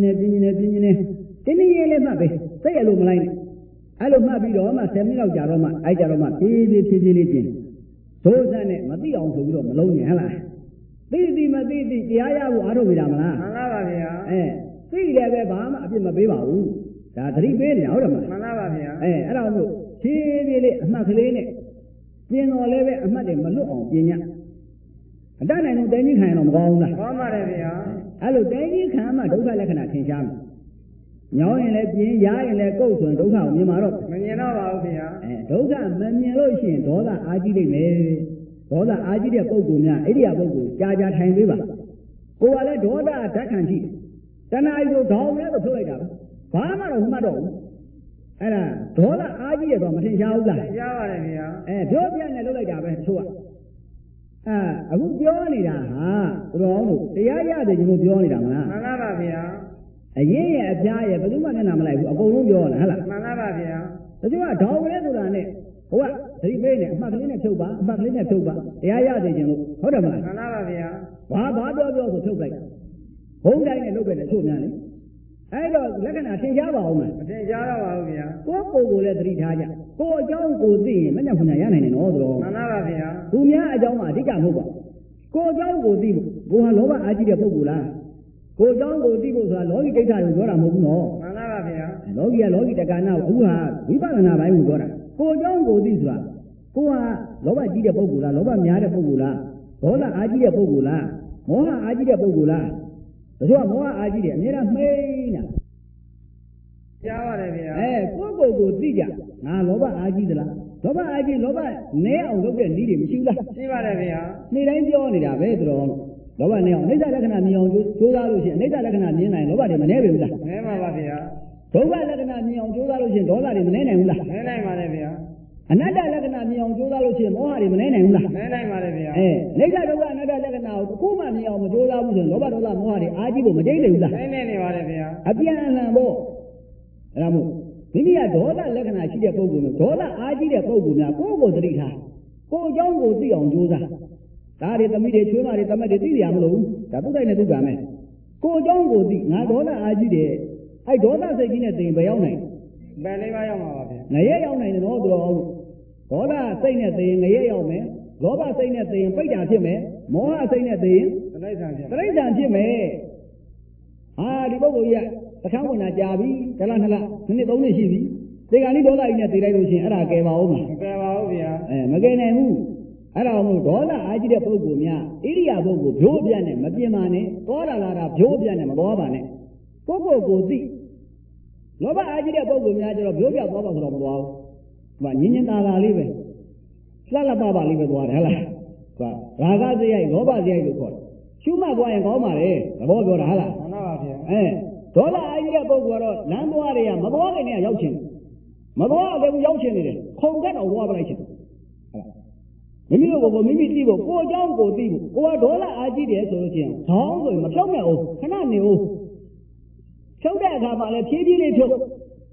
လေးမှတ်ပဲစိတ်ရလို့မလိုက်နဲ့အဲ့လိုမှတ်ပြီးတော့မှ10မိနစ်လောက်ကြာတော့မှအဲ့ကြတော့မှဖြည်းဖြည်းလေးပြင်းဒုစရနဲ့မသိအောင်ဆိုပြီးတော့မလုံးနဲ့ဟဲ့လားသိမသိတရားရဖို့အားထုတ်နေတာမလားမှန်ပါဗျာသိလည်းပဲဘာမှအပြစ်မပေးပါဘူးဒါသတိပေးနေတာဟုတ်တယ်မလားမှန်ပါဗျာအဲ့ဒါမို့ဖြည်းဖြည်းလေးအမှတ်ကလေးနဲ့ပြင်းတော်လည်းပဲအမှတ်တွေမလွတ်အောင်ပြင်းညအတတ်နိုင်ဆုံးတန်ကြီးခံရတော့မကောင်းဘူးလားကောင်းပါတယ်ဗျာအဲ့လိုတန်ကြီးခံမှဒုက္ခလက္ခဏာထင်ရှားမယ်ညောင်းရင်လည်းပြင်းရားရင်လည်းကုတ်ဆိုရင်ဒုက္ခကိုမြင်မှာတော့မမြင်တော့ပါဘူးဗျာဒုက္ခမမြင်လို့ရှိရင်ဒေါသအားကြီးနိုင်မယ်ဒေါသအားကြီးတဲ့ပုဂ္ဂိုလ်များဣရိယာပုဂ္ဂိုလ်ကြာထိုင်ပေးပါကိုယ်ကလည်းဒေါသဓာတ်ခံရှိတဏှာကြီးကိုဒေါင်းလဲတော့ထုတ်လိုက်တာဘာမှတော့မှတ်တော့ဘူးအဲ့ဒါဒေါသအားကြီးရတော့မထင်ရှားဘူးလားရှားပါတယ်ဗျာပြောပြနဲ့လုပ်လိုက်တာပဲသူကအခုပြောနေတာဟာသူတော်တို့တရားရတယ်ကျွန်တော်ပြောနေတာမလားမှန်ပါဗျာအရင်ရဲ့အပြားရဲ့ဘယ်သူမှမျက်နှာမလိုက်ဘူးအကုန်လုံးပြောတာဟဲ့လားမှန်ပါဗျာဒါကြောင့်ဒေါင်းလဲဆိုတာနဲ့ဟိုကသတိပေးနေအမှတ်ကလေးနဲ့ဖြုတ်ပါတရားရတယ်ကျွန်တော်ဟုတ်တယ်မလားမှန်ပါဗျာဘာပြောဆိုဖြုတ်လိုက်ဘုံတိုင်းနဲ့လုပ်ပဲလေထုတ်များလေအဲ့တော့လက္ခဏာထင်ရှားပါအောင်မထင်ရှားတော့ပါဘူးဗျာကိုယ်ကိုယ်လည်းသတိထားကြကိုယ်အကြောင်းကိုသိရင်မညံ့ဖုန်ရနိုင်တယ်နော်ဆိုတော့မှန်ပါဗျာသူများအကြောင်းကအဓိကမဟုတ်ပါကိုယ်အကြောင်းကိုသိဖို့ကိုဟာလောဘအားကြီးတဲ့ပုဂ္ဂိုလ်လားကိုယ်အကြောင်းကိုသိဖို့ဆိုတာလောကီကိစ္စကိုပြောတာမဟုတ်ဘူးနော်မှန်ပါဗျာလောကီတက္ကနာအခုဟာဝိပဿနာပိုင်းကိုပြောတာကိုယ်အကြောင်းကိုသိဆိုတာကိုဟာလောဘကြီးတဲ့ပုဂ္ဂိုလ်လားလောဘများတဲ့ပုဂ္ဂိုလ်လားဒေါသအားကြီးတဲ့ပုဂ္ဂိုလ်လားမောဟအားကြီးတဲ့ပုဂ္ဂိုလ်လားဒါကြောင့်မောဟအားကြီးတယ်အများအားမှိန်းတာကြားပါတယ်ဗျာကိုယ်ကိုသိကြငါလောဘအားကြီးသလားလောဘအားကြီးလောဘနည်းအောင်လုပ်တဲ့နည်းတွေမရှိဘူးလားရှိပါတယ်ဗျာနေ့တိုင်းပြောနေတာပဲသူတော်လောဘနည်းအောင်အနိစ္စလက္ခဏာမြင်အောင်ကြိုးစားလို့ရှိရင်အနိစ္စလက္ခဏာမြင်နိုင်လောဘတွေမနည်းဘူးလားနည်းပါပါဗျာဒုက္ခလက္ခဏာမြင်အောင်ကြိုးစားလို့ရှိရင်ဒေါသတွေမနည်းနိုင်ဘူးလားနည်းနိုင်ပါတယ်ဗျာအနတ္တလက္ခဏာမြင်အောင်ကြိုးစားလို့ရှိရင်မောဟတွေမနည်းနိုင်ဘူးလားနည်းနိုင်ပါတယ်ဗျာနိစ္စဒုက္ခအနတ္တလက္ခဏာကိုတစ်ခုမှမြင်အောင်မကြိုးစားဘူးဆိုရင်လောဘဒေါသမောဟတွေအားကြီးဖို့မကြိတ်နိုင်ဘူးလားနည်းနေပါတယ်ဗျာအပြန်အလှန်ပေါ့အဲ့ဒါမို့မိမိကဒေါသလက္ခဏာရှိတဲ့ပုဂ္ဂိုလ်မျိုးဒေါသအားကြီးတဲ့ပုဂ္ဂိုလ်များကိုယ့်ကိုယ်သတိထားကိုယ်အကြောင်းကိုသိအောင်ကြိုးစားဒါတွေသမီးတွေချွေးမတွေတမက်တွေသိရမလို့ဒါသူ့တိုင်းနဲ့သူ့ကမယ်ကိုယ်အကြောင်းကိုသိငါဒေါသအားကြီးတယ်အဲ့ဒေါသစိတ်ကြီးနဲ့သိရင်ဘယ်ရောက်နိုင်ဘယ်လေးပါရောက်မှာပါဗျာငရဲရောက်နိုင်တယ်နော်သူတော်ဒေါသစိတ်နဲ့သိရင်ငရဲရောက်မယ်လောဘစိတ်နဲ့သိရင်ပိဋ္ဌာဖြစ်မယ်မောဟစိတ်နဲ့သိရင်တိရစ္ဆာန်ဖြစ်မယ်ဒီပုဂ္ဂိုလ်ကြီးကတခါဝင်လာကြာပြီတလားနှစ်လားနှစ်3နှစ်ရှိပြီဒီကနေ့ဒေါသကြီးနဲ့သိလိုက်လို့ရှိရင်အဲ့ဒါကယ်ပါဦးမလားမကယ်ပါဘူးဗျာမကယ်နိုင်ဘူးအဲ့ဒါမို့ဒေါသအားကြီးတဲ့ပုဂ္ဂိုလ်များဣရိယာပုဂ္ဂိုလ်ဖြိုးပြတ်နဲ့မပြင်းပါနဲ့သွားလာတာဖြိုးပြတ်နဲ့မသွားပါနဲ့ကိုယ့်ကိုယ်သိလောဘအားကြီးတဲ့ပုဂ္ဂိုလ်များကျတော့ဖြိုးပြတ်သွားပါဆိုတော့မသွားဘူးညင်ညင်သာသာလေးပဲလှလှပပလေးပဲသွားတယ်ဟဲ့လားရာဂစရိုက်လောဘစရိုက်လို့ခေါ်တယ်ရှုမှတ်သွားရင်ကောင်းပါလေသဘောပြောတာဟဲ့လားမှန်ပါဗျာဒေါသအားကြီးတဲ့ပုဂ္ဂိုလ်ကတော့လမ်းသွားတွေကမသွားခင်ကရောက်ချင်မသွားလည်းရောက်ချင်နေတယ်ခုံကတ်တော့သွားပလိုက်ချင်မိမိတို့ကိုမိမိသိဖို့ကိုယ်အကြောင်းကိုသိဖို့ကိုယ်ကဒေါသအားကြီးတယ်ဆိုလို့ချင်းခေါင်းဆိုရင်မဖြုတ်နဲ့အောင်ခဏနေအောင်ဖြုတ်တဲ့အခါမှာလည်းဖြည်းဖြည်းလေးဖြုတ်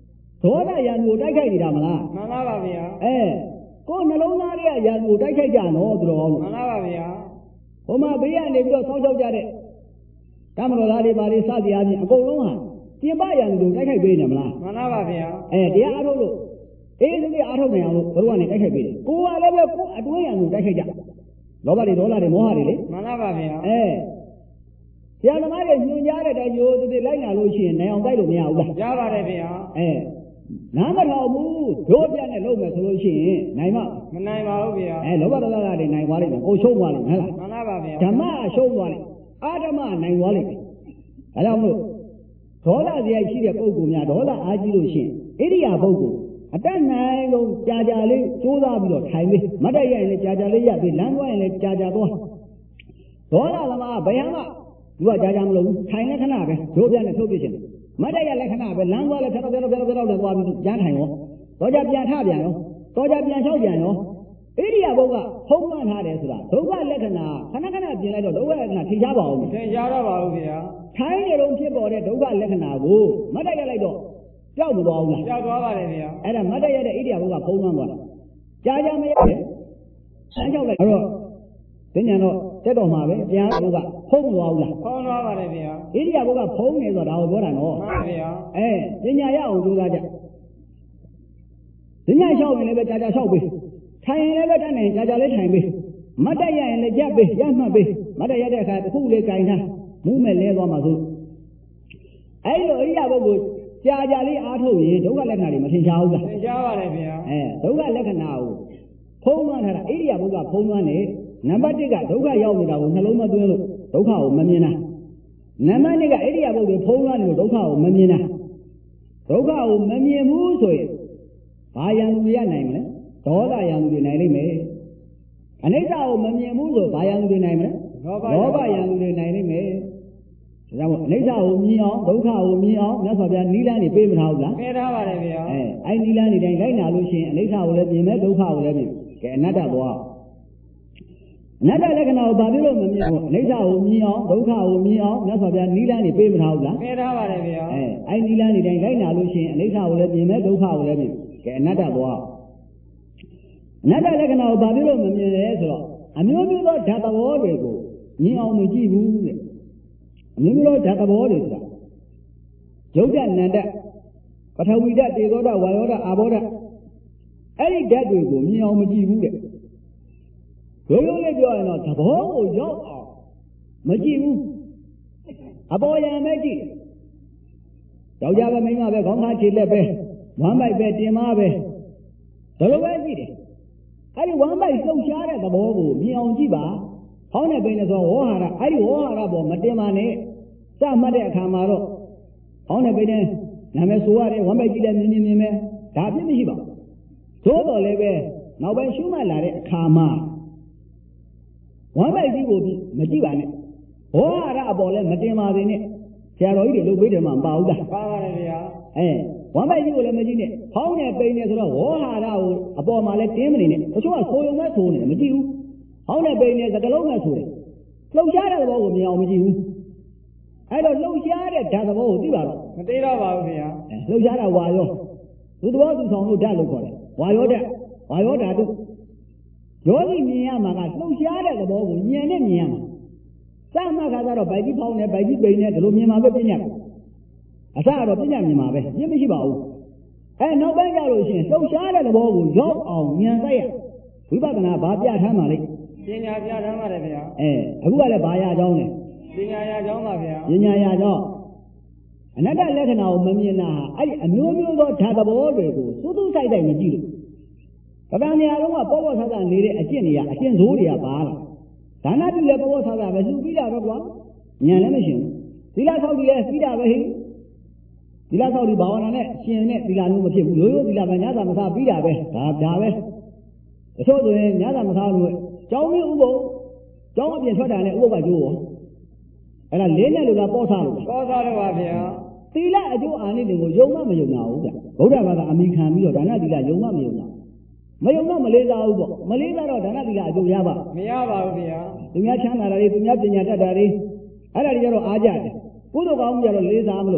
ဒေါသရန်ကိုတိုက်ခိုက်နေတာမလားမှန်ပါပါဗျာကိုယ်နှလုံးသားလေးကရန်ကိုတိုက်ခိုက်ကြနော်သူတော်ကောင်းမှန်ပါပါဗျာဟိုမှာဘေးကနေပြီးတော့ဆောင်းချောက်ကြတဲ့တမတော်သားတွေပါလေစသည်အပြင်အကုန်လုံးဟာပြင်ပရန်ကိုတိုက်ခိုက်ပေးနေမလားမှန်ပါပါဗျာတရားအားထုတ်လို့အေးစိအားထုတ်နေအောင်လို့ဘုရားကနေတိုက်ခိုက်ပေးတယ်ကိုယ်ကလည်းပဲကိုယ်အတွင်းရန်ကိုတိုက်ခိုက်ကြလောဘတွေဒေါသတွေမောဟတွေလေမှန်ပါပါဗျာဆရာသမားတွေညွှန်ကြားတဲ့တိုင်ရိုးသူတွေလိုက်လာလို့ရှိရင်နိုင်အောင်တိုက်လို့မရဘူးလားရပါတယ်ဗျာနားမထောင်ဘူးတို့ပြနဲ့လုပ်မယ်ဆိုလို့ရှိရင်နိုင်မမနိုင်ပါဘူးဗျာလောဘဒေါသတွေနိုင်သွားလိမ့်မယ်ကိုရှုံးသွားလိမ့်မယ်ဟဲ့လားမှန်ပါပါဗျာဓမ္မရှုံးသွားလိမ့်အာဓမ္မနိုင်သွားလိမ့်မယ်ဒါကြောင့်မို့ဒေါသစရိုက်ရှိတဲ့ပုဂ္ဂိုလ်များဒေါသအားကြီးလို့ရှိရင်ဣရိယာပုဂ္ဂိုလ်အတတ်နိုင်ဆုံးကြာကြာလေးကြိုးစားပြီးတော့ထိုင်ပြီးမတ်တရရင်လည်းကြာကြာလေးရပ်ပြီးလမ်းသွားရင်လည်းကြာကြာသွားဒေါသသမားဘယ်ဟာမှသူကကြာကြာမလုပ်ဘူးထိုင်လည်းခဏပဲတို့ပြနဲ့ထုတ်ပြရှင်မတ်တရလည်းခဏပဲလမ်းသွားလည်းဖြတ်တော့လည်းသွားပြီးကြားထိုင်ရောတော့ကြပြန်ထပြန်ရောတော့ကြပြန်လျှောက်ပြန်ရောဣရိယာပုဂ္ဂိုလ်ကဖုံးမှန်းထားတယ်ဆိုတာဒုက္ခလက္ခဏာခဏခဏပြင်လိုက်တော့ဒုက္ခလက္ခဏာထင်ရှားပါအောင်သင်ကြားတော့ပါဘူးဗျာထိုင်းနေတော့ဖြစ်ပေါ်တဲ့ဒုက္ခလက္ခဏာကိုမတ်တရလိုက်တော့ကြောက်မသွားဘူးလားကြောက်သွားပါတယ်ဗျာအဲ့ဒါမတ်တရတဲ့ဣရိယာပုဂ္ဂိုလ်ကဖုံးမှန်းသွားတာကြာကြာမရဘူးဆန်းကြောက်လိုက်အဲ့တော့သင်ညာတော့တက်တော်မှာပဲတရားတော်ကဖုံးမသွားဘူးလားဖုံးသွားပါတယ်ဗျာဣရိယာပုဂ္ဂိုလ်ကဖုံးနေဆိုတာဒါကိုပြောတာနော်မှန်ပါဗျာပညာရအောင်ကြိုးစားကြပညာလျှောက်ရင်လည်းပဲကြာကြာလျှောက်ပေးထိုင်ရင်လည်းပဲတတ်နိုင်ကြာကြာလေးထိုင်ပေးမတ်တရရင်လည်းရပ်ပေးရပ်မှတ်ပေးမတ်တရတဲ့အခါတစ်ခုလေးကြိုင်ထားမူးမဲ့လဲသွားမှာဆိုအဲ့လိုဣရိယာပုဂ္ဂိုလ်ကြာကြာလေးအားထုတ်ရင်ဒုက္ခလက္ခဏာတွေမထင်ရှားဘူးလားသင်ကြားပါတယ်ဗျာဒုက္ခလက္ခဏာကိုဖုံးလွှမ်းထားတာဣရိယာပုဂ္ဂိုလ်ဖုံးလွှမ်းနေနံပါတ်1ကဒုက္ခရောက်နေတာကိုနှလုံးမသွင်းလို့ဒုက္ခကိုမမြင်တာနံပါတ်2ကဣရိယာပုဂ္ဂိုလ်ဖုံးလွှမ်းနေလို့ဒုက္ခကိုမမြင်တာဒုက္ခကိုမမြင်ဘူးဆိုရင်ဘာယံလူရနိုင်မလဲဒေါသယံလူတွေနိုင်လိမ့်မယ်အနိစ္စကိုမမြင်ဘူးဆိုဘာယံလူတွေနိုင်မလဲလောဘယံလူတွေနိုင်လိမ့်မယ်ဒါကြောင့်အနိစ္စကိုမြင်အောင်ဒုက္ခကိုမြင်အောင်မြတ်စွာဘုရားနိလန်းနေပေးမထားဘူးလားပေးထားပါတယ်ဗျာအဲ့နိလန်းနေတိုင်းလိုက်နာလို့ရှိရင်အနိစ္စကိုလည်းမြင်မယ်ဒုက္ခကိုလည်းမြင်ကဲအနတ္တသွားအနတ္တလက္ခဏာကိုဘာဖြစ်လို့မမြင်ဘူးအနိစ္စကိုမြင်အောင်ဒုက္ခကိုမြင်အောင်မြတ်စွာဘုရားနိလန်းနေပေးမထားဘူးလားပေးထားပါတယ်ဗျာအဲ့နိလန်းနေတိုင်းလိုက်နာလို့ရှိရင်အနိစ္စကိုလည်းမြင်မယ်ဒုက္ခကိုလည်းမြင်ကဲအနတ္တသွားအနတ္တလက္ခဏာကိုဘာဖြစ်လို့မမြင်လဲဆိုတော့အမျိုးမျိုးသောဓာတ်သဘောတွေကိုမြင်အောင်မကြည့်ဘူးတဲ့အမျိုးမျိုးသောဓာတ်သဘောတွေဆိုတာယုတ်တနန္တပထဝီဓာတ်တေဇောဓာတ်ဝါယောဓာတ်အာဘောဓာတ်အဲ့ဒီဓာတ်တွေကိုမြင်အောင်မကြည့်ဘူးတဲ့ရိုးရိုးလေးပြောရင်တော့သဘောကိုရောက်အောင်မကြည့်ဘူးအပေါ်ယံပဲကြည့်ယောက်ျားပဲမိန်းမပဲခေါင်းသားခြေလက်ပဲဝမ်းပိုက်ပဲတင်မပဲဒါလိုပဲကြည့်တယ်အဲ့ဒီဝမ်းပိုက်လှုပ်ရှားတဲ့သဘောကိုမြင်အောင်ကြည့်ပါဟောင်းတဲ့ပိနေဆိုဝေါဟာရအဲ့ဒီဝေါဟာရပေါ်မတင်ပါနဲ့စမှတ်တဲ့အခါမှာတော့ဟောင်းတဲ့ပိနေနာမည်ဆိုရတယ်ဝမ်းပိုက်ကြည့်တယ်မြင်မယ်ဒါပြစ်မရှိပါဘူးသို့တော်လည်းပဲနောက်ပိုင်းရှုမှတ်လာတဲ့အခါမှာဝမ်းပိုက်ကြီးကိုမကြည့်ပါနဲ့ဝေါဟာရအပေါ်လည်းမတင်ပါသေးနဲ့ဆရာတော်ကြီးတွေလုပ်ပေးတယ်မှာမပါဘူးလားပါပါတယ်ဗျာဝမ်းပိုက်ကြီးကိုလည်းမကြည့်နဲ့ဟောင်းနဲ့ပိန်နေဆိုတော့ဝေါဟာရကိုအပေါ်မှာလည်းတင်းမနေနဲ့တချို့ကဆိုရုံနဲ့ဆိုနေတယ်မကြည့်ဘူးဟောင်းနဲ့ပိန်နေစကလုံးနဲ့ဆိုတယ်လှုပ်ရှားတဲ့သဘောကိုမြင်အောင်မကြည့်ဘူးအဲ့တော့လှုပ်ရှားတဲ့ဓာတ်သဘောကိုသိပါတော့မသိတော့ပါဘူးဗျာလှုပ်ရှားတာဝါရောသူသဘောသူဆောင်လို့ဓာတ်လို့ခေါ်တယ်ဝါရောဓာတ်ဝါရောဓာတုယောဂီမြင်ရမှာကလှုပ်ရှားတဲ့သဘောကိုဉာဏ်နဲ့မြင်ရမှာစမှတ်ခါကတော့ဗိုက်ကြီးဖောင်းနေဗိုက်ကြီးပိန်နေဒီလိုမြင်မှာပဲပြညာအစကတော့ပြညာမြင်မှာပဲပြင်းမရှိပါဘူးနောက်ပိုင်းကြလို့ရှိရင်လှုပ်ရှားတဲ့သဘောကိုရောက်အောင်ဉာဏ်သက်ရဝိပဿနာဘာပြထားမှလဲပညာပြထားပါတယ်ဗျာအခုကလည်းဘာရကြောင်းလဲပညာရကြောင်းပါဗျာပညာရကြောင်းအနတ္တလက္ခဏာကိုမမြင်တာအဲ့ဒီအမျိုးမျိုးသောဓာတ်သဘောတွေကိုစူးစူးဆိုင်ဆိုင်မကြည့်လို့ပဒံနေရာလုံးကပေါ့ပေါ့ဆဆနေတဲ့အကျင့်တွေကအကျင့်ဆိုးတွေကပါလာဒါနပြုလည်းပေါ့ပေါ့ဆဆပဲလှူပြီးတာပဲကွာဉာဏ်လည်းမရှိဘူးသီလဆောက်တည်လည်းပြီးတာပဲဟိသီလဆောက်တည်ဘာဝနာနဲ့ရှင်နဲ့သီလမျိုးမဖြစ်ဘူးရိုးရိုးသီလပဲညသာမစားပြီးတာပဲဒါပဲတချို့ဆိုရင်ညသာမစားလို့ကျောင်းကြီးဥပုပ်ကျောင်းအပြင်ထွက်တာနဲ့ဥပုပ်ကကျိုးရောအဲ့ဒါလေးနဲ့လို့လားပေါ့စားလို့ပေါ်သားတော့ပါဗျာသီလအကျိုးအာနိသင်ကိုယုံမမယုံနာဘူးဗျဗုဒ္ဓဘာသာအမိခံပြီးတော့ဒါနသီလယုံမမယုံနာမယုံတော့မလေးစားဘူးပေါ့မလေးစားတော့ဒါနသီလအကျိုးရပါမရပါဘူးဗျာသူများချမ်းသာတာတွေသူများပညာတတ်တာတွေအဲ့ဒါတွေကြတော့အားကြတယ်ကုသိုလ်ကောင်းမှုကြတော့လေးစားမလို့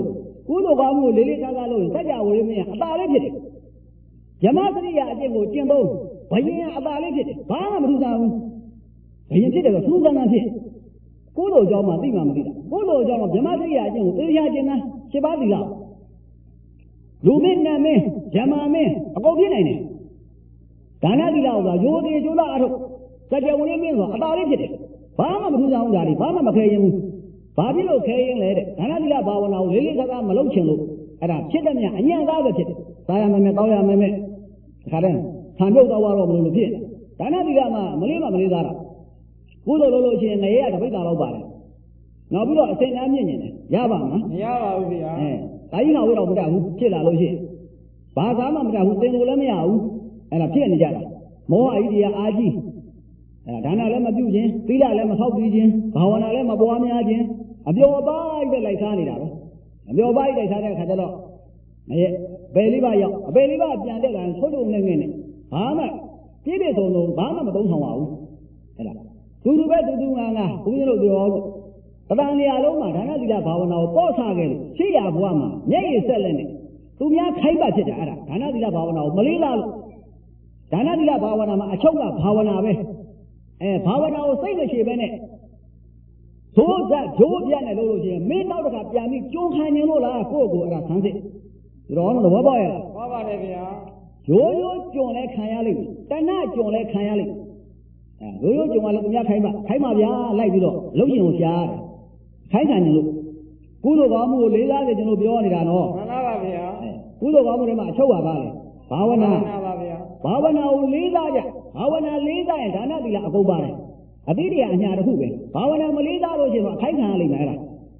ကုသိုလ်ကောင်းမှုလေးလေးစားစားလို့စัจ java ဝိမင်းအတာလေးဖြစ်တယ်ဓမ္မစရိယာအကျင့်ကိုကျင့်သုံးဘယင်အတာလေးဖြစ်တယ်ဘာမှမထူးဆန်းဘူးဘယင်ဖြစ်တယ်ဆိုထူးဆန်းတာဖြစ်ကုသိုလ်ကြောင့်မှသိမှမသိတာကုသိုလ်ကြောင့်ဓမ္မစရိယာအကျင့်ကိုသိရခြင်းလား7 ပါးသီလလူမင်းနတ်မင်းဓမ္မမင်းအကုန်ဖြစ်နိုင်တယ်ဒါနသီလဆိုတာရိုသေကျိုးသားအထုတ်စัจ java ဝိမင်းဆိုတာအတာလေးဖြစ်တယ်ဘာမှမထူးဆန်းဘူးဒါတွေဘာမှမခဲရင်ဘူးဘာဖြစ်လို့ခဲရင်လဲတဲ့ဒါနသီလဘာဝနာကိုလေးလေးစားစားမလုပ်ချင်လို့အဲ့ဒါဖြစ်တဲ့မြအညံ့သားပဲဖြစ်တယ်စားရမယ်မယ်တောက်ရမယ်မယ်ဒီခါတည်းဆံပြုတ်တော့တော့မလို့ဖြစ်ဒါနသီလမှာမလေးသားတာကုသိုလ်လို့ရှိရင်ငရေရတပိတ်တာတော့ပါတယ်နောက်ပြီးတော့အစင်အမြင့်ညင်တယ်ရပါမလားမရပါဘူးဗျာဒါကြီးနောက်ဝိတော့မတတ်ဘူးဖြစ်လာလို့ရှိရင်ဘာသာမှမတတ်ဘူးသင်ကိုလည်းမရဘူးအဲ့ဒါဖြစ်နေကြတာမောဟအကြီးတရားအာကြီးအဲ့ဒါနလည်းမပြုခြင်းသီလလည်းမဆောက်ပြီးခြင်းဘာဝနာလည်းမပွားများခြင်းအပျော်ပိုင်းပဲလိုက်စားနေတာပဲအပျော်ပိုင်းလိုက်စားတဲ့အခါကျတော့ဘယ်လေးပါရောက်အပယ်လေးပါပြန်တဲ့ကံထုတ်ထုတ်နေနေဘာမှပြည့်ပြည့်စုံစုံဘာမှမသုံးဆောင်ပါဘူးအဲ့ဒါတူပဲတူငါဘုန်းကြီးတို့ပြောတဏှာနေရာလုံးမှာဒါနသီလဘာဝနာကိုပေါ့ဆခဲ့လို့ရှေ့ရဘဝမှာမျက်ရည်ဆက်လက်နေသူများခိုင်းပါဖြစ်တာအဲ့ဒါဒါနသီလဘာဝနာကိုမလေးလားလို့ဒါနသီလဘာဝနာမှာအချုပ်ကဘာဝနာပဲဘာဝနာကိုစိတ်မရှိပဲနဲ့သိုးသက်ဂျိုးပြတ်နဲ့လို့ရှိရင်မင်းနောက်တစ်ခါပြန်ပြီးကြုံခံနေလို့လားကိုယ့်ကိုအဲ့ဒါဆန်းစစ်တော်တော့ဘောပေါက်ရလားဘောပါတယ်ဗျာရိုးရိုးကြုံလဲခံရလိမ့်မယ်တဏှကြုံလဲခံရလိမ့်ရိုးရိုးကြုံလဲသူများခိုင်းပါဗျာလိုက်ပြီးတော့လုံးရင်ကိုရှားတယ်ခိုင်းခံနေလို့ကုသိုလ်ကောင်းမှုကိုလေးစားတယ်ကျွန်တော်ပြောနေတာနော်မှန်ပါပါဗျာကုသိုလ်ကောင်းမှုတွေမှာအချုပ်ပါပါလေဘာဝနာမှန်ပါဗျာဘာဝနာကိုလေးစားကြဘာဝနာလေးစားရင်ဒါနသီလအကုန်ပါတယ်အတိတရားအညာတစ်ခုပဲဘာဝနာမလေးစားလို့ရှိရင်တော့အခိုက်ခံရလိမ့်မယ်အဲ့ဒါ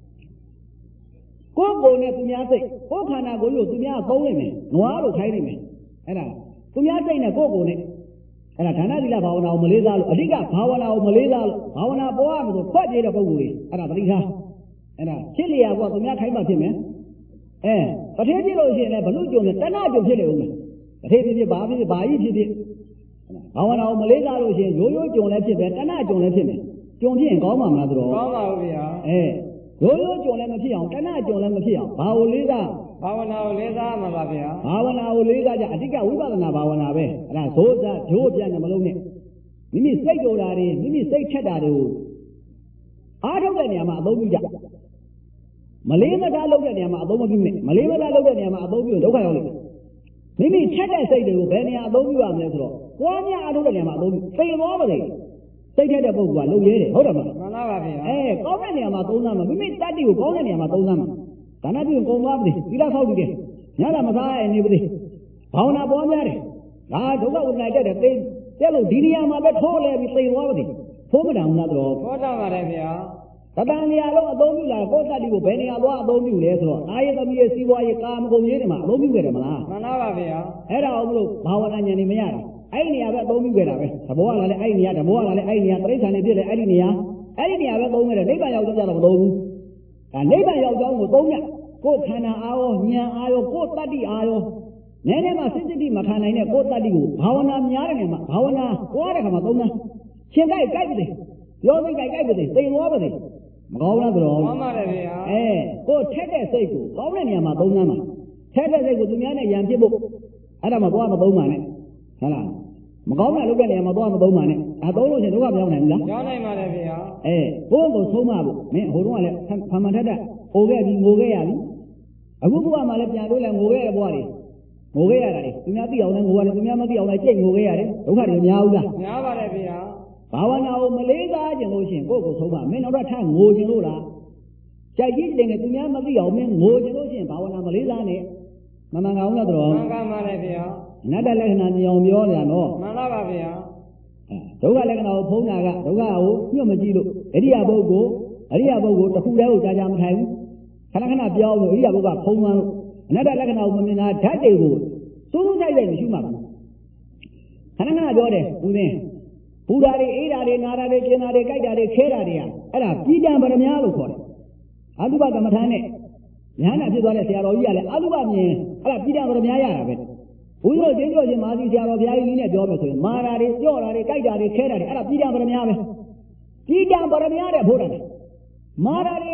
ကိုယ်ကိုယ်နဲ့သူများစိတ်ကိုယ်ခန္ဓာကိုယ်ကိုသူများသုံးနိုင်မယ်နွားလို့ခိုင်းနိုင်မယ်အဲ့ဒါသူများစိတ်နဲ့ကိုယ်ကိုယ်နဲ့အဲ့ဒါဒါနသီလဘာဝနာကိုမလေးစားလို့အဓိကဘာဝနာကိုမလေးစားလို့ဘာဝနာပေါ်ရမယ်ဆိုဖွက်ကြည့်တဲ့ပုဂ္ဂိုလ်တွေအဲ့ဒါသတိထားအဲ့ဒါရှင်းလျာကသူများခိုင်းမှဖြစ်မယ်တထေးကြည့်လို့ရှိရင်လည်းဘလို့ကြုံလဲတဏှကြုံဖြစ်နေဦးမယ်တထေးဖြစ်ဘာဖြစ်ဘာကြီးဖြစ်ဘာဝနာကိုမလေးစားလို့ရှိရင်ရိုးရိုးကြုံလည်းဖြစ်တယ်တဏှကြုံလည်းဖြစ်မယ်ကြုံဖြစ်ရင်ကောင်းမှာမလားသူတော်ကောင်းပါဘူးဗျာရိုးရိုးကြုံလည်းမဖြစ်အောင်တဏှကြုံလည်းမဖြစ်အောင်ဘာကိုလေးစားဘာဝနာကိုလေးစားမှာပါဗျာဘာဝနာကိုလေးစားကြအဓိကဝိပဿနာဘာဝနာပဲအဲ့ဒါဇိုးစားဂျိုးပြတ်နေမလုံးနဲ့မိမိစိတ်ကြိုတာတွေမိမိစိတ်ထက်တာတွေကိုအားထုတ်တဲ့နေရာမှာအသုံးပြုကြမလေးမသားလုပ်တဲ့နေရာမှာအသုံးမပြုနဲ့မလေးမသားလုပ်တဲ့နေရာမှာအသုံးပြုဒုက္ခရောက်လိမ့်မယ်မိမိထက်တဲ့စိတ်တွေကိုဘယ်နေရာအသုံးပြုရမလဲဆိုတော့ပွားများအားထုတ်တဲ့နေရာမှာအသုံးပြုသိသွားပါလေစိတ်ထက်တဲ့ပုဂ္ဂိုလ်ကလုံရဲတယ်ဟုတ်တယ်မလားမှန်ပါပါဗျာကောင်းတဲ့နေရာမှာသုံးသားမှာမိမိတတ္တိကိုကောင်းတဲ့နေရာမှာသုံးသားမှာဒါနပြုကုန်သွားပြီသီလဆောက်ပြီးတယ်ညတာမစားရနေပြီဘာဝနာပွားများတယ်ဒါဒုက္ခဝိညာဉ်တက်တယ်သိတဲ့လို့ဒီနေရာမှာပဲထိုးလဲပြီးသိသွားပါလေထိုးမတန်ဘူးလားတော့ထိုးတတ်ပါတယ်ဗျာတတန်နေရာလုံးအသုံးပြုလာကိုယ်တတ္တိကိုဘယ်နေရာသွားအသုံးပြုလဲဆိုတော့အာယသမီးရဲ့စီးပွားရေးကာမဂုဏ်ရေးတွေမှာအသုံးပြုခဲ့တယ်မလားမှန်ပါပါဗျာအဲ့ဒါအောင်မလို့ဘာဝနာဉာဏ်နေမရတာအဲ့ဒီနေရာပဲအသုံးပြုခဲ့တာပဲသဘောကလည်းအဲ့ဒီနေရာသဘောကလည်းအဲ့ဒီနေရာတိရစ္ဆာန်တွေဖြစ်တယ်အဲ့ဒီနေရာပဲသုံးခဲ့တယ်နိဗ္ဗာန်ရောက်တော့ကြတော့မသုံးဘူးဒါနိဗ္ဗာန်ရောက်ကြောင်းကိုသုံးရကိုယ်ခန္ဓာအားရောဉာဏ်အားရောကိုယ်တတ္တိအားရောနည်းနည်းမှစိတ်တိမခံနိုင်တဲ့ကိုယ်တတ္တိကိုဘာဝနာများတဲ့နေရာမှာဘာဝနာပွားတဲ့ခါမှာသုံးတာရှင်ကြိုက်ပါစေရောစိတ်ကြိုက်ပါစေသိသွားပါစေမကောင်းလားတော်မှန်ပါတယ်ဗျာကိုထက်တဲ့စိတ်ကိုကောင်းတဲ့နေရာမှာသုံးသမ်းပါထက်တဲ့စိတ်ကိုသူများနဲ့ရံဖြစ်ဖို့အဲ့ဒါမှသွားမသုံးပါနဲ့ဟုတ်လားမကောင်းတာလုပ်တဲ့နေရာမှာသွားမသုံးပါနဲ့သုံးလို့ရှိရင်ဒုက္ခမရောက်နိုင်ဘူးလားရောက်နိုင်ပါတယ်ဗျာကိုယ့်ကိုဆုံးမဖို့မင်းဟိုတုန်းကလည်းဖမှန်ထက်တဲ့ဟိုခဲ့ပြီးငိုခဲ့ရပြီအခုဘဝမှာလည်းပြန်လို့လည်းငိုခဲ့ရတဲ့ဘဝတွေငိုခဲ့ရတာလေသူများသိအောင်လည်းငိုရတယ်သူများမသိအောင်လည်းကြိတ်ငိုခဲ့ရတယ်ဒုက္ခတွေများဘူးလားများပါတယ်ဗျာဘာဝနာကိုမလေးစားခြင်းလို့ရှိရင်ကိုယ့်ကိုဆုံးမမင်းနောက်တော့ထငိုခြင်းလို့လားကြိုက်ကြီးတယ်နဲ့သူများမသိအောင်မင်းငိုခြင်းလို့ရှိရင်ဘာဝနာမလေးစားနဲ့မမှန်ကောင်းလားတော်မှန်ပါပါတယ်ဗျာအနတ္တလက္ခဏာမြင်အောင်ပြောနေတာနော်မှန်ပါပါဗျာဒုက္ခလက္ခဏာကိုဖုံးတာကဒုက္ခကိုညှို့မကြည့်လို့အရိယာပုဂ္ဂိုလ်တစ်ခုတည်းကိုကြာကြာမထိုင်ဘူးခဏခဏပြောင်းလို့အရိယာပုဂ္ဂိုလ်ကဖုံးသွားလို့အနတ္တလက္ခဏာကိုမမြင်တာဓာတ်တွေကိုစိုးစိုးကြိုက်လိုက်မရှိမှဘူးခဏခဏပြောတယ်ဦးသိန်းပူတာတွေအေးတာတွေနာတာတွေကျင်တာတွေကြိုက်တာတွေခဲတာတွေကအဲ့ဒါပြည်တံပရမများလို့ခေါ်တယ်အတုပကမ္မထာနဲ့ညာနာဖြစ်သွားတဲ့ဆရာတော်ကြီးကလည်းအတုပမြင်အဲ့ဒါပြည်တံပရမများရတာပဲဘုရားကျင်းကျော်ချင်းမာသီဆရာတော်ဘုရားကြီးနဲ့ပြောမယ်ဆိုရင်မာတာတွေကြော့တာတွေကြိုက်တာတွေခဲတာတွေအဲ့ဒါပြည်တံပရမများပဲပြည်တံပရမများတဲ့ဘုရားတယ်မာတာတွေ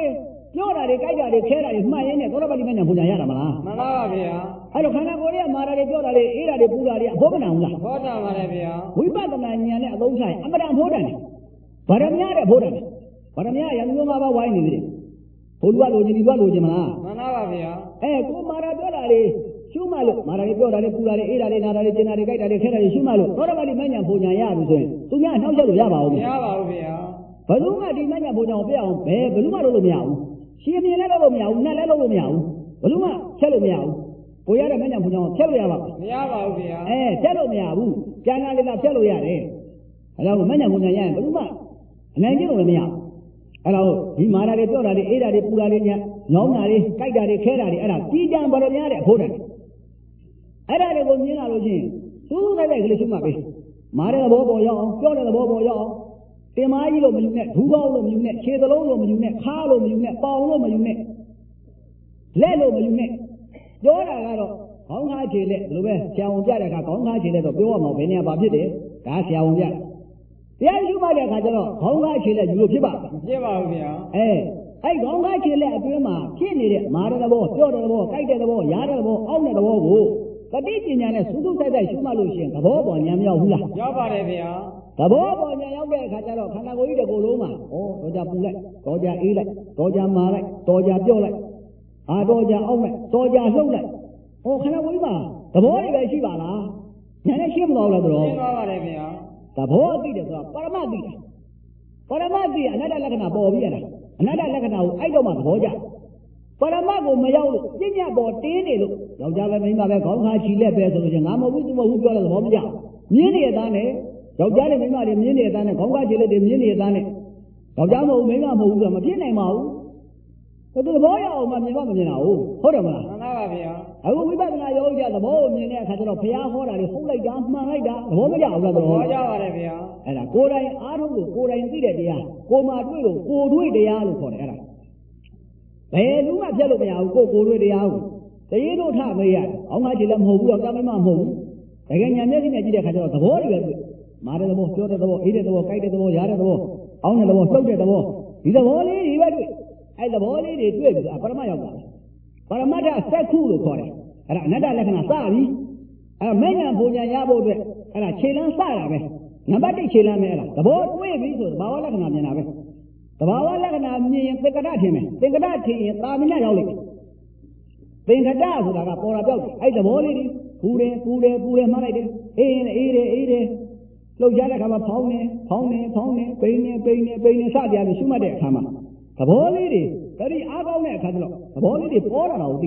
ပြောတာတွေကြိုက်တာတွေခဲတာတွေမှတ်ရင်းနဲ့သောတာပတိမဉ္ဇဉ်ပူဇာရတာမလားမှန်ပါပါဗျာအဲ့တော့ခန္ဓာကိုယ်ရဲ့မာတာတွေပြောတာတွေအေးတာတွေပူတာတွေအဖို့မနာဘူးလားဘောတာပါတယ်ဗျာဝိပဿနာဉာဏ်နဲ့အသုံးချရင်အမှန်တန်ဖို့တယ်ဗရမများတဲ့ဖို့တယ်ဗရမများရံမျိုးမှာပါဝိုင်းနေသေးတယ်ဘုရားလိုချင်ဒီဘလိုချင်မလားမှန်ပါပါဗျာကိုမာတာပြောတာတွေရှုမှတ်လို့မာတာတွေပြောတာတွေပူတာတွေအေးတာတွေနာတာတွေကျင်တာတွေကြိုက်တာတွေခဲတာတွေရှုမှတ်လို့သောတာပတိမဉ္ဇဉ်ပူဇာရပြီဆိုရင်သူများနှောက်ချက်လို့ရပါဦးမမရပါဘူးဗျာဘယ်သူမှဒီမဉ္ဇဉ်ပူဇာကိုပြအောင်ဘယ်သူမှလုပ်လို့မရဘူးရှင်မြင်လည်းလုပ်လို့မရဘူးနဲ့လည်းလုပ်လို့မရဘူးဘယ်သူမှချက်လို့မရဘူးကိုရတဲ့မဉ္ဇဉ်ပူဇာကိုဖြတ်လို့ရပါ့မလားမရပါဘူးဗျာဖြတ်လို့မရဘူးကျန်တာလေးကဖြတ်လို့ရတယ်အဲ့တော့မဉ္ဇဉ်ပူဇာရရင်ဘယ်သူမှအနိုင်ကျင့်လို့လည်းမရဘူးအဲ့တော့ဒီမာတာတွေပြောတာတွေအေးတာတွေပူတာတွေညောင်းတာတွေကြိုက်တာတွေခဲတာတွေအဲ့ဒါကြီးကြံဗရမများတဲ့အဖို့တယ်အဲ့ဒါတွေကိုမြင်လာလို့ချင်းသူ့တဲ့ကလေးရှုမှတ်ပေးမာတဲ့သဘောပေါ်ရောက်အောင်ပြောတဲ့သဘောပေါ်ရောက်အောင်တင်မာကြီးလို့မယူနဲ့ဒူးကောင်းလို့မယူနဲ့ခြေသလုံးလို့မယူနဲ့ခါလို့မယူနဲ့ပေါင်လို့မယူနဲ့လက်လို့မယူနဲ့ပြောတာကတော့ခေါင်းကားခြေလက်ဘယ်လိုပဲဆရာဝန်ပြတဲ့အခါခေါင်းကားခြေလက်တော့ပြောရမှာဘယ်နေရာပါဖြစ်တယ်ဒါဆရာဝန်ပြတရားရှုမှတ်တဲ့အခါကျတော့ခေါင်းကားခြေလက်ယူလို့ဖြစ်ပါ့မလားမဖြစ်ပါဘူးဗျာအဲ့ခေါင်းကားခြေလက်အတွင်းမှာဖြစ်နေတဲ့မာတဲ့သဘောပြောတဲ့သဘောကြိုက်တဲ့သဘောရားတဲ့သဘောအောက်တဲ့သဘောကိုတတိပညာနဲ့စူးစူးတိုက်တိုက်ရှုမှတ်လို့ရှိရင်သဘောပေါ်ဉာဏ်မရောက်ဘူးလားရောက်ပါတယ်ဗျာသဘောပေါ်ဉာဏ်ရောက်တဲ့အခါကျတော့ခန္ဓာကိုယ်ကြီးတစ်ခုလုံးမှာတော့ကြပူလိုက်တော့ကြအေးလိုက်တော့ကြမာလိုက်တော့ကြပြော့လိုက်တော့ကြအောက်လိုက်တော့ကြလှုပ်လိုက်ခန္ဓာကိုယ်ကြီးမှာသဘောတွေပဲရှိပါလားဉာဏ်နဲ့ရှင်းမသွားဘူးလားတော့ရှင်းသွားပါတယ်ဗျာသဘောသိတယ်ဆိုတာပရမတ်သိတာပရမတ်သိအနတ္တလက္ခဏာပေါ်ပြီးရတာအနတ္တလက္ခဏာကိုအဲ့တော့မှသဘောကျပရမတ်ကိုမရောက်လို့ပြညတ်ပေါ်တင်းနေလို့ယောက်ျားပဲမိန်းမပဲခေါင်းခါချီလက်ပဲဆိုလို့ချင်းငါမဟုတ်ဘူးသူမဟုတ်ဘူးပြောတဲ့သဘောမကျမြင်းနေတဲ့သားနဲ့ယောက်ျားနဲ့မိန်းမတွေမြင်းနေတဲ့သားနဲ့ခေါင်းခါချီလက်တွေမြင်းနေတဲ့သားနဲ့ယောက်ျားမဟုတ်မိန်းမမဟုတ်ဘူးဆိုတော့မဖြစ်နိုင်ပါဘူးသူသဘောရအောင်မှမြင်မှမမြင်တာဟုတ်တယ်မလားမှန်ပါပါဗျာအခုဝိပဿနာယောဂီကသဘောကိုမြင်တဲ့အခါကျတော့ဘုရားဟောတာတွေဟုတ်လိုက်တာမှန်လိုက်တာသဘောမကျဘူးလားသဘောဘောကြပါတယ်ဗျာအဲ့ဒါကိုယ်တိုင်အားထုတ်လို့ကိုယ်တိုင်သိတဲ့တရားကိုယ်မှာတွေ့လို့ကိုယ်တွေ့တရားလို့ခေါ်တယ်အဲ့ဒါဘယ်သူမှပြတ်လို့မရဘူးကိုယ်တွေ့တရားကိုတရေတို့ထမေးရတယ်အောင်းငါချီလည်းမဟုတ်ဘူးတော့တမ်းမမဟုတ်ဘူးတကယ်ညာမျက်စိနဲ့ကြည့်တဲ့အခါကျတော့သဘောတွေပဲတွေ့မာတဲ့သဘောပြောတဲ့သဘောအေးတဲ့သဘောကြိုက်တဲ့သဘောရားတဲ့သဘောအောင်းတဲ့သဘောလှုပ်တဲ့သဘောဒီသဘောလေးတွေပဲတွေ့အဲ့သဘောလေးတွေတွေ့ပြီးပရမတ်ရောက်တာပရမတ်စက္ခုလို့ခေါ်တယ်အဲ့ဒါအနတ္တလက္ခဏာစပြီအဲ့မဉ္ဇဉ်ပူဇာရဖို့အတွက်အဲ့ဒါခြေလမ်းစတာပဲနံပါတ်1ခြေလမ်းပဲအဲ့ဒါသဘောတွေ့ပြီဆိုသဘာဝလက္ခဏာမြင်တာပဲသဘာဝလက္ခဏာမြင်ရင်သင်္ကတထင်မယ်သင်္ကတထင်ရင်သာမညရောက်လိမ့်မယ်သင်္ကတဆိုတာကပေါ်တာပြောက်တယ်အဲ့သဘောလေးတွေပူတယ်မှားလိုက်တယ်အေးရင်အေးတယ်လှုပ်ရှားတဲ့အခါမှာဖောင်းနေပိန်နေစသည်အရရှုမှတ်တဲ့အခါမှာသဘောလေးတွေတတိအားကောင်းတဲ့အခါကျတော့သဘောလေးတွေပေါ်လာတာကိုသိ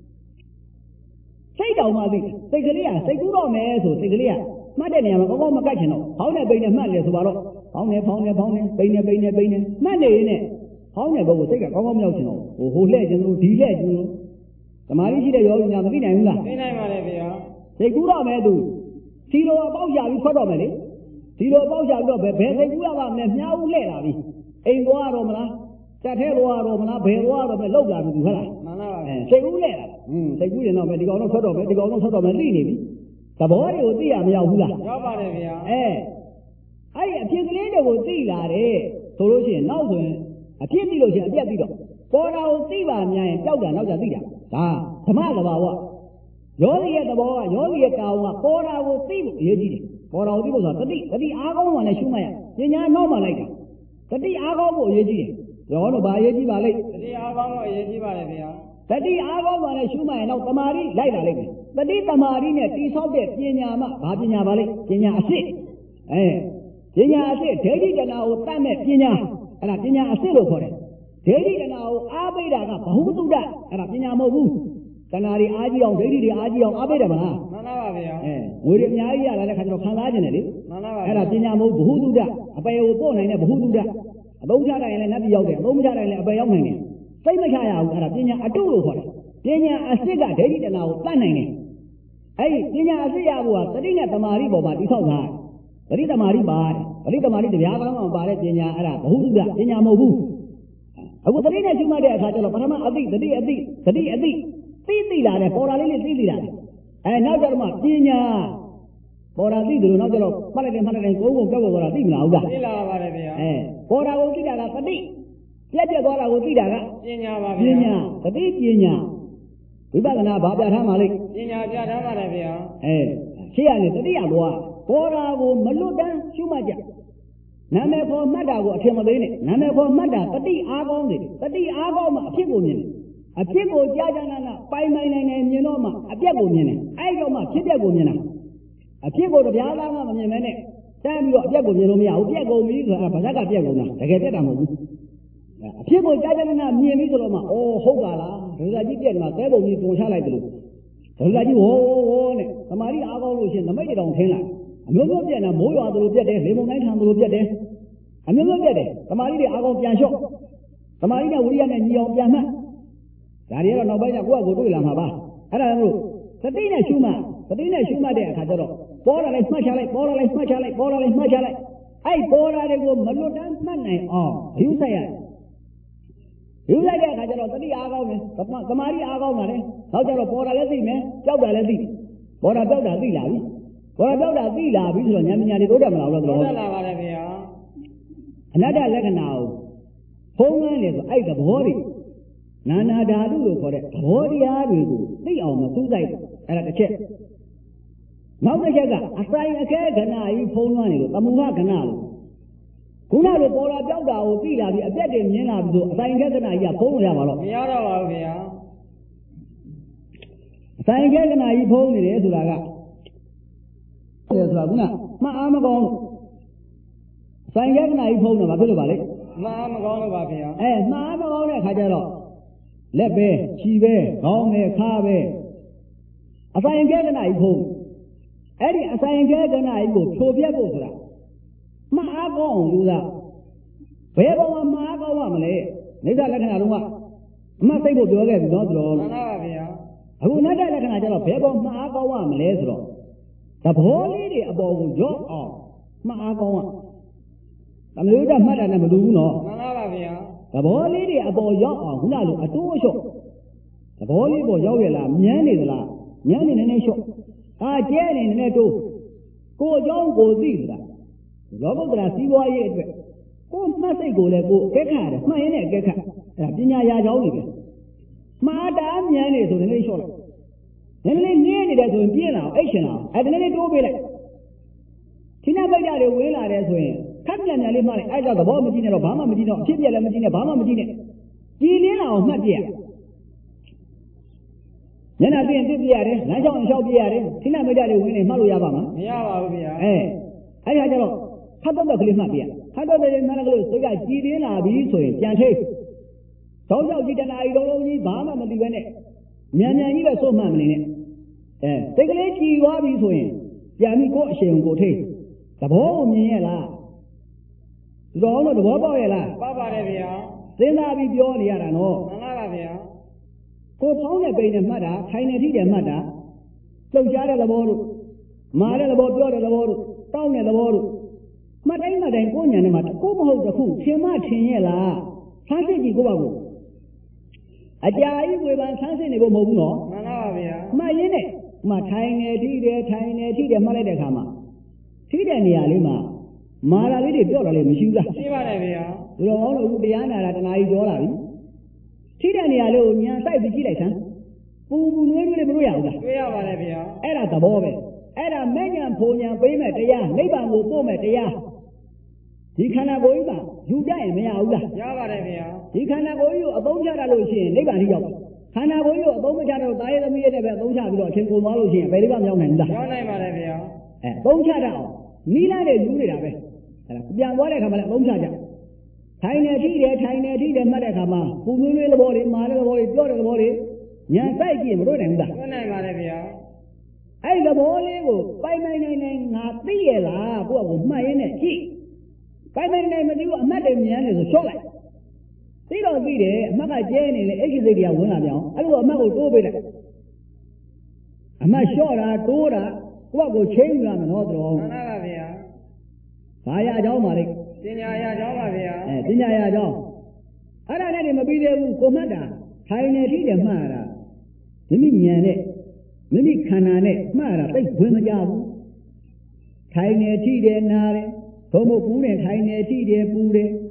စိတ်တောင်မှသိစိတ်ကလေးကစိတ်ကူးတော့မယ်ဆိုစိတ်ကလေးကမှတ်တဲ့နေရာမှာကောင်းကောင်းမကတ်ချင်တော့ဖောင်းနေပိန်နေမှတ်တယ်ဆိုပါတော့ဖောင်းနေပိန်နေမှတ်နေရင်နဲ့ဖောင်းနေဘုတ်ကိုစိတ်ကကောင်းကောင်းမရောက်ချင်တော့ဟိုလှဲ့ချင်လို့ဒီလှဲ့ချင်လို့သမာဓိရှိတဲ့ယောဂီများမသိနိုင်ဘူးလားသိနိုင်ပါတယ်ဗျာစိတ်ကူးတော့မယ်သူစီလိုအပေါက်ရပြီးထွက်တော့မယ်လေစီလိုအပေါက်ရပြီးတော့ဘယ်စိတ်ကူးရပါမလဲမြားဦးလှဲ့လာပြီအိမ်သွားတော့မလားတက်ထဲသွားတော့မလားဘယ်သွားတော့မယ်လောက်လာပြီသူဟုတ်လားမှန်ပါပါစိတ်ကူးလှဲ့လာစိတ်ကူးရင်တော့ပဲဒီကောင်တော့ထွက်တော့မယ်သိနေပြီသဘောတွေကိုသိရမရောက်ဘူးလားရောက်ပါတယ်ဗျာအဲ့ဒီအဖြစ်ကလေးတွေကိုသိလာတယ်ဆိုလို့ရှိရင်နောက်ဆိုရင်အဖြစ်သိလို့ရှိရင်အပြတ်သိတော့ပေါ်တာကိုသိပါများရင်ကြောက်တာနောက်ကြသိတာဒါဓမ္မသဘာဝယောဂီရဲ့သဘောကယောဂီရဲ့ကာဝကပေါ်တာကိုသိဖို့အရေးကြီးတယ်ပေါ်တာကိုသိဖို့ဆိုတာတတိအားကောင်းမှလည်းရှုမှတ်ရပညာနောက်မှလိုက်တာတတိအားကောင်းဖို့အရေးကြီးတယ်ရောတော့ဘာအရေးကြီးပါလိမ့်တတိအားကောင်းတော့အရေးကြီးပါတယ်ဗျာတတိအားကောင်းမှလည်းရှုမှတ်ရင်တော့တမာရီလိုက်လာလိမ့်မယ်တတိတမာရီနဲ့တိဆောက်တဲ့ပညာမှဘာပညာပါလိမ့်ပညာအစစ်ပညာအစစ်ဒိဋ္ဌိတဏှာကိုတတ်မဲ့ပညာအဲ့ဒါပညာအစစ်လို့ခေါ်တယ်ဒိဋ္ဌိတဏှာကိုအားပေးတာကဘဟုတုတ္တအဲ့ဒါပညာမဟုတ်ဘူးတဏှာတွေအားကြီးအောင်ဒိဋ္ဌိတွေအားကြီးအောင်အားပေးတယ်မလားမှန်ပါပါဗျာငွေတွေအများကြီးရလာတဲ့ခါကျတော့ခံစားခြင်းတယ်လေမှန်ပါပါအဲ့ဒါပညာမဟုတ်ဘဟုတုတ္တအပယ်ကိုပို့နိုင်တဲ့ဘဟုတုတ္တအသုံးချတိုင်းလည်းနတ်ပြည်ရောက်တယ်အသုံးမချတိုင်းလည်းအပယ်ရောက်နိုင်တယ်စိတ်မချရဘူးအဲ့ဒါပညာအတုလို့ခေါ်တယ်ပညာအစစ်ကဒိဋ္ဌိတဏှာကိုတတ်နိုင်တယ်အဲ့ဒီပညာအစစ်ရဖို့ကသတိနဲ့တမာရီပေါ်မှာတိဆောက်တာသတိတမာရီပါတယ်သတိတမာရီတရားကောင်းအောင်ပါတဲ့ပညာအဲ့ဒါဘဟုတုတ္တပညာမဟုတ်ဘူးအခုသတိနဲ့ရှုမှတ်တဲ့အခါကျတော့ပထမအသိသတိသိလာတယ်ပေါ်တာလေးသိလာတယ်နောက်ကျတော့မှပညာပေါ်တာသိတယ်လို့နောက်ကျတော့မှတ်လိုက်တယ်ကိုယ်ကောက်တော့သိမလားဟုတ်လားသိလာပါတယ်ဗျာပေါ်တာကိုသိတာကသပြက်သွားတာကိုသိတာကပညာပါပဗျာညာတတိပညာဝိပဿနာဘာပြထားမှလဲပညာပြထားပါတယ်ဗျာရှေ့ရနေတတိယသွားပေါ်တာကိုမလွတ်တမ်းရှုမှတ်ကြနာမည်ခေါ်မှတ်တာကိုအထင်မသေးနဲ့နာမည်ခေါ်မှတ်တာတတိအားကောင်းတယ်တတိအားကောင်းမှအဖြစ်ကိုမြင်တယ်အဖြစ်ကိုကြာကြာနာနာပိုင်နိုင်မြင်တော့မှအပြက်ကိုမြင်တယ်အဲ့တော့မှဖြစ်ပြက်ကိုမြင်တာအဖြစ်ကိုတရားသားကမမြင်မဲနဲ့တန်းပြီးတော့အပြက်ကိုမြင်လို့မရဘူးပြက်ကုန်ပြီဆိုတာဗဇက်ကပြက်ကုန်တာတကယ်ပြက်တာမဟုတ်ဘူးအဖြစ်ကိုကြာကြာနာနာမြင်ပြီဆိုတော့မှဟုတ်ပါလားဒုစရကြီးပြက်မှာသဲပုံကြီးတုံချလိုက်တယ်လို့ဒုစရကြီးဝေါနဲ့သမာဓိအားကောင်းလို့ရှင်နမိတ်တောင်ထင်းလာအမျိုးမျိုးပြက်တာမိုးရွာသလိုပြက်တယ်လေမုန်တိုင်းထန်သလိုပြက်တယ်အမျိုးမျိုးပြက်တယ်သမာဓိတွေအားကောင်းပြန်လျှော့သမာဓိနဲ့ဝိရိယနဲ့ညီအောင်ပြန်မှတ်ဒါတွေကတော့နောက်ပိုင်းကျကိုယ့်အကိုတွေ့လာမှာပါအဲ့ဒါလို့သတိနဲ့ရှုမှတ်တဲ့အခါကျတော့ပေါ်လာလိုက်မှတ်ချလိုက်ပေါ်လာလိုက်မှတ်ချလိုက်ပေါ်လာလိုက်မှတ်ချလိုက်အဲ့ပေါ်လာတွေကိုမလွတ်တမ်းမှတ်နိုင်အောင်ယူဆိုင်ရတယ်ယူလိုက်တဲ့အခါကျတော့သတိအားကောင်းတယ်သမာဓိအားကောင်းပါလေနောက်ကျတော့ပေါ်လာလည်းသိမယ်ကြောက်တာလည်းသိပေါ်လာကြောက်တာသိလာပြီပေါ်လာကြောက်တာသိလာပြီဆိုတော့ဉာဏ်ပညာတွေတိုးတက်မလာဘူးတော့ဟုတ်လာပါတယ်ဗျာအနတ္တလက္ခဏာကိုဖုံးလွှမ်းတယ်ဆိုအဲ့သဘောတွေနာနာဓာတုလို့ခေါ်တဲ့သဘောတရားတွေကိုသိအောင်မစူးစိုက်အဲ့ဒါတစ်ချက်နောက်တစ်ချက်ကအဆိုင်အခဲခဏကြီးဖုံးလွှမ်းနေလို့တမူဟခဏလို့ခုနလိုပေါ်လာပြောက်တာကိုသိလာပြီးအပြက်တွေမြင်လာပြီးဆိုအဆိုင်အခဲခဏကြီးကဖုံးလို့ရပါတော့မရတော့ပါဘူးဗျာအဆိုင်အခဲခဏကြီးဖုံးနေတယ်ဆိုတာကဆိုတာကမှအားမကောင်းဆိုင်ကခဏကြီးဖုံးတယ်ဘာဖြစ်လို့ပါလဲမအားမကောင်းလို့ပါဗျာမှားမကောင်းတဲ့အခါကျတော့လက်ပဲခြီပဲခေါင်းပဲခါပဲအဆိုင်ကဲကနာကြီးဖုံးအဲ့ဒီအဆိုင်ကဲကနာကြီးကိုဖြိုပြက်ဖို့ဆိုတာမှားကောင်းအောင်လို့သာဘယ်ပေါ်မှာမှားကောင်းရမလဲနိစ္စလက္ခဏာတော့ကအမှတ်သိဖို့ပြောခဲ့ပြီတော့တော်မှန်ပါပါဗျာအခုနတ္တလက္ခဏာကျတော့ဘယ်ပေါ်မှားကောင်းရမလဲဆိုတော့သဘောလေးတွေအပေါ်ကိုရော့အောင်မှားကောင်းရတမလို့တမှတ်တာနဲ့မတူဘူးနော်မှန်ပါပါဗျာသဘောလေးတွေအပေါ်ရောက်အောင်ခုနလိုအတိုးအလျှော့သဘောလေးပေါ်ရောက်ရလားမြန်းနေသလားမြန်းနေနေလျှော့ကျဲနေနေတိုးကိုအကြောင်းကိုသိသလားလောကုတ္တရာစီးပွားရေးအတွက်ကိုမှတ်စိတ်ကိုလည်းကိုအကဲခတ်ရတယ်မှတ်ရင်းနဲ့အကဲခတ်အဲ့ဒါပညာရာကြောင်းနေပဲမှားတာမြန်းနေဆိုနေလျှော့လိုက်နည်းနည်းနင်းနေတယ်ဆိုရင်ပြင်းလာအောင်အိတ်ရှင်လာအောင်အဲ့ဒါနည်းနည်းတိုးပေးလိုက်ဒီနာပိတ်တာတွေဝေးလာတယ်ဆိုရင်ခက်ပြန်ပြန်လေးမှလိုက်အဲ့ဒါသဘောမကြည့်နဲ့တော့ဘာမှမကြည့်တော့အဖြစ်ပြက်လည်းမကြည့်နဲ့ဘာမှမကြည့်နဲ့ကြည်လင်းလာအောင်မှတ်ပြရညနာပြင်ပြပြရတယ်လမ်းကြောင်းအလျှောက်ပြရတယ်ခိနမိတ်တာတွေဝင်နေမှတ်လို့ရပါမှာမရပါဘူးဗျာအဲ့ဒါကြတော့ခတ်တော့ကလေးမှတ်ပြခတ်တော့တဲ့မှတ်ကလေးစိတ်ကကြည်လင်းလာပြီဆိုရင်ပြန်ထိတောက်ကြောက်ကြည်တနာရီလုံးကြီးဘာမှမသိပဲနဲ့မြန်မြန်ကြီးပဲစိုးမှတ်မနေနဲ့စိတ်ကလေးကြည်သွားပြီဆိုရင်ပြန်ပြီးကိုယ့်အရှင်ကိုထိသဘောကိုမြင်ရလားဒီတော့တော့သဘောပေါက်ရဲ့လားပါပါတယ်ဗျာစဉ်းစားပြီးပြောနေရတာနော်မှန်ပါပါဗျာကိုဖောင်းတဲ့ပိန်နဲ့မှတ်တာခိုင်နေထိတယ်မှတ်တာလှုပ်ရှားတဲ့သဘောတို့မာတဲ့သဘောပြောတဲ့သဘောတို့တောင်းတဲ့သဘောတို့မှတ်တိုင်းကိုညာနဲ့မှကိုမဟုတ်တခုထင်မှထင်ရဲ့လားဆန်းစစ်ကြည့်ကိုပါကိုအကြာကြီးဝေဖန်ဆန်းစစ်နေဖို့မဟုတ်ဘူးနော်မှန်ပါပါဗျာမှတ်ရင်းနဲ့ထိုင်နေထိတယ်မှတ်လိုက်တဲ့အခါမှာထိတဲ့နေရာလေးမှာမာတာလေးတွေပြော့တာလေးမရှိဘူးလားရှိပါတယ်ဗျာဘယ်လိုအောင်လို့တရားနာတာတနာကြီးပြောလာပြီထိတဲ့နေရာလေးကိုညာဆိုင်ပြီးကြည့်လိုက်စမ်းပူနွေးလေးမလို့ရဘူးလားတွေ့ရပါတယ်ဗျာအဲ့ဒါသဘောပဲအဲ့ဒါမဲ့ညာဖုံညာပေးမဲ့တရားနိဗ္ဗာန်ကိုပို့မဲ့တရားဒီခန္ဓာကိုယ်ကြီးမှာယူကြရင်မရဘူးလားရပါတယ်ဗျာဒီခန္ဓာကိုယ်ကြီးကိုအသုံးချရလို့ရှိရင်နိဗ္ဗာန်ထိရောက်ခန္ဓာကိုယ်ကြီးကိုအသုံးမချတော့တာရဲသမီးရဲ့ပဲအသုံးချပြီးတော့အချိန်ကုန်သွားလို့ရှိရင်ဘယ်လေးပါမရောက်နိုင်ဘူးလားရောက်နိုင်ပါတယ်ဗျာသုံးချတတ်အောင်နီးလာတဲ့ယူနေတာပဲအဲ့ဒါပြန်သွားတဲ့အခါမှာလည်းသုံးချကြထိုင်နေထိတယ်မှတ်တဲ့အခါမှာပူနွေးနွေးသဘောတွေမာတဲ့သဘောတွေပြောတဲ့သဘောတွေညာတိုက်ကြည့်မလို့နိုင်ဘူးလားတွေ့နိုင်ပါတယ်ဗျာအဲ့သဘောလေးကိုပိုင်နိုင်ငါသိရလားကိုယ့်အကိုမှတ်ရင်းနဲ့ကြည့်ပိုင်နိုင်မသိဘူးအမှတ်တွေမြင်နေဆိုရှော့လိုက်သိတော့သိတယ်အမှတ်ကကျဲနေလေအဲ့ဒီစိတ်တွေကဝင်လာပြောင်းအဲ့လိုအမှတ်ကိုတိုးပေးလိုက်အမှတ်ရှော့တာတိုးတာကိုယ့်အကိုချင်းယူရမယ်နော်တော်မှန်ပါပါဗျာဘာရအကြောင်းပါလဲပညာရကြောင်းပါဗျာပညာရအကြောင်းအဲ့ဒါနဲ့နေမပြီးသေးဘူးကိုမှတ်တာထိုင်နေထိတယ်မှတ်ရတာမိမိဉာဏ်နဲ့မိမိခန္ဓာနဲ့မှတ်ရတာသိဝင်မကြဘူးထိုင်နေထိတယ်နားတယ်သို့မဟုတ်ပူးတယ်ထိုင်နေထိတယ်ပူတယ်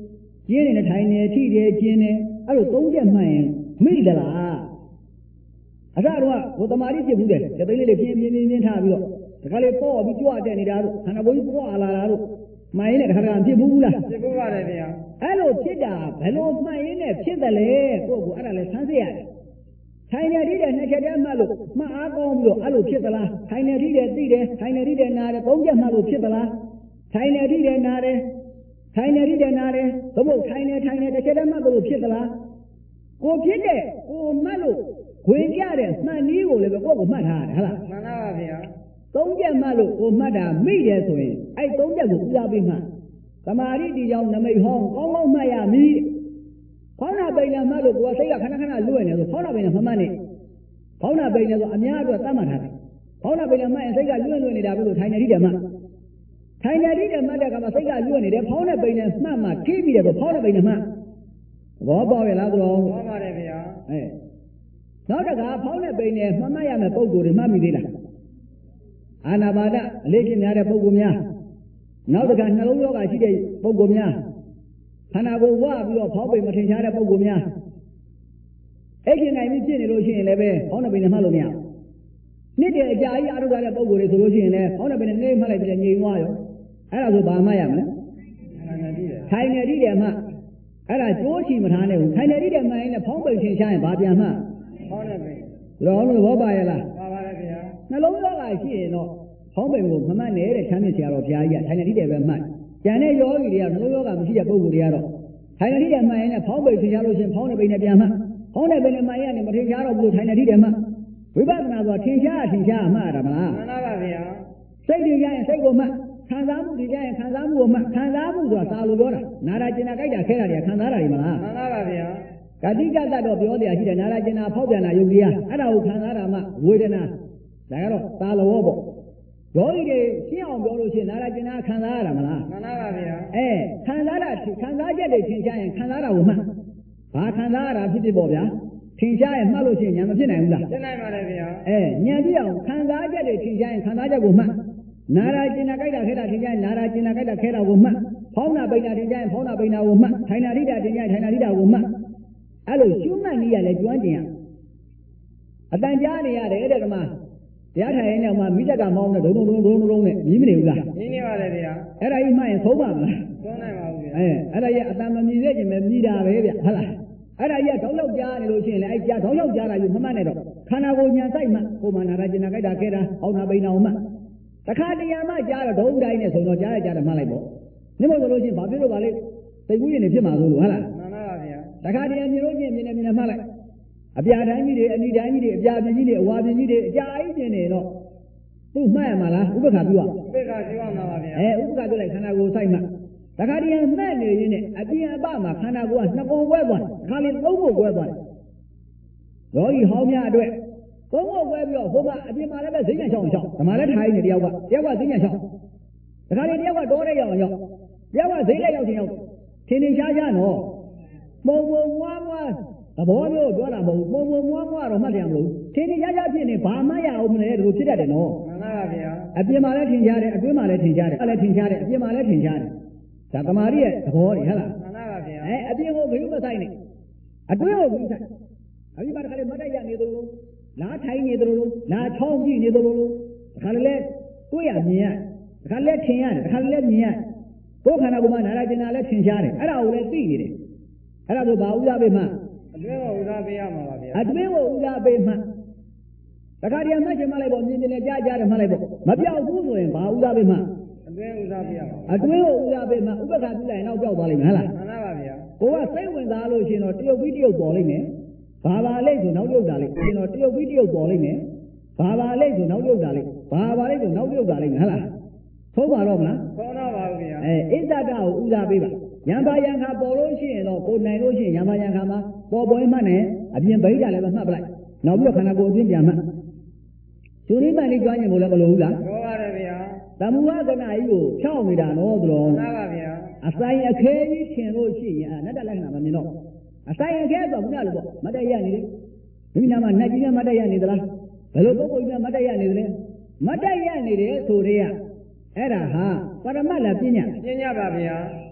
ကျင်းနေထိုင်နေထိတယ်ကျင်းနေအဲ့လိုသုံးချက်မှန်ရင်မိသလားအစတော့ဟိုတမာတိဖြစ်ဘူးတဲ့တသိန်းလေးပြင်းထားပြီးတော့တခါလေပေါ့ပြီးကြွတက်နေတာတို့ခန္ဓာကိုယ်ကြီးပွားလာတာတို့မှန်ရင်လည်းတခါတခါဖြစ်ဘူးလားဖြစ်ဘူးပါတယ်ဗျာအဲ့လိုဖြစ်တာဘယ်လိုမှန်ရင်နဲ့ဖြစ်တယ်လေကိုယ့်ကိုအဲ့ဒါလည်းဆန်းစစ်ရတယ်ထိုင်နေထိတယ်နှစ်ချက်တည်းမှလို့မှတ်အားကောင်းပြီးတော့အဲ့လိုဖြစ်သလားထိုင်နေထိတယ်သိတယ်ထိုင်နေထိတယ်နားတယ်သုံးချက်မှလို့ဖြစ်သလားထိုင်နေထိတယ်နားတယ်ထိုင်နေထိတယ်နားတယ်သို့မဟုတ်ထိုင်နေတစ်ချက်တည်းမှလို့ဖြစ်သလားကိုဖြစ်တဲ့ကိုမှတ်လို့ဝင်ကြတဲ့မှန်နည်းကိုလည်းပဲကိုယ့်ကိုမှတ်ထားရတယ်ဟုတ်လားမှန်ပါဗျာသုံးချက်မှလို့ကိုမှတ်တာမိတယ်ဆိုရင်အဲ့သုံးချက်ကိုဦးစားပေးမှသမာဓိဒီကြောင့်နမိတ်ဟောင်းကောင်းကောင်းမှတ်ရမည်ဖောင်းနာပိန်နဲ့မှတ်လို့ကိုယ်စိတ်ကခဏခဏလွတ်နေဆိုဖောင်းနာပိန်နဲ့မမှတ်နဲ့ဖောင်းနာပိန်နဲ့ဆိုအများအတွက်သတ်မှတ်ထားတယ်ဖောင်းနာပိန်နဲ့မှတ်ရင်စိတ်ကလွတ်နေတာပဲလို့ထိုင်နေထိတယ်မှထိုင်နေထိတယ်မှတ်တဲ့အခါမှာစိတ်ကလွတ်နေတယ်ဖောင်းနာပိန်နဲ့မှတ်မှထိပြီးတယ်ဆိုဖောင်းနာပိန်နဲ့မှတ်ဘောပေါက်ရလားသူတော်ဘောပါတယ်ဗျာနောက်တခါဖောင်းနာပိန်နဲ့မှတ်ရမယ်ပုံကိုယ်တွေမှတ်မိသေးလားအာနာပါဒအလေးချင်းများတဲ့ပုံကိုယ်များနောက်တခါနှလုံးရောဂါရှိတဲ့ပုံကိုယ်များခန္ဓာကိုယ်ဝပြီးတော့ဖောင်းပိန်မထင်ရှားတဲ့ပုံကိုယ်များအဲ့ဒီနိုင်ပြီးဖြစ်နေလို့ရှိရင်လည်းပဲဖောင်းနာပိန်နဲ့မှတ်လို့မရဘူးနှစ်တည်းအကြာကြီးအားထုတ်တဲ့ပုံကိုယ်တွေဆိုလို့ရှိရင်လည်းဖောင်းနာပိန်နဲ့နေမှတ်လိုက်ပြီးငြိမ်သွားရောအဲ့ဒါဆိုဘာမှရမလဲထိုင်နေထိတယ်မှအဲ့ဒါကြိုးချီမထားနဲ့ဘူးထိုင်နေထိတယ်မှရင်လည်းဖောင်းပိန်ထင်ရှားရင်ဘာပြန်မှဖောင်းနေပိန်တော်လို့ဘောပါရလားပါပါတယ်ဗျာနှလုံးရောဂါရှိရင်တော့ဖောင်းပိန်ကိုမမှတ်နဲ့တဲ့ချမ်းမြေဆရာတော်ဘုရားကြီးကထိုင်နေထိတယ်ပဲမှတ်ကျန်တဲ့ယောဂီတွေကနှလုံးရောဂါမရှိတဲ့ပုဂ္ဂိုလ်တွေကတော့ထိုင်နေထိတယ်မှတ်ရင်လည်းဖောင်းပိန်ထင်ရှားလို့ရှိရင်ဖောင်းနေပိန်နဲ့ပြန်မှဖောင်းနေပိန်နဲ့မှတ်ရင်လည်းမထင်ရှားတော့ဘူးထိုင်နေထိတယ်မှဝိပဿနာဆိုတာထင်ရှားမှတ်ရတာမလားမှန်ပါဗျာစိတ်တွေရရင်စိတ်ကိုမှတ်ခံစားမှုတွေရရင်ခံစားမှုကိုမှခံစားမှုဆိုတာသာလို့ပြောတာနာတာကျင်တာကြိုက်တာခဲတာတွေခံစားတာတွေမလားမှန်ပါဗျာဂတိကတ္တတော့ပြောတရားရှိတယ်နာတာကျင်တာဖောက်ပြန်တာယုတ်တရားအဲ့ဒါကိုခံစားတာမှဝေဒနာဒါကတော့သာလောပေါ့ယောဂီတွေရှင်းအောင်ပြောလို့ရှိရင်နာတာကျင်တာခံစားရတာမလားမှန်ပါဗျာခံစားချက်တွေထင်ရှားရင်ခံစားတာကိုမှဘာခံစားရတာဖြစ်ဖြစ်ပေါ့ဗျာထင်ရှားရင်မှတ်လို့ရှိရင်ညာမဖြစ်နိုင်ဘူးလားဖြစ်နိုင်ပါတယ်ဗျာညာပြအောင်ခံစားချက်တွေထင်ရှားရင်ခံစားချက်ကိုမှနာရာကျင်နာကြိုက်တာခဲတာထင်ရှားရင်နာရာကျင်နာကြိုက်တာခဲတာကိုမှဖောင်းနာပိန်နာထင်ရှားရင်ဖောင်းနာပိန်နာကိုမှထိုင်နာထိတာထင်ရှားရင်ထိုင်နာထိတာကိုမှအဲ့လိုရှုမှတ်နေရလဲကျွမ်းကျင်ရအတန်ကြားနေရတယ်တဲ့ကမတရားထိုင်ရင်တော့မှမိတက်ကမောင်းနဲ့ဒုံနဲ့မြည်မနေဘူးလားမြည်နေပါတယ်ဗျာအဲ့ဒါကြီးမှရင်သုံးပါမလားသုံးနိုင်ပါဘူးဗျာအဲ့ဒါကြီးအတန်မမြည်သေးခြင်းပဲမြည်တာပဲဗျဟုတ်လားအဲ့ဒါကြီးကထောက်ရောက်ကြားနေလို့ရှိရင်လည်းအဲ့ကြားထောက်ရောက်ကြားတာယူမမှတ်နဲ့တော့ခန္ဓာကိုယ်ညာဆိုင်မှကိုမနာရာကျင်နာကြိုက်တာခဲတာဟောင်းနာပိန်နာအောင်မှတခါတရံမှကြားတော့ဒုံတိုင်းနဲ့ဆိုတော့ကြားရမှတ်လိုက်ပေါ့နိမို့ဆိုလို့ရှိရင်ဘာဖြစ်လို့ပါလဲသိကူးရင်နေဖြစ်မှာလို့ဟုတ်လားမှန်ပါဗျာတခါတရံမြင်လို့မြင်နေမှတ်လိုက်အပြာတိုင်းကြီးတွေအနိတိုင်းကြီးတွေအပြာပြင်းကြီးတွေအဝါပြင်းကြီးတွေအကြာကြီးပြင်နေတော့သူ့မှတ်ရမှာလားဥပက္ခပြုရဥပက္ခပြုရမှာပါဗျာဥပက္ခပြုလိုက်ခန္ဓာကိုယ်ဆိုင်မှတခါတရံမှတ်နေရင်းနဲ့အပြင်အပမှာခန္ဓာကိုယ်ကနှစ်ကိုယ်ကွဲသွားတယ်ခါလေးသုံးကိုကွဲသွားတယ်ယောဂီဟောင်းများအတွက်သုံးကိုကွဲပြီးတော့ဟိုမှာအပြင်မှာလည်းပဲဈဉ္ညာရှောင်းဓမ္မလည်းထိုင်နေတယောက်ကဈဉ္ညာရှောင်းတခါလေးတယောက်ကတောတဲ့ရောက်တယောက်ကဈေးတဲ့ရောက်ချင်းရောက်ထင်ရှားနော်ပုံမွားသဘောမျိုးပြောတာမဟုတ်ဘူးပုံမွားတော့မှတ်တယ်မဟုတ်ထင်ရှားဖြစ်နေဘာမှရအောင်မလဲလို့ဖြစ်တတ်တယ်နော်မှန်ပါဗျာအပြင်မှာလည်းထင်ရှားတယ်အတွင်းမှာလည်းထင်ရှားတယ်အဲ့လည်းထင်ရှားတယ်အပြင်မှာလည်းထင်ရှားတယ်ဒါသမာဓိရဲ့သဘောတွေဟုတ်လားမှန်ပါဗျာအပြင်ကိုဂရုမစိုက်နဲ့အတွင်းကိုဂရုစိုက်အပြင်မှာတခါလေမတ်တက်ရနေသလိုလားထိုင်နေသလိုလားချောင်းကြည့်နေသလိုတခါလေတွေ့ရမြင်ရတခါလေထင်ရတယ်တခါလေမြင်ရကိုယ်ခန္ဓာကိုယ်မှာနာရာကျင်နာလည်းထင်ရှားတယ်အဲ့ဒါကိုလည်းသိနေတယ်အဲ့ဒါဆိုဘာဥစားပေးမှအတွင်းကိုဥစားပေးရမှာပါဗျာအတွင်းကိုဥစားပေးမှတခါတည်းမှတ်ချင်မှလိုက်ပေါ့မြင်တယ်ကြားတယ်မှလိုက်ပေါ့မပြောက်ဘူးဆိုရင်ဘာဥစားပေးမှအတွင်းဥစားပေးရမှာအတွင်းကိုဥစားပေးမှဥပက္ခပြုလိုက်ရင်တော့ပြောက်သွားလိမ့်မယ်ဟုတ်လားမှန်ပါဗျာကိုကစိတ်ဝင်စားလို့ရှိရင်တော့တရုပ်ပြီးတရုပ်ပေါ်လိမ့်မယ်ဘာလိမ့်ဆိုနောက်ရုပ်တာလိမ့်ရှင်တော့တရုပ်ပြီးတရုပ်ပေါ်လိမ့်မယ်ဘာလိမ့်ဆိုနောက်ရုပ်တာလိမ့်ဘာလိမ့်ဆိုနောက်ရုပ်တာလိမ့်မယ်ဟုတ်လားသုံးပါတော့မလားသုံးတော့ပါဘူးဗျာဣဇ္ဇတကိုဥစားပေးပါယံပါယံခါပေါ်လို့ရှိရင်တော့ကိုနိုင်လို့ရှိရင်ယံပါယံခါမှာပေါ်ပေါ်မှတ်နဲ့အပြင်ဗိဓာလည်းပဲမှတ်ပလိုက်နောက်ပြီးတော့ခန္ဓာကိုယ်အတွင်းပြန်မှတ်သူရိမန်လေးကြွားရင်ကိုလည်းမလိုဘူးလားလိုပါတယ်ဗျာသမုဝကနာကြီးကိုဖြောင်းနေတာနော်သူတော်မှန်ပါဗျာအဆိုင်အခဲကြီးထင်လို့ရှိရင်အနတ္တလက္ခဏာမမြင်တော့အဆိုင်အခဲဆိုဘုရားလိုပေါ့မတ်တရနေတယ်မိမိနာမှာနတ်ကြီးနဲ့မတ်တရနေသလားဘယ်လိုပုဂ္ဂိုလ်ကြီးနဲ့မတ်တရနေသလဲမတ်တရနေတယ်ဆိုတဲ့အဲ့ဒါဟာပရမတ်လားပညာပါဗျာ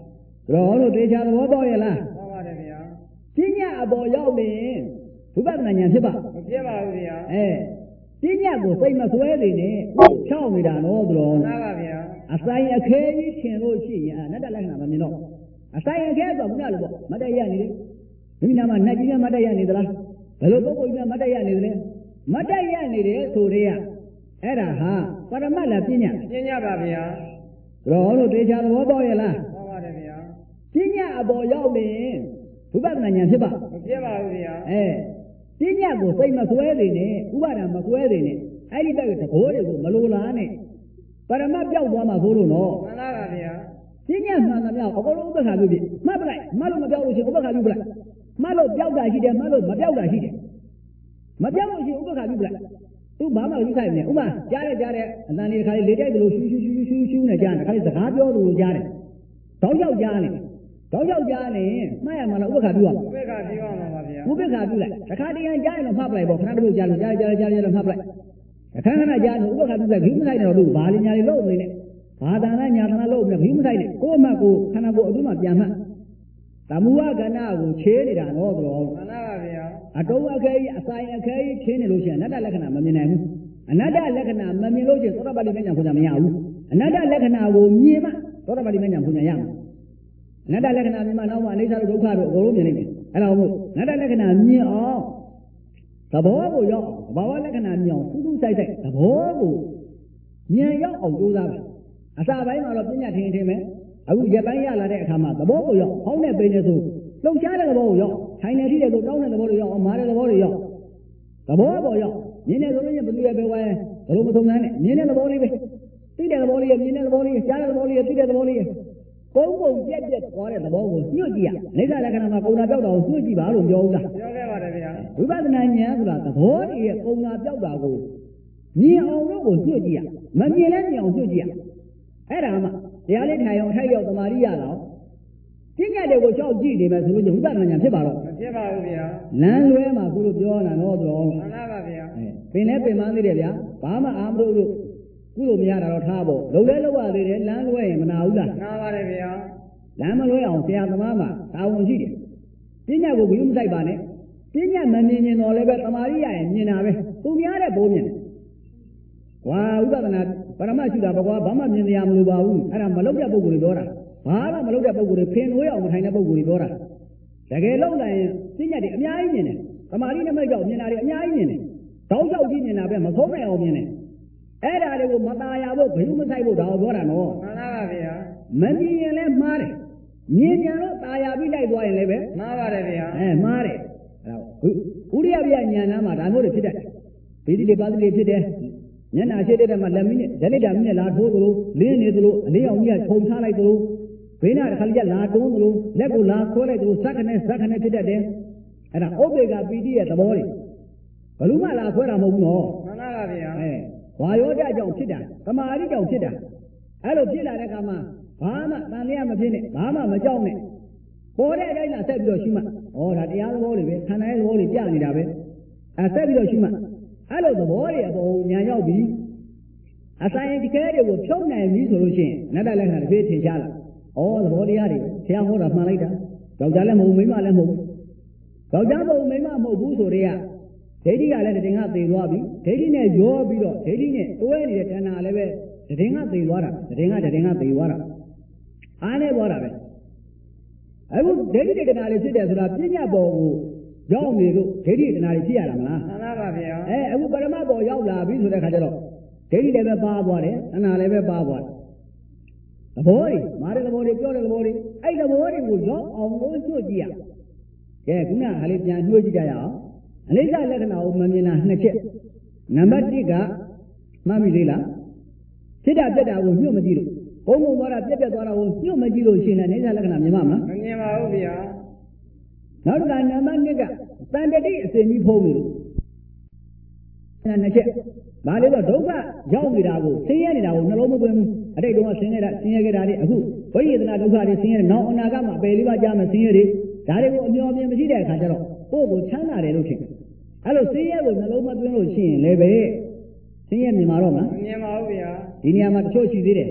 တော်လို့တေချာသဘောပေါက်ရဲ့လားဟောပါတယ်ဗျာပညာအပေါ်ရောက်နေဝိပဿနာဉာဏ်ဖြစ်ပါမဖြစ်ပါဘူးဗျာပညာကိုစိတ်မဆွဲနေနဲ့ဖြောင်းနေတာနော်တော်မှန်ပါဗျာအဆိုင်အခဲကြီးရှင်လို့ရှိရင်အနတ္တလက္ခဏာမမြင်တော့အဆိုင်အခဲဆိုဘုရားလိုပေါ့မတ္တရနေတယ်မိမိနာမှာနတ်ကြီးများမတ္တရနေသလားဘယ်လိုပုဂ္ဂိုလ်များမတ္တရနေသလဲမတ္တရနေတယ်ဆိုတဲ့အဲ့ဒါဟာပရမတ်လားပညာပညာပါဗျာတော်လို့တေချာသဘောပေါက်ရဲ့လားဟောပါတယ်ဗျာပညာအပေါ်ရောက်နေဝိပဿနာဉာဏ်ဖြစ်ပါမဖြစ်ပါဘူးဗျာပညာကိုစိတ်မဆွဲနေနဲ့ဥပါဒံမကွဲနေနဲ့အဲ့ဒီဘက်ကသဘောတွေကိုမလိုလားနဲ့ပရမတ်ပြောက်သွားမှာဆိုလို့နော်မှန်ပါဗျာပညာမှန်သမျှအကုန်လုံးဥပ္ပခါပြုပြီမှတ်ပလိုက်မှတ်လို့မပြောက်လို့ရှိရင်ဥပ္ပခါပြုပလိုက်မှတ်လို့ပြောက်တာရှိတယ်မှတ်လို့မပြောက်တာရှိတယ်မပြောက်လို့ရှိရင်ဥပ္ပခါပြုပလိုက်သူဘာမှမယူဆိုင်ဘူးဥမာကြားတဲ့အတန်လေးတစ်ခါလေးလေတိုက်သလိုရှူရှူနဲ့ကြားတယ်တစ်ခါလေးစကားပြောသလိုကြားတယ်တောက်ရောက်ကြားနေမှတ်ရမှာလားဥပ္ပခါပြုရမှာဥပေက္ခပြောရမှာပါဗျာဥပ္ပခါပြုလိုက်တစ်ခါတည်းကြားရင်တော့မှတ်ပလိုက်ပေါ့ခဏတည်းကြားလို့ကြားလို့မှတ်ပလိုက်အခန်းခဏကြားလို့ဥပ္ပခါပြုလိုက်ဘီမဆိုင်တော့လို့ဘာလညာလေးလုံးနေနဲ့ဘာတန်လားညာတန်လားလုံးနေဘီမဆိုင်နဲ့ကိုယ့်အမှတ်ကိုခန္ဓာကိုယ်အတွင်းမှာပြန်မှတ်သမုဟကဏ္ဍကိုခြေနေတာတော့တော်မှန်ပါဗျာအတုံးအခဲကြီးအဆိုင်အခဲကြီးခြေနေလို့ရှိရင်အနတ္တလက္ခဏာမမြင်နိုင်ဘူးအနတ္တလက္ခဏာမမြင်လို့ရှိရင်သောတပတိမဉ္ဇဉ်ဖွညာမရဘူးအနတ္တလက္ခဏာကိုမြင်မှသောတပတိမဉ္ဇဉ်ဖွညာရမှာအနတ္တလက္ခဏာမြင်မှနောက်မှအနိစ္စတို့ဒုက္ခတို့အကုန်လုံးမြင်နိုင်တယ်အဲ့ဒါမို့အနတ္တလက္ခဏာမြင်အောင်သဘောကိုရောက်ဘာဝလက္ခဏာမြင်အောင်စူးစူးဆိုင်ဆိုင်သဘောကိုဉာဏ်ရောက်အောင်ကြိုးစားပါအစာပိုင်းမှာတော့ပညာထင်မယ်အခုရပိုင်းရလာတဲ့အခါမှာသဘောကိုရောက်ဟောင်းနဲ့ပိန်နေဆိုလှုပ်ရှားတဲ့သဘောကိုရောက်ထိုင်နေထိတဲ့ဆိုတောင်းတဲ့သဘောတွေရောက်အောင်မားတဲ့သဘောတွေရောက်သဘောပေါ်ရောက်မြင်နေဆိုလို့ရင်ဘယ်သူရဲ့ပဲဝဲဘယ်လိုမထုံနှမ်းနဲ့မြင်တဲ့သဘောလေးပဲသိတဲ့သဘောလေးရမြင်တဲ့သဘောလေးရကြားတဲ့သဘောလေးရသိတဲ့သဘောလေးရပုံပြက်သွားတဲ့သဘောကိုညှို့ကြည့်ရအိဋ္ဌလက္ခဏာမှာပုံနာပြောက်တာကိုညှို့ကြည့်ပါလို့ပြောဦးလားပြောခဲ့ပါတယ်ဗျာဝိပဿနာဉာဏ်ဆိုတာသဘောတွေရဲ့ပုံနာပြောက်တာကိုမြင်အောင်လို့ကိုညှို့ကြည့်ရမမြင်လဲမြင်အောင်ညှို့ကြည့်ရအဲ့ဒါမှတရားလေးထိုင်အောင်ထိုက်ရောက်သမာဓိရတော့ပညာတွေကိုကြောက်ကြည့်နေမယ်ဆိုလို့ဝိပဿနာဉာဏ်ဖြစ်ပါတော့မဖြစ်ပါဘူးဗျာလမ်းလွဲမှာကိုလိုပြောတာတော့တော်မှန်ပါဗျာပင်လဲပင်မသေးတယ်ဗျာဘာမှအာမလို့လို့ကုလို့မရတာတော့ထားပေါ့လုံးလဲလောက်ရသေးတယ်လမ်းလွဲရင်မနာဘူးလားနားပါတယ်ဗျာလမ်းမလွဲအောင်ဆရာသမားမှာတာဝန်ရှိတယ်ပညာကိုဘယ်လိုမဆိုင်ပါနဲ့ပညာမမြင်ရင်တော့လည်းပဲသမာဓိရရင်မြင်တာပဲသူများတဲ့ဘိုးမြင်ဝါဥပဒနာပရမရှိတာဘကွာဘာမှမြင်တရားမလိုပါဘူးအဲ့ဒါမလောက်တဲ့ပုဂ္ဂိုလ်တွေပြောတာဘာမှမလောက်တဲ့ပုဂ္ဂိုလ်တွေဖင်ဝေးအောင်မထိုင်တဲ့ပုဂ္ဂိုလ်တွေပြောတာတကယ်လောက်လိုက်ရင်ပညာတွေအများကြီးမြင်တယ်သမာဓိနဲ့မဲ့ကြောက်မြင်တာတွေအများကြီးမြင်တယ်တောက်လျှောက်ကြည့်မြင်တာပဲမဆုံးနိုင်အောင်မြင်တယ်အဲ့ဒါတွေကိုမตาရဖို့ဘယ်လိုမဆိုင်ဖို့ဒါကိုပြောတာနော်မှန်ပါဗျာမမြင်ရင်လည်းမှားတယ်မြင်ကြတော့ตาရပြီးလိုက်သွားရင်လည်းပဲမှန်ပါတယ်ဗျာမှားတယ်အဲ့ဒါဥရိယပြညာနာမှာဒါမျိုးတွေဖြစ်တတ်တယ်ဗီဒီတွေပါတိတွေဖြစ်တယ်မျက်နှာရှိတဲ့မှာလက်မင်းနဲ့ဓလိတာမင်းနဲ့လာထိုးသလိုလင်းနေသလိုအလေးအောင်ကြီးကထုံထားလိုက်သလိုဘေးနာတစ်ခါလေးကလာတွန်းသလိုလက်ကိုလာဆွဲလိုက်သလိုစက္ခနဲ့ဖြစ်တတ်တယ်အဲ့ဒါဥပေက္ခပီတိရဲ့သဘောတွေဘယ်လို့မှလာဆွဲတာမဟုတ်ဘူးနော်မှန်ပါဗျာဝါယောဓာတ်ကြောင့်ဖြစ်တာသမာဓိကြောင့်ဖြစ်တာအဲ့လိုဖြစ်လာတဲ့အခါမှာဘာမှတန်လျာမဖြစ်နဲ့ဘာမှမကြောက်နဲ့ပေါ်တဲ့အတိုင်းလာဆက်ပြီးတော့ရှိမှဒါတရားသဘောတွေပဲခန္ဓာရဲ့သဘောတွေပြနေတာပဲဆက်ပြီးတော့ရှိမှအဲ့လိုသဘောတွေအပေါ်ညာရောက်ပြီးအဆိုင်ဒီကဲတွေကိုဖြုံးနိုင်ပြီဆိုလို့ရှိရင်နတ္တလက္ခဏာတစ်ပြေးထင်ရှားလာသဘောတရားတွေဆရာဟောတာမှန်လိုက်တာယောက်ျားလည်းမဟုတ်မိန်းမလည်းမဟုတ်ယောက်ျားမဟုတ်မိန်းမမဟုတ်ဘူးဆိုတော့ဒိဋ္ဌိကလည်းတည်ငါသေသွားပြီဒိဋ္ဌိနဲ့ရောပြီးတော့ဒိဋ္ဌိနဲ့တွဲနေတဲ့တဏှာလည်းပဲတည်ငါသေသွားတာတည်ငါသေသွားတာအားနဲ့သွားတာပဲအခုဒိဋ္ဌိတဏှာတွေဖြစ်တယ်ဆိုတာပညာပေါ်ကိုရောက်နေလို့ဒိဋ္ဌိတဏှာတွေဖြစ်ရတာမလားမှန်ပါဗျာအခုပရမတ်ပေါ်ရောက်လာပြီဆိုတဲ့ခါကျတော့ဒိဋ္ဌိလည်းပဲပါသွားတယ်တဏှာလည်းပဲပါသွားတယ်သဘောတွေမာတဲ့သဘောတွေပြောတဲ့သဘောတွေအဲ့သဘောတွေကိုရောက်အောင်လို့ညှို့ကြည့်ရကဲခုနကလေးပြန်ညှို့ကြည့်ကြရအောင်အနိစ္စလက္ခဏာကိုမမြင်တာနှစ်ချက်နံပါတ်1ကမှတ်မိသေးလားဖြစ်တာပြက်တာကိုညှို့မကြည့်လို့ဘုံဘုံသွားတာပြက်သွားတာကိုညှို့မကြည့်လို့ရှိရင်လည်းအနိစ္စလက္ခဏာမြင်မှာမလားမမြင်ပါဘူးဗျာနောက်တစ်ခါနံပါတ်2ကတန်တတိအစဉ်ကြီးဖုံးနေလို့နှစ်ချက်ဒါလေးတော့ဒုက္ခရောက်နေတာကိုဆင်းရဲနေတာကိုနှလုံးမသွင်းဘူးအတိတ်တုန်းကဆင်းရဲခဲ့တာတွေအခုဝိသေသနာဒုက္ခတွေဆင်းရဲတယ်နောက်အနာဂတ်မှာပယ်လေးပါးကြားမယ်ဆင်းရဲတွေဒါတွေကိုအမျှော်အမြင်မရှိတဲ့အခါကျတော့ကိုယ့်ကိုချမ်းသာတယ်လို့ထင်တယ်အဲ့လိုဆင်းရဲကိုနှလုံးမသွင်းလို့ရှိရင်လည်းပဲဆင်းရဲမြင်မှာတော့မလားမမြင်ပါဘူးဗျာဒီနေရာမှာတချို့ရှိသေးတယ်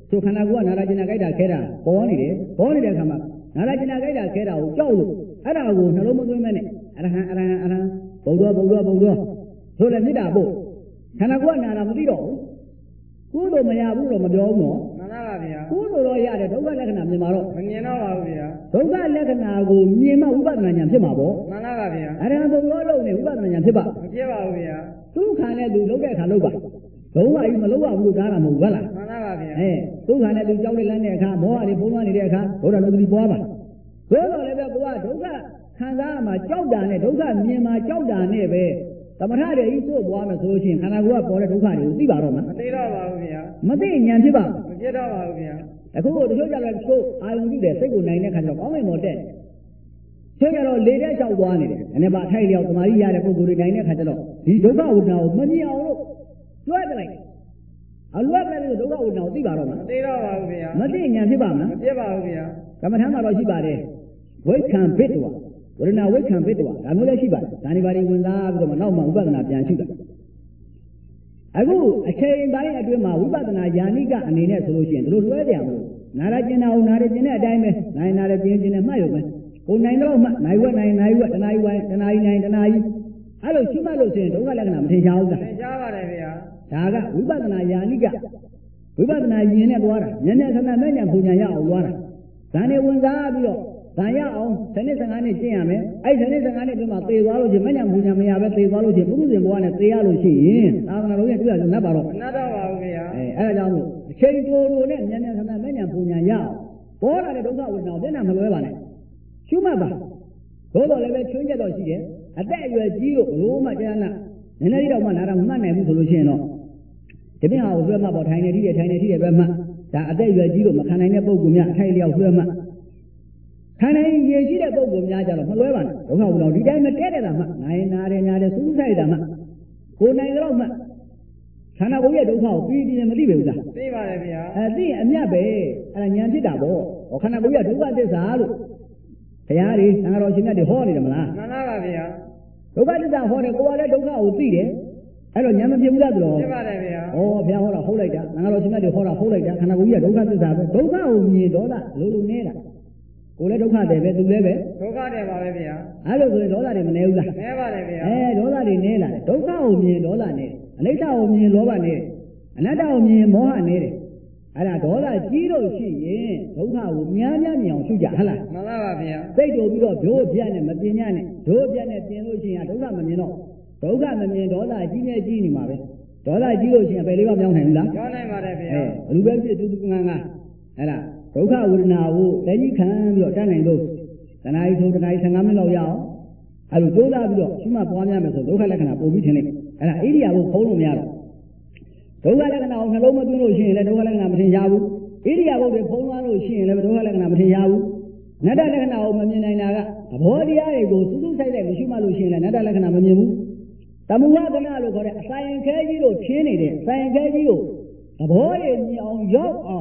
ဆိုခန္ဓာကိုယ်ကနာလာကျင်နာကြိုက်တာခဲတာပေါ်နေတယ်ပေါ်နေတဲ့အခါမှာနာလာကျင်နာကြိုက်တာခဲတာကိုကြောက်လို့အဲ့ဒါကိုနှလုံးမသွင်းမဲနဲ့အရဟံဘုံတော်ဆိုလည်းမေတ္တာပို့ခန္ဓာကိုယ်ကနာလာမသိတော့ဘူးကုသိုလ်မရဘူးတော့မပြောဘူးနော်မှန်ပါဗျာကုသိုလ်တော့ရတယ်ဒုက္ခလက္ခဏာမြင်မှာတော့မမြင်တော့ပါဘူးဗျာဒုက္ခလက္ခဏာကိုမြင်မှဝိပဿနာဉာဏ်ဖြစ်မှာပေါ့မှန်ပါဗျာအရဟံဘုံတော်လုံးနဲ့ဝိပဿနာဉာဏ်ဖြစ်ပါမဖြစ်ပါဘူးဗျာသူခါနဲ့သူလုံးတဲ့အခါလုံးပါဘုံဝါကြီးမလုံးရဘူးဒါကမဟုတ်ဘူးလားမှန်ပါဗျာသူခါနဲ့သူကြောက်လက်လန်းတဲ့အခါမောဟတွေပုံသွားနေတဲ့အခါဘုရားလုံးတိပွားပါဘယ်တော့လည်းပဲကိုကဒုက္ခခံစားမှာကြောက်တာနဲ့ဒုက္ခမြင်မှာကြောက်တာနဲ့ပဲသမထတွေကြီးသို့ပွားမယ်ဆိုလို့ရှိရင်ခန္ဓာကိုယ်ကပေါ်တဲ့ဒုက္ခတွေကိုသိပါတော့မှာမသိတော့ပါဘူးဗျာမသိဉာဏ်ဖြစ်ပါမဖြစ်တော့ပါဘူးဗျာအခုတချို့ကြတော့ချို့အာယုံကြည့်တယ်စိတ်ကိုနိုင်တဲ့ခါကျတော့ကောင်းမိန်မော်တက်ချို့ကြတော့လေတဲ့လျှောက်သွားနေတယ်အနေပါထိုက်လျောက်သမာဓိရတဲ့ပုဂ္ဂိုလ်တွေနိုင်တဲ့ခါကျတော့ဒီဒုက္ခဝိဒနာကိုမမြင်အောင်လို့လွှဲပလိုက်အလွှဲပလိုက်လို့ဒုက္ခဝိဒနာကိုသိပါတော့မှာမသိတော့ပါဘူးဗျာမသိဉာဏ်ဖြစ်ပါမလားမဖြစ်ပါဘူးဗျာကမ္မထမ်းမှာတော့ရှိပါတယ်ဝိခံဘိတ္တဝဝရဏဝိခံဘိတ္တဝဒါမျိုးလည်းရှိပါတယ်ဒါနေပါရင်ဝင်သားပြီးတော့မှနောက်မှဝိပဿနာပြန်ရှုတာအခုအချိန်တိုင်းအတွင်းမှာဝိပဿနာယာနိကအနေနဲ့ဆိုလို့ရှိရင်ဒီလိုလွှဲကြရမလို့နာရကျင်တာကိုနာရကျင်တဲ့အတိုင်းပဲနိုင်နာရကျင်တဲ့မှတ်ရုံပဲကိုနိုင်တော့မှနိုင်ဝက်နိုင်ဝက်တနားကြီးဝိုင်းတနားကြီးနိုင်တနားကြီးအဲ့လိုရှိမှလို့ဆိုရင်ဒုက္ခလက္ခဏာမထင်ရှားဘူးလားထင်ရှားပါတယ်ဗျာဒါကဝိပဿနာယာနိကဝိပဿနာယဉ်နဲ့သွားတာဉာဏ်နဲ့ခဏမဲ့ဉာဏ်ပူဉာဏ်ရအောင်သွားတာဒါနဲ့ဝင်စားပြီးတော့ဒါရအောင်7နှစ်15နှစ်ကျင့်ရမယ်အဲ့7နှစ်15နှစ်အတွင်းမှာသေသွားလို့ချင်းမဲ့ဉာဏ်ပူဉာဏ်မရပဲသေသွားလို့ချင်းပုရုဇဉ်ဘဝနဲ့သေရလို့ရှိရင်သာသနာတော်ရဲ့တွေ့ရလို့နတ်ပါတော့မနတ်တော့ပါဘူးဗျာအဲ့ဒါကြောင့်မို့အချိန်တိုတိုနဲ့ဉာဏ်နဲ့ခဏမဲ့ဉာဏ်ပူဉာဏ်ရအောင်ပေါ်လာတဲ့ဒုက္ခဝိဒနာကိုမျက်နှာမလွဲပါနဲ့ရှုမှတ်ပါသို့တော်လည်းပဲချွင်းချက်တော့ရှိတယ်အသက်အရွယ်ကြီးလို့ဘလို့မှကြာနာနည်းနည်းလေးတော့မှနာတာမမှတ်နိုင်ဘူးဆိုလို့ရှိရင်တော့ဒီပြင်ဟာကိုလွှဲမှတ်ပေါ့ထိုင်နေထိတယ်ပဲမှတ်ဒါအသက်အရွယ်ကြီးလို့မခံနိုင်တဲ့ပုံကူများအထိုင်လျောက်လွှဲမှတ်ခံနိုင်ရရှိတဲ့ပုံကူများကြတော့မလွဲပါနဲ့ဒုက္ခဝိဒနာဒီတိုင်းမတဲတဲ့တာမှနိုင်နာတယ်စူးစိုက်တာမှကိုနိုင်တော့မှခန္ဓာကိုယ်ရဲ့ဒုက္ခကိုပြီးပြင်းမသိပဲဘူးလားသိပါတယ်ဗျာသိရင်အမြတ်ပဲအဲ့ဒါဉာဏ်ဖြစ်တာပေါ့ခန္ဓာကိုယ်ရဲ့ဒုက္ခသစ္စာလို့ဘုရားတွေသံဃာတော်ရှင်မြတ်တွေဟောနေတယ်မလားမှန်ပါဗျာဒုက္ခသစ္စာဟောတယ်ကိုယ်ကလည်းဒုက္ခကိုသိတယ်အဲ့တော့ဉာဏ်မဖြစ်ဘူးလားတော်ဖြစ်ပါတယ်ဗျာဘုရားဟောတာဟုတ်လိုက်တာသံဃာတော်ရှင်မြတ်တွေဟောတာဟုတ်လိုက်တာခန္ဓာကိုယ်ကြီးကဒုက္ခသစ္စာပဲဒုက္ခကိုမြင်ဒေါသလိုနေတာကိုယ်လည်းဒုက္ခတယ်ပဲသူလည်းပဲဒုက္ခတယ်ပါပဲဗျာအဲ့လိုဆိုရင်ဒေါသတွေမနေဘူးလားနေပါတယ်ဗျာဒေါသတွေနေလာတယ်ဒုက္ခကိုမြင်ဒေါသနေအနိစ္စကိုမြင်လောဘနေအနတ္တကိုမြင်မောဟနေတယ်အဲ့ဒါဒေါသကြီးလို့ရှိရင်ဒုက္ခကိုများမြင်အောင်ရှုကြဟလားမှန်ပါဗျာစိတ်တို့ပြီးတော့ဒုပြတ်နဲ့မပြင်းညနဲ့ဒုပြတ်နဲ့ပြင်လို့ရှိရင်ဒုက္ခမမြင်တော့ဒုက္ခမမြင်ဒေါသကြီးနေကြီးနေမှာပဲဒေါသကြီးလို့ရှိရင်ဘယ်လေးကမြောင်းနိုင်ဘူးလားမြောင်းနိုင်ပါတယ်ဗျာဘယ်လိုပဲဖြစ်သူငါအဲ့ဒါဒုက္ခဝေဒနာကိုလက်ကြီးခံပြီးတော့တတ်နိုင်လို့တဏှာကြီးဆိုတဏှာကြီး15မိနစ်လောက်ရအောင်အဲ့လိုတိုးလာပြီးတော့ရှိမှပွားများမယ်ဆိုဒုက္ခလက္ခဏာပုံပြီးထင်လိုက်အဲ့ဒါဣရိယာပုဖုံးလို့မရတော့ဒုက္ခလက္ခဏာကိုနှလုံးမသွင်းလို့ရှိရင်လည်းဒုက္ခလက္ခဏာမထင်ရှားဘူးဣရိယာပုတွေဖုံးသွားလို့ရှိရင်လည်းဒုက္ခလက္ခဏာမထင်ရှားဘူးနတ္တလက္ခဏာကိုမမြင်နိုင်တာကသဘောတရားတွေကိုစူးစူးဆိုင်ဆိုင်မရှိမှလို့ရှိရင်လည်းနတ္တလက္ခဏာမမြင်ဘူးသမုဝကနာလို့ခေါ်တဲ့အစာရင်ခဲကြီးလို့ထင်းနေတဲ့အစာရင်ခဲကြီးကိုသဘောရည်မြင်အောင်ရောက်အောင်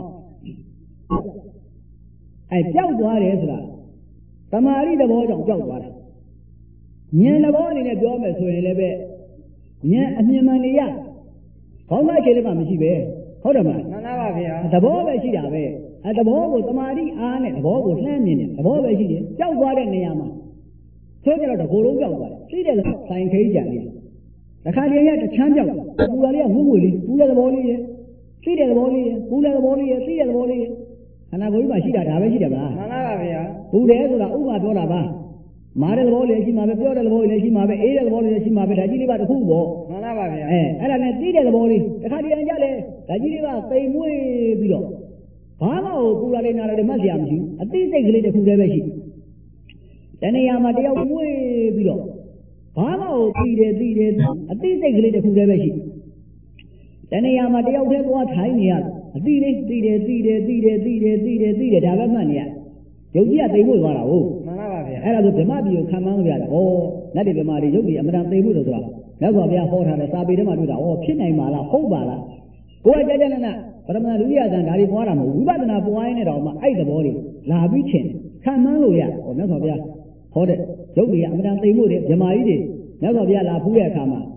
ကြောက်သွားတယ်ဆိုတာတမာရီသဘောကြောင့်ကြောက်သွားတာဉာဏ်သဘောအနေနဲ့ပြောမယ်ဆိုရင်လည်းပဲဉာဏ်အမြင်မှန်နေရခေါင်းသားခြေလည်းမှမရှိပဲဟုတ်တယ်မလားမှန်ပါဗျာသဘောပဲရှိတာပဲသဘောကိုတမာရီအားနဲ့သဘောကိုလှမ်းမြင်တယ်သဘောပဲရှိတယ်ကြောက်သွားတဲ့နေရာမှာဆိုကြတော့တကိုယ်လုံးကြောက်သွားတယ်သိတယ်လို့ဆိုင်ခေးကြတယ်တခါတည်းရတချမ်းကြောက်ပူလာလေးကဝှွလေးပူတဲ့သဘောလေးရဲ့သိတဲ့သဘောလေးရဲ့ပူတဲ့သဘောလေးရဲ့သိတဲ့သဘောလေးရဲ့ခန္ဓာကိုယ်ကြီးမှာရှိတာဒါပဲရှိတယ်မလားမှန်ပါဗျာပူတယ်ဆိုတာဥပမာပြောတာပါမာတဲ့သဘောလေးရှိမှာပဲပြောတဲ့သဘောလေးရှိမှာပဲအေးတဲ့သဘောလေးရှိမှာပဲဒါကြီးလေးပါတစ်ခုပေါ့မှန်ပါဗျာအဲ့ဒါနဲ့သိတဲ့သဘောလေးတခါတည်းကြလဲဒါကြီးလေးကသိမ်မွေးပြီးတော့ဘာမှကိုပူလာလေးနာလာလေးမှတ်စရာမရှိဘူးအသိစိတ်ကလေးတစ်ခုတည်းပဲရှိတဏှာမှာတယောက်မွေးပြီးတော့ဘာမှကိုသိတယ်အသိစိတ်ကလေးတစ်ခုတည်းပဲရှိတဏှာမှာတယောက်တည်းသွားထိုင်နေရအတိလေးသိတယ်ဒါပဲမှတ်နေရယုတ်ကြီးကသိမှုသွားတာဟုတ်မှန်ပါဗျာအဲ့ဒါဆိုဗြဟ္မပြည်ကိုခံမှန်းလို့ရတယ်ဩနတ်တွေဗြဟ္မာတွေယုတ်ကြီးအမှန်တန်သိမှုလို့ဆိုတာမြတ်စွာဘုရားဟောထားတဲ့စာပေထဲမှာတွေ့တာဩဖြစ်နိုင်ပါလားဟုတ်ပါလားကိုယ်ကကြကြနနပရမလူရဇံဒါတွေပွားတာမဟုတ်ဝိပဿနာပွားရင်းနဲ့တော့မှအဲ့သဘောတွေလာပြီးချင်ခံမှန်းလို့ရဩမြတ်စွာဘုရားဟောတဲ့ယုတ်ကြီးကအမှန်တန်သိမှုတွေဗြဟ္မာကြီးတွေမြတ်စွာဘုရားလာဖူးတဲ့အခါမှာတ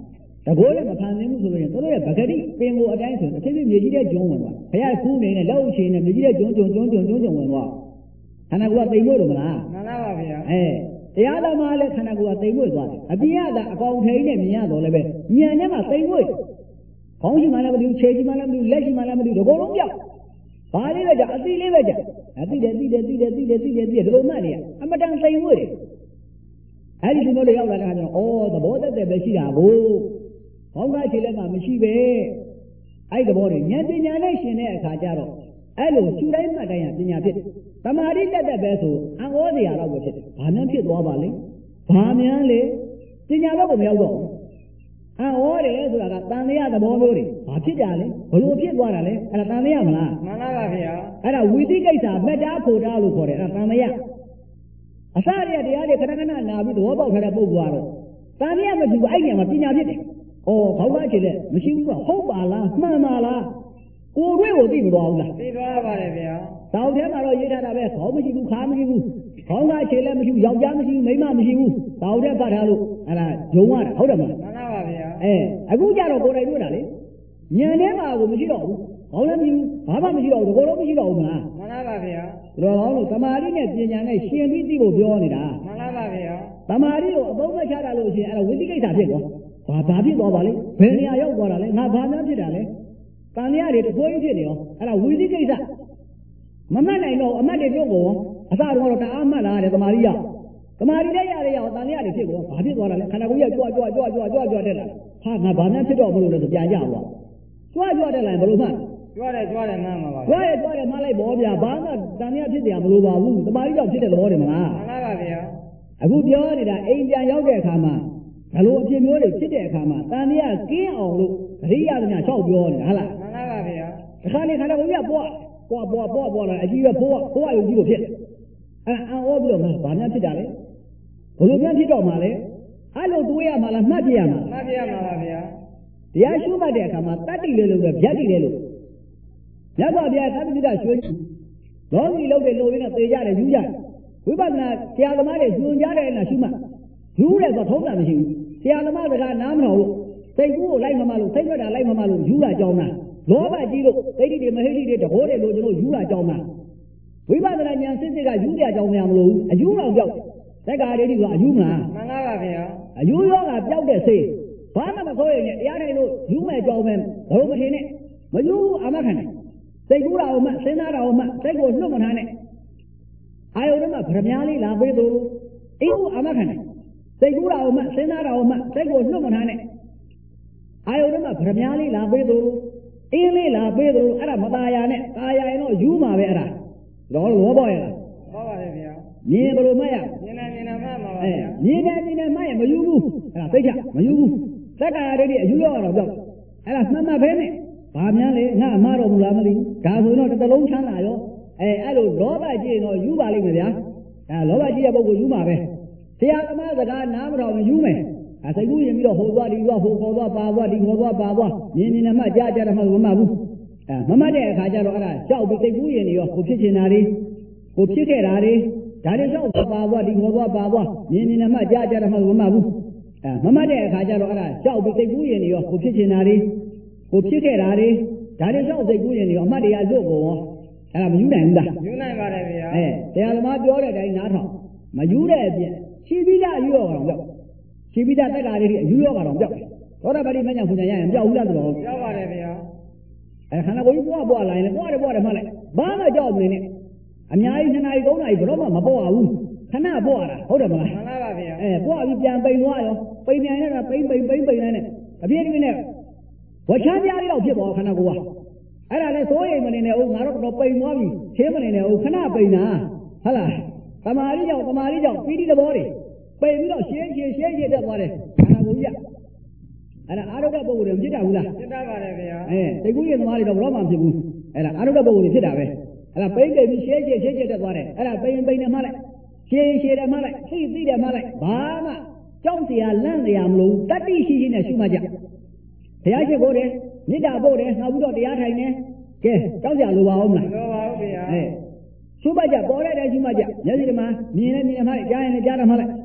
ကိုယ်လည်းမဖန်ဆင်းဘူးဆိုလို့ရင်တို့ရဲ့ပဂတိပင်ကိုအတိုင်းဆိုတစ်ဖြစ်ဖြစ်မြေကြီးတဲ့ဂျုံဝင်သွားဘုရားကူးနေနဲ့လက်ဥချင်နဲ့မြေကြီးတဲ့ဂျုံဝင်သွားခန္ဓာကိုယ်ကတိမ်မွေ့လို့မလားမှန်ပါဗျာတရားသမားလည်းခန္ဓာကိုယ်ကတိမ်မွေ့သွားတယ်အပြင်ကအကောင်ထိန်နဲ့မြင်ရတော့လည်းပဲဉာဏ်နဲ့မှတိမ်မွေ့ခေါင်းရှိမှလည်းမသိဘူးခြေရှိမှလည်းမသိဘူးလက်ရှိမှလည်းမသိဘူးဒီကုလုံးပြောက်ဘာလေးပဲကြအသိလေးပဲကြသိတယ်ဒီလိုမှတ်နေရအမတန်တိမ်မွေ့တယ်အဲ့ဒီလိုတွေရောက်လာတဲ့အခါကျတော့သဘောတက်ပဲရှိတာကိုခေါင်းကခြေလက်ကမရှိပဲအဲ့ဒီသဘောတွေဉာဏ်ပညာနဲ့ရှင်တဲ့အခါကျတော့အဲ့လိုရှုတိုင်းမှတ်တိုင်းပညာဖြစ်သမာဓိတက်ပဲဆိုအံ့ဩစရာတော့ပဲဖြစ်တယ်ဘာမှဖြစ်သွားပါလိမ့်ဘာများလေပညာတော့မရောက်တော့အံ့ဩတယ်ဆိုတာကတန်လျာသဘောမျိုးတွေဘာဖြစ်ကြလဲဘလို့ဖြစ်သွားတာလဲအဲ့ဒါတန်လျာမလားမှန်ပါဗျာအဲ့ဒါဝိသိကိစ္စမက်တာဖို့တာလို့ခေါ်တယ်အဲ့ဒါတန်လျာအစရတရားတွေခဏခဏနာပြီးသဘောပေါက်ထားတဲ့ပုဂ္ဂိုလ်ကတော့တန်လျာမဖြစ်ဘူးအဲ့ဒီမှာပညာဖြစ်တယ်ခေါင်းကခြေလက်မရှိဘူးကဟုတ်ပါလားမှန်ပါလားကိုယ်တွေ့ကိုသိမသွားဘူးလားသိသွားပါတယ်ဗျာတောင်ထဲမှာတော့ရေးထားတာပဲခေါင်းမရှိဘူးခါမရှိဘူးခေါင်းကခြေလက်မရှိဘူးယောက်ျားမရှိဘူးမိန်းမမရှိဘူးတောင်ထဲပတ်ထားလို့အဲ့ဒါဂျုံရတာဟုတ်တယ်မလားမှန်ပါဗျာအခုကြတော့ကိုယ်တိုင်တွေ့တာလေဉာဏ်ထဲမှာကိုမရှိတော့ဘူးခေါင်းလည်းမရှိဘူးဘာမှမရှိတော့ဘူးကိုယ်လုံးမရှိတော့ဘူးမလားမှန်ပါဗျာဒါတော့လို့သမာဓိနဲ့ပညာနဲ့ရှင်ပြီးသိဖို့ပြောနေတာမှန်ပါဗျာသမာဓိကိုအသုံးမချတာလို့ရှိရင်အဲ့ဒါဝိသိကိစ္စဖြစ်သွားဘာဖြစ်သွားပါလဲဘယ်နေရာရောက်သွားတာလဲငါဘာများဖြစ်တာလဲတန်ရတွေတခိုးကြီးဖြစ်နေရောအဲ့ဒါဝိသိကိစ္စမမှတ်နိုင်တော့အမှတ်တွေပြုတ်ကုန်အစတော့တအားမှတ်လာတယ်သမာဓိရသမာဓိနဲ့ရရအောင်တန်ရတွေဖြစ်ကုန်ဘာဖြစ်သွားတာလဲခန္ဓာကိုယ်ကြီးကြွတက်လာဟာငါဘာများဖြစ်တော့မလို့လဲဆိုပြန်ကြသွားကြွတက်လာရင်ဘယ်လိုမှကြွတယ်မှန်ပါပါကြွတယ်မှလိုက်ပေါ်ဗျာဘာမှတန်ရဖြစ်တယ်မလို့ပါဘူးသမာဓိကြောင့်ဖြစ်တဲ့သဘောတယ်မလားမှန်ပါဗျာအခုပြောနေတာအိမ်ပြန်ရောက်တဲ့အခါမှာဘယ်လိုအဖြစ်မျိုးတွေဖြစ်တဲ့အခါမှာတန်ရကင်းအောင်လို့အရိယာသညာလျှောက်ပြောနေတာဟုတ်လားမှန်ပါဗျာခါနေခါတော့ဘုရားပွားလာအကြီးပဲဘိုးကယုံကြည်လို့ဖြစ်အံ့ဩပြီးတော့ဘာများဖြစ်တာလဲဘလို့များဖြစ်တော့မှာလဲအဲ့လိုတွေးရမှာလားမှတ်ပြရမှာမှတ်ပြရမှာပါဗျာတရားရှုမှတ်တဲ့အခါမှာတတ္တိလေးလို့ဗျာတိလေးလို့မြတ်စွာဘုရားသတ္တိတရွှေလောကီလုံးတွေလို့ရင်းနဲ့သေကြတယ်ယူကြတယ်ဝိပဿနာဆရာသမားတွေညွှန်ကြားတယ်လားရှုမှတ်ယူတယ်ဆိုထုံးတာမရှိဘူးဆရာသမားကနားမတော်လို့စိတ်ကူးကိုလိုက်မှလို့စိတ်ထွက်တာလိုက်မှလို့ယူတာကြောင်းတာလောဘကြီးလို့ဒိဋ္ဌိတွေမဟိဋ္ဌိတွေတဘောတယ်လို့ကျွန်တော်ယူတာကြောင်းတာဝိပဿနာဉာဏ်စစ်စစ်ကယူရကြောင်းများမလို့အယူတော်ပြောက်သက္ကာဒိဋ္ဌိကအယူမလားမှန်ပါဗျာအယူရောကပြောက်တဲ့စိတ်ဘာမှမဆိုးရင်တရားတိုင်းလို့ယူမဲ့ကြောင်းပဲဘလို့မထင်နဲ့မယူအမခံနဲ့စိတ်ကူးတာအောင်မှစဉ်းစားတာအောင်မှစိတ်ကိုလွတ်မထားနဲ့အာယုန်မှာဗရမ ्या လေးလာပေးသူအင်းအမခံနဲ့စိတ်ကူးတာအောင်မှစဉ်းစားတာအောင်မှစိတ်ကိုလွတ်မထားနဲ့အာယုန်မှာဗရမ ्या လေးလာပေးသူအင်းလေးလာပေးသူအဲ့ဒါမตาယာနဲ့ตาယာရင်တော့ယူမှာပဲအဲ့ဒါတော့လောပေါ်ရလားဟုတ်ပါတယ်ဗျာမြင်ဘယ်လိုမှတ်ရမြင်နေမှတ်ပါဗျာမြင်တယ်မှတ်ရမယူဘူးအဲ့ဒါသိချမယူဘူးသက္ကာရတိအယူရောတော့ပြောက်အဲ့ဒါမှတ်ပဲနဲ့ဘာများလဲငါအမှားတော်မူလားမသိဘူးဒါဆိုရင်တော့တစ်လုံးချမ်းသာရောအဲ့လိုလောဘကြည့်ရင်တော့ယူပါလိမ့်မယ်ဗျာလောဘကြည့်တဲ့ပုဂ္ဂိုလ်ယူမှာပဲဆရာသမားစကားနားမတော်ယူမယ်စိတ်ကူးရင်ပြီးတော့ဟိုသွားဒီသွားဟိုခေါ်သွားပါသွားဒီခေါ်သွားပါသွားမြင်နေမှကြားတယ်မှမမှတ်ဘူးမမှတ်တဲ့အခါကျတော့အဲ့ဒါကြောက်ပြီးစိတ်ကူးရင်ရောကိုဖြစ်ချင်တာတွေကိုဖြစ်ခဲ့တာတွေဒါတွေကြောက်ပါသွားဒီခေါ်သွားပါသွားမြင်နေမှကြားတယ်မှမမှတ်ဘူးမမှတ်တဲ့အခါကျတော့အဲ့ဒါကြောက်ပြီးစိတ်ကူးရင်ရောကိုဖြစ်ချင်တာတွေကိုဖြစ်ခဲ့တာတွေဒါတွေကြောက်စိတ်ကူးရင်ရောအမှတ်တရားလွတ်ကုန်ရောအဲ့ဒါမယူနိုင်ဘူးလားယူနိုင်ပါတယ်ဗျာတရားသမားပြောတဲ့အတိုင်းနားထောင်မယူတဲ့အပြင်ရှိပြီးသားယူရောကောင်ကြောက်ရှိပြီးသားတက္ကာလေးတွေအယူရောကောင်ကြောက်သောတာပတိမညာဖွညာရရင်ကြောက်ဘူးလားဆိုတော့ကြောက်ပါတယ်ဗျာခန္ဓာကိုယ်ကြီးပွားလာရင်လည်းပွားတယ်မှလိုက်ဘာမှကြောက်မနေနဲ့အများကြီး2နာရီ3နာရီဘယ်တော့မှမပွားဘူးခဏပွားတာဟုတ်တယ်မလားမှန်ပါပါဗျာပွားပြီးပြန်ပိန်သွားရောပိန်ပြန်နေတာပိန်လိုက်နဲ့အပြည့်အပြည့်နဲ့ဝချမ်းပြားလေးတော့ဖြစ်သွားခန္ဓာကိုယ်ကအဲ့ဒါလည်းစိုးရိမ်မနေနဲ့ဦးငါတို့တော့ပိန်သွားပြီသေးမနေနဲ့ဦးခဏပိန်တာဟုတ်လားသမာဓိကြောင့်ပြီးဒီသဘောတွေပိန်ပြီးတော့ရှင်းတက်သွားတယ်ခန္ဓာကိုယ်ကြီးအဲ့ဒါအာရုဒ္ဓပုဂ္ဂိုလ်တွေဖြစ်တာဘူးလားဖြစ်တာပါတယ်ဗျာစိတ်ကူးရင်သမားတွေတော့ဘယ်တော့မှဖြစ်ဘူးအဲ့ဒါအာရုဒ္ဓပုဂ္ဂိုလ်တွေဖြစ်တာပဲအဲ့ဒါပိန်ပြီးရှင်းတက်သွားတယ်အဲ့ဒါပိန်နဲ့မှလိုက်ရှင်းတယ်မှလိုက်သိတယ်မှလိုက်ဘာမှကြောက်စရာလန့်စရာမလိုတတ္တိရှိနဲ့ရှုမှတ်ကြဘုရားရှိခိုးတယ်မေတ္တာပို့တယ်နောက်ပြီးတော့တရားထိုင်တယ်ကဲကြောက်ကြလိုပါအောင်မလားလိုပါဘူးဗျာရှုမှတ်ကြပေါ်တဲ့တိုင်းရှုမှတ်ကြမျက်စိတမမြင်နေမှကြားရင်လည်းကြားတယ်မှလိုက်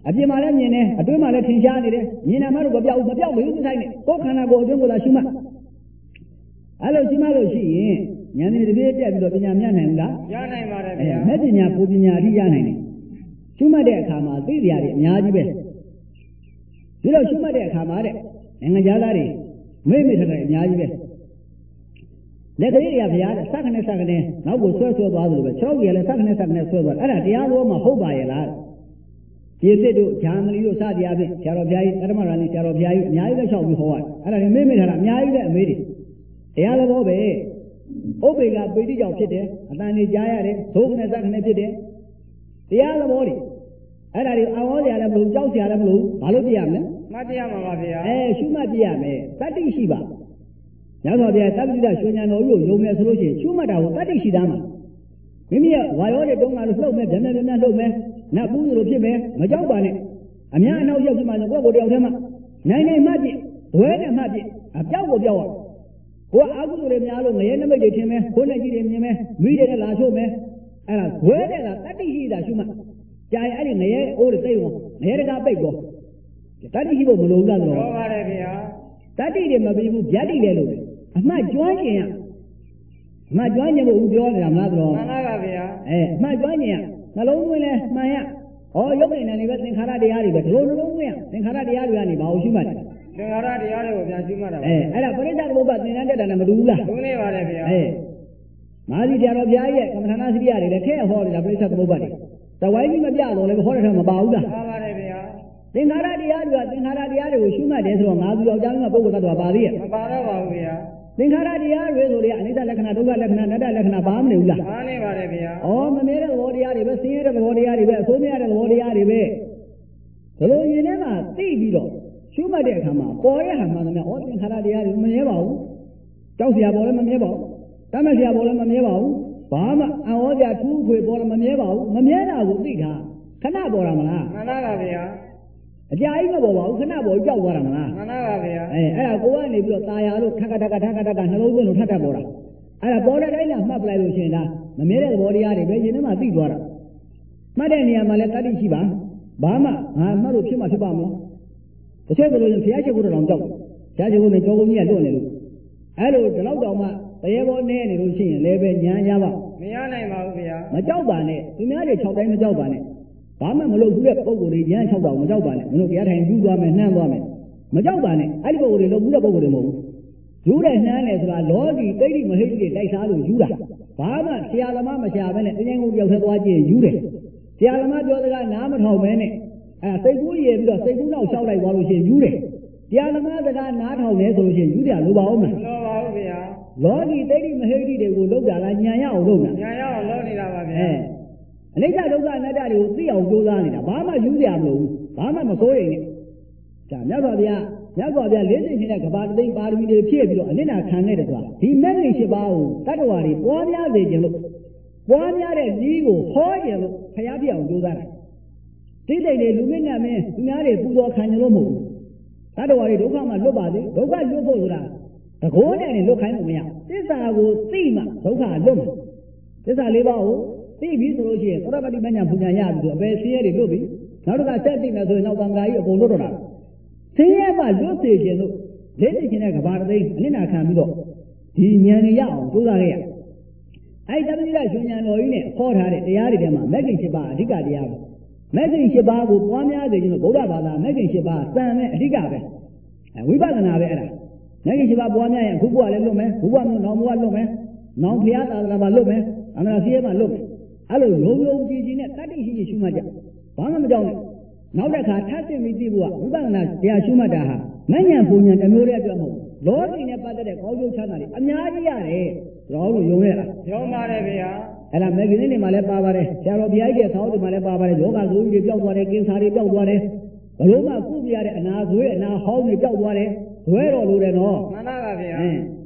အပြင်မှာလည်းမြင်တယ်အတွင်းမှာလည်းထင်ရှားနေတယ်မြင်နာမှတော့မပြောက်ဘူးမပြောက်ဘူးမဆိုင်နဲ့ကိုယ်ခန္ဓာကိုယ်အတွင်းကိုသာရှုမှတ်အဲ့လိုရှုမှတ်လို့ရှိရင်ဉာဏ်နဲ့တပြေးတက်ပြီးတော့ပညာမြတ်နိုင်ဘူးလားရနိုင်ပါတယ်ဗျာမဲ့ပညာကိုပညာအထိရနိုင်တယ်ရှုမှတ်တဲ့အခါမှာသိစရာတွေအများကြီးပဲပြီးတော့ရှုမှတ်တဲ့အခါမှာတဲ့နိုင်ငံသားတွေမိမိထက်အများကြီးပဲလက်ကလေးတွေကဘုရားတဲ့စက္ကနဲ့နောက်ကိုဆွဲသွားသလိုပဲ6ရက်လည်းစက္ကနဲ့ဆွဲသွားအဲ့ဒါတရားတော်မှာဟုတ်ပါရဲ့လားဒီစစ်တို့ဂျာမနီတို့စသည်အပြင်ဆရာတော်ဘုရားကြီးကတ္တမရာဏီဆရာတော်ဘုရားကြီးအများကြီးပဲလျှောက်ပြီးဟောရတယ်အဲ့ဒါတွေမိမိထက်အများကြီးပဲအမေးတွေတရားတော်ပဲဥပ္ပေကပိဋိကြောင့်ဖြစ်တယ်အတန်နေကြားရတယ်ဒုက္ခနဲ့စက္ကနဲ့ဖြစ်တယ်တရားတော်တွေအဲ့ဒါတွေအဝေါ်စရာလည်းမလို့ကြောက်စရာလည်းမလို့ဘာလို့ပြရမလဲမှတ်ပြရမှာပါဗျာရှုမှတ်ပြရမယ်တတ္တိရှိပါညသောဗျာသဗ္ဗိဒရွှေဉာဏ်တော်ကြီးကိုယုံမယ်ဆိုလို့ရှိရင်ရှုမှတ်တာကိုတတ္တိရှိသားမှာမိမိရဲ့ဝါရောတွေတုံးတာလို့လှုပ်မယ်ဗျမ်းဗျမ်းလှုပ်မယ်နတ်ဘူးလိုဖြစ်မယ်မကြောက်ပါနဲ့အများအနောက်ရောက်ဖြစ်မှလည်းကိုယ့်ကိုယ်တယောက်တည်းမှာနိုင်မှတ်ပြဒွဲနဲ့မှတ်ပြအပြောက်ကိုပြောက်ရကိုယ်အာဟုတွေများလို့ငရဲနမိတ်တွေထင်မယ်ကိုယ်နဲ့ကြီးတွေမြင်မယ်မိတွေနဲ့လာချို့မယ်အဲ့ဒါဒွဲတဲ့ကတတ္တိရှိတာရှုမှတ်ကြာရင်အဲ့ဒီငရဲအိုးတွေသိအောင်ငရဲတကာပိတ်တော့တတ္တိရှိဖို့မလိုဘူးလားဆိုတော့ဟုတ်ပါတယ်ဗျာတတ္တိတွေမပြီးဘူးဗျာတိတယ်လို့အမှတ်ကျွမ်းကျင်ရအမှတ်ကျွမ်းကျင်လို့ဦးပြောနေတာမလားဆိုတော့မှန်ပါပါဗျာအမှတ်ကျွမ်းကျင်ရနှလုံးသွင်းလဲမှန်ရဟောရုပ်ဉာဏ်တွေပဲသင်္ခါရတရားတွေပဲဒီလိုနှလုံးသွင်းရသင်္ခါရတရားတွေကနေဘာလို့ရှုမှတ်တယ်သင်္ခါရတရားတွေကိုပြန်ရှုမှတ်တာပါအဲ့ဒါပရိစ္ဆေသမုပ္ပါသင်္ကန်းတက်တာနဲ့မတူဘူးလားတူနေပါတယ်ဗျာမာသီတရားတော်ဘုရားရဲ့ကမ္မထာနာစရိယတွေလည်းထည့်ဟောနေတာပရိစ္ဆေသမုပ္ပါတွေတဝိုင်းကြီးမပြတော့လည်းဟောတဲ့ထက်မပါဘူးလားပါပါတယ်ဗျာသင်္ခါရတရားတွေကသင်္ခါရတရားတွေကိုရှုမှတ်တယ်ဆိုတော့ငါသူယောက်ျားကပုဂ္ဂိုလ်သတ္တဝါပါသေးရဲ့မပါတော့ပါဘူးဗျာသင်္ခါရတရားတွေဆိုလေအနိစ္စလက္ခဏာဒုက္ခလက္ခဏာအနတ္တလက္ခဏာပါမနေဘူးလားပါနေပါတယ်ဗျာမမြဲတဲ့သဘောတရားတွေပဲဆင်းရဲတဲ့သဘောတရားတွေပဲအဆိုးမရတဲ့သဘောတရားတွေပဲဒါလိုရင်ထဲမှာသိပြီးတော့ရှုမှတ်တဲ့အခါမှာပေါ်ရဟာမှန်တယ်များသင်္ခါရတရားတွေမမြဲပါဘူးကြောက်စရာပေါ်လည်းမမြဲပါဘူးတတ်မှတ်စရာပေါ်လည်းမမြဲပါဘူးဘာမှအံ့ဩစရာထူးဖွေပေါ်လည်းမမြဲပါဘူးမမြဲတာကိုသိတာခဏပေါ်တာမလားမှန်ပါပါဗျာအကြာကြီးမပေါ်ပါဘူးခဏပေါ်ကြောက်သွားတာမလားမှန်ပါပါဗျာအဲ့ဒါကိုကနေပြီးတော့ตายာလို့ထက်ကနှလုံးသွင်းလို့ထပ်ပေါ်တာအဲ့ဒါပေါ်တဲ့တိုင်းလားမှတ်ပလိုက်လို့ရှိရင်ဒါမမြဲတဲ့သဘောတရားတွေပဲရင်ထဲမှာသိသွားတာမှတ်တဲ့နေရာမှာလည်းတတိရှိပါဘာမှမှတ်လို့ဖြစ်မှဖြစ်ပါမလားတစ်ချက်ဆိုလို့ဘုရားရှိခိုးတော်ကြောက်ဘုရားရှိခိုးနဲ့ကြောကုန်းကြီးကလွတ်နေလို့အဲ့လိုဒီလောက်တောင်မှတရေဘောနေနေလို့ရှိရင်လည်းပဲညာရပါမရနိုင်ပါဘူးဗျာမကြောက်ပါနဲ့သူများတွေ6တိုင်းမကြောက်ပါနဲ့ဘာမှမလုပ်ဘူးတဲ့ပုံကိုယ်တွေရမ်း6တောင်မကြောက်ပါနဲ့မင်းတို့တရားထိုင်ယူသွားမယ်နှမ်းသွားမယ်မကြောက်ပါနဲ့အဲ့ဒီပုံကိုယ်တွေလုပ်ဘူးတဲ့ပုံကိုယ်တွေမဟုတ်ဘူးယူတဲ့နှမ်းတယ်ဆိုတာလောကီတိတ်တိမဟိတ်တွေတိုက်စားလို့ယူတာဘာမှဆရာသမားမရှာဘဲနဲ့တင်းငုံပြောက်ဆက်သွားကြည့်ယူတယ်ဆရာသမားပြောစကားနားမထောင်ဘဲနဲ့စိတ်ကူးရည်ပြီးတော့စိတ်ကူးနောက်လျှောက်လိုက်သွားလို့ရှိရင်ယူတယ်တရားသမားစကားနားထောင်နေဆိုလို့ရှိရင်ယူတယ်လိုပါအောင်မလားလိုပါဘူးဗျာလောကီတိတ်တိမဟိတ်တွေကိုလုပ်တာလားညံရအောင်လုပ်တာညံရအောင်လုပ်နေတာပါဗျာအနိစ္စဒုက္ခအနတ္တတွေကိုသိအောင်ကြိုးစားနေတာဘာမှယူစရာမလိုဘူးဘာမှမစိုးရိမ်နဲ့ဒါမြတ်စွာဘုရားလေးသိနေတဲ့ကဘာတိပါရမီတွေဖြည့်ပြီးတော့အနိစ္စခံခဲ့တယ်ဆိုတာဒီမဲ့နေရှိပါဦးတတ္တဝါတွေပွားများစေခြင်းလို့ပွားများတဲ့ကြီးကိုဟောခြင်းလို့ဖျားပြအောင်ကြိုးစားတာတိတ်တိတ်တွေလူမင်းနဲ့မင်းသူများတွေပူဇော်ခံကြလို့မဟုတ်ဘူးတတ္တဝါတွေဒုက္ခမှလွတ်ပါစေဒုက္ခလွတ်ဖို့ဆိုတာတကောနဲ့လွတ်ခိုင်းလို့မရသစ္စာကိုသိမှဒုက္ခလွတ်မှာသစ္စာ၄ပါးကိုသိပြီဆိုလို့ရှိရင်သောတာပတိမညာပူညာရပြီဆိုအပယ်ဆင်းရဲတွေလွတ်ပြီနောက်တစ်ခါဆက်သိမယ်ဆိုရင်နောက်သံဃာကြီးအကုန်လွတ်တော့တာဆင်းရဲမှလွတ်စေခြင်းလို့လက်သိခြင်းတဲ့ကဘာတသိအနစ်နာခံပြီးတော့ဒီဉာဏ်ရအောင်ကြိုးစားခဲ့ရအဲ့တတိယရှင်ဉာဏ်တော်ကြီးနဲ့ဟောထားတဲ့တရားတွေထဲမှာမဂ္ဂင်7ပါးအဓိကတရားပဲမဂ္ဂင်7ပါးကိုပွားများစေခြင်းလို့ဗုဒ္ဓဘာသာမဂ္ဂင်7ပါးစံနဲ့အဓိကပဲဝိပဿနာပဲအဲ့ဒါမဂ္ဂင်7ပါးပွားများရင်ခုဘဝလည်းလွတ်မယ်ဘုဘမျိုးနောင်ဘဝလွတ်မယ်နောင်ဖျားသာသနာမှာလွတ်မယ်အမှန်တရားမှာလွတ်မယ်အဲ့လိုယုံယုံကြည်ကြည်နဲ့တတ္တိရှိရှိရှုမှတ်ကြဘာမှမကြောက်နဲ့နောက်တစ်ခါထပ်ဆင့်ပြီးသိဖို့ကဝိပဿနာတရားရှုမှတ်တာဟာမဉ္ဇဉ်ပူဉ္ဇဉ်တစ်မျိုးတည်းအတွက်မဟုတ်လောကီနဲ့ပတ်သက်တဲ့ကောင်းကျိုးချမ်းသာတွေအများကြီးရတယ်ကျွန်တော်တို့ယုံရတာယုံပါတယ်ဗျာအဲ့ဒါမဂ္ဂင်တွေမှာလည်းပါပါတယ်ဆရာတော်ဘုရားကြီးရဲ့ဆောင်းတွေမှာလည်းပါပါတယ်ယောဂဆိုးကြီးတွေပျောက်သွားတယ်ကင်ဆာတွေပျောက်သွားတယ်ဘလို့မှကုပြရတဲ့အနာသွေးအနာဟောင်းတွေပျောက်သွားတယ်ဇွဲတော်လိုတယ်နော်မှန်ပါပါဗျာ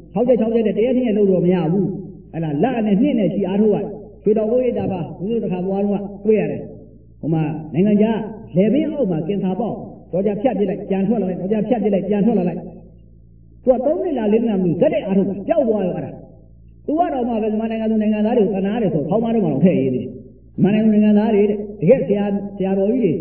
60တဲ့တရားချင်းရဲ့လို့တော့မရဘူးအဲ့ဒါလက်နဲ့နှင်းနဲ့ရှိအားထုတ်ရတယ်ရွှေတော်ကိုရတာပါဘုရားတစ်ခါသွားတော့တွေ့ရတယ်ဟိုမှာနိုင်ငံခြားလေပင်းအောက်မှာကင်ဆာပေါက်တော့ကြဖြတ်ပြစ်လိုက်ကြံထွက်လာလိုက်တော့ကြဖြတ်ပြစ်လိုက်ကြံထွက်လာလိုက်သူက3နှစ်လား4နှစ်လားမျိုးဇက်တဲ့အားထုတ်ကြောက်သွားရောအဲ့ဒါသူကတော့မှပဲမြန်မာနိုင်ငံသူနိုင်ငံသားတွေကိုကနားတယ်ဆိုခေါင်းမတော့မှတော့ထည့်ရေးသေးတယ်မြန်မာနိုင်ငံနိုင်ငံသားတွေတကယ်ဆရာတော်ကြီးတွေ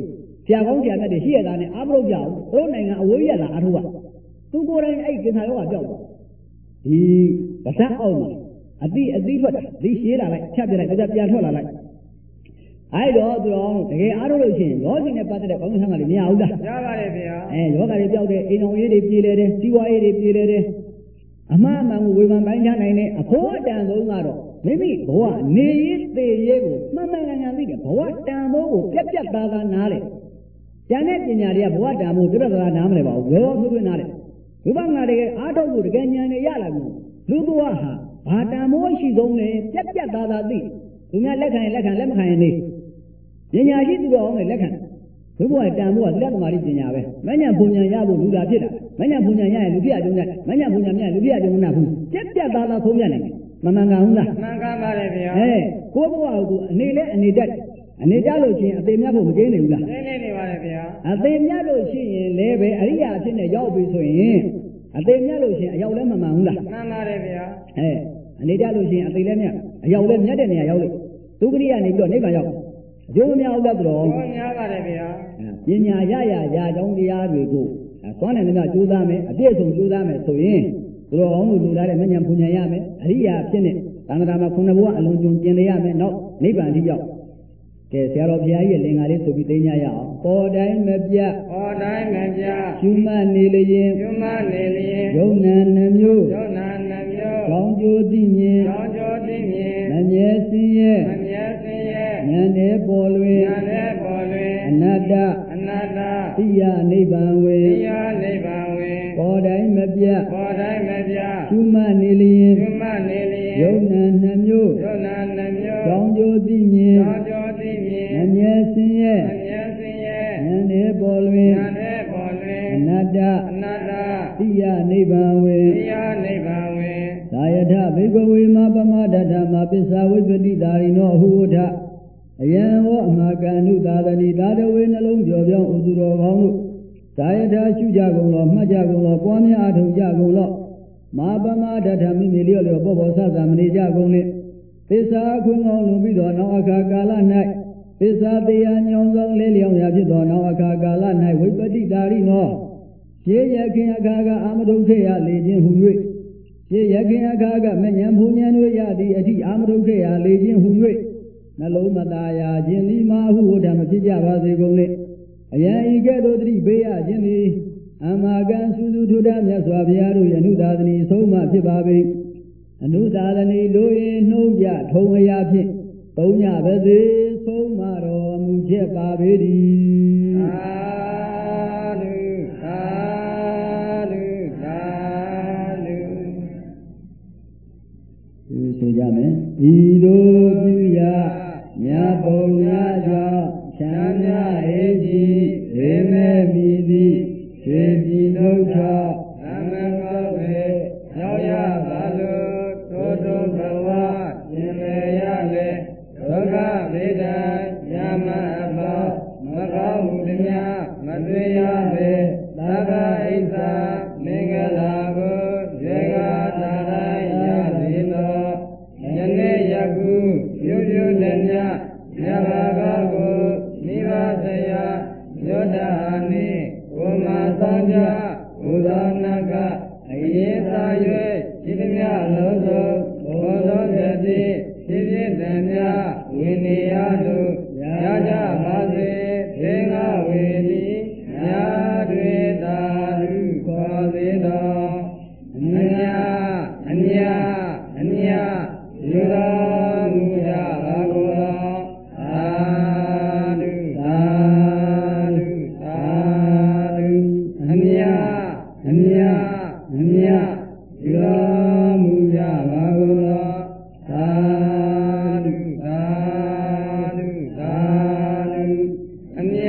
ဆရာကောင်းဆရာမြတ်တွေရှိရတာနဲ့အားမလို့ကြဘူးတို့နိုင်ငံအဝေးရလာအထုကသူကိုယ်တိုင်အဲ့ကင်ဆာရောဂါကြောက်တော့ဒီဗစက်အောက်မှာအတိထွက်တာဒီရှည်လာလိုက်ဖြတ်ပြလိုက်ဒါကြပြန်ထွက်လာလိုက်အဲ့တော့သူတော်တကယ်အားထုတ်လို့ရှိရင်လောကီနဲ့ပတ်သက်တဲ့ကောင်းကျိုးဆန်းကလည်းမရဘူးလားရပါတယ်ဗျာယောဂတွေပြောက်တယ်အိမ်တော်ရေးတွေပြေလေတယ်စီးပွားရေးတွေပြေလေတယ်အမှားအမှန်ကိုဝေဖန်ပိုင်းခြားနိုင်တဲ့အဖို့အတန်ဆုံးကတော့မိမိဘဝနေရေးသေရေးကိုမှန်မှန်ကန်ကန်သိတယ်ဘဝတန်ဖိုးကိုပြက်သားသားနားလေကျန်တဲ့ပညာတွေကဘဝတန်ဖိုးပြက်သားသားနားမလဲပါဘူးရောဆွေးနားလေဝိပဿနာတကယ်အားထုတ်ဖို့တကယ်ဉာဏ်တွေရလာပြီလူဘဝဟာဘာတန်ဖိုးရှိဆုံးလဲပြက်သားသားသိသူများလက်ခံရင်လက်ခံလက်မခံရင်နေပညာရှိသူတော်အောင်လည်းလက်ခံဘုရားတန်ဖိုးကသီလသမာဓိပညာပဲမဉ္ဇဉ်ဘုံဉာဏ်ရဖို့လူသာဖြစ်တာမဉ္ဇဉ်ဘုံဉာဏ်ရရင်လူပြအကျုံးရတယ်မဉ္ဇဉ်ဘုံဉာဏ်မရလူပြအကျုံးမနာဘူးပြက်သားသားဆုံးပြနိုင်တယ်မမှန်ကန်ဘူးလားမှန်ကန်ပါတယ်ဗျာကိုဘဝကိုအနေနဲ့အနေတတ်အနေကြလို့ရှိရင်အသေးမြတ်ဖို့မကျင်းနေဘူးလားကျင်းနေပါတယ်ဗျာအသေးမြတ်လို့ရှိရင်လည်းပဲအရိယာအဖြစ်နဲ့ရောက်ပြီဆိုရင်အသေးမြတ်လို့ရှိရင်အရောက်လည်းမမှန်ဘူးလားမှန်ပါတယ်ဗျာအနေကြလို့ရှိရင်အသေးလည်းမြတ်အရောက်လည်းမြတ်တဲ့နေရာရောက်လို့ဒုက္ခရိယာနေပြီးတော့နိဗ္ဗာန်ရောက်အကျိုးမများဘူးလားတော်များပါတယ်ဗျာပညာရကြောင်းတရားတွေကိုသွားနိုင်တဲ့ကြိုးစားမယ်အပြည့်အစုံကြိုးစားမယ်ဆိုရင်သူတော်ကောင်းတို့လူသားတဲ့မဉ္ဇဉ်ပူဉ္ဇဉ်ရမယ်အရိယာဖြစ်နေသံဃာမှာခုနှစ်ဘဝအလုံးစုံကျင်လေရမယ်နောက်နိဗ္ဗာန်ထိရောက်ကဲဆရာတော်ဘုရားကြီးရဲ့လင်္ကာလေးဆိုပြီးသိညာရအောင်ပေါ်တိုင်းမပြရှုမှတ်နေလျင်ယုံနာနှမျိုးကောင်းကျိုးသိမြင်မမြဲစင်းရဲ့ဉာဏ်နဲ့ပေါ်လွင်အနတ္တသိယနိဗ္ဗာန်ဝေပေါ်တိုင်းမပြရှုမှတ်နေလျင်ယုံနာနှမျိုးကောင်းကျိုးသိမြင်မမြဲစင်းရဲ့ဉာဏ်နဲ့ပေါ်လွင်အနတ္တသိယနိဗ္ဗာန်ဝေသာယထဘိက္ခဝေမပမဒတ္ထမပစ္စာဝိပတိတာရိနောအဟုဝထအယံဟောအမကန္နုသာသနိသာတဝေနှလုံးပြောပြောင်းဥသူတော်ကောင်းတို့သာယထရှုကြကုန်လောမှတ်ကြကုန်လောပွားများအထောက်ကြကုန်လောမပမဒတ္ထမိမိလျော့လျော့ပေါ်ပေါ်ဆဆမနေကြကုန်လေပစ္စာခွင့်ကောင်းလုံပြီးတော့နောက်အခါကာလ၌ပစ္စာတရားညောင်းဆောင်လေးလျောင်းရာဖြစ်သောနောက်အခါကာလ၌ဝိပတိတာရိနောရှေးရခင်အခါကအာမထုခေယလေခြင်းဟူ၍ရှေးရခင်အခါကမဉ္ဇဉ်ဘုံဉဏ်တို့ရသည့်အထိအာမထုခေယလေခြင်းဟူ၍နှလုံးမသားရာခြင်းသည်မာဟုဝဒမဖြစ်ကြပါစေကုန်လေအယံဤကဲ့သို့တိဘေးရခြင်းသည်အမကံစုစုထုဒမြတ်စွာဘုရားတို့ယနုသာသနီဆုံးမဖြစ်ပါပေအနုသာသနီလိုရင်နှုံးပြထုံအရာဖြင့်သုံးညပါစေဆုံးမတော်မူချက်ပါပေသည်ဆိုကြမယ်ဤသို့ပြုရမြတ်ဘုံများကြောင့်ချမ်းသာအေးကြီးရေမဲ့မိသည်ရွှေပြည်ဒုက္ခသမကောပဲရောက်ရပါလို့ထိုဘဝရှင်လေရလေဒုက္ခဗေဒံညမအပေါမကောင်းမှုများမတွေ့ရပေသဗ္ဗဣစ္ဆာမင်္ဂလာကိုရေကသာတိုင်းရစေသောယနေ့ယခုပြုပြုလည်းများမြတ်ဘာသာကိုမိဘဆရာယောဒာနှင့်ကိုမသောကြဘုရားနာကအရေးသာ၍ဒီမြတ်လုံးစုံဘောသောတည်းဖြစ်ဖြစ်တည်းများဝိနည်းအားတို့ရကြပါစေသေငါဝေတိညာတွေသာလူခေါ်သေးတော်အမြယူတော်မူကြပါကုန်တော်သာဓုသာဓုသာဓုအမြယူတော်မူကြပါကုန်တော်သာဓုသာဓုသာဓုအမြ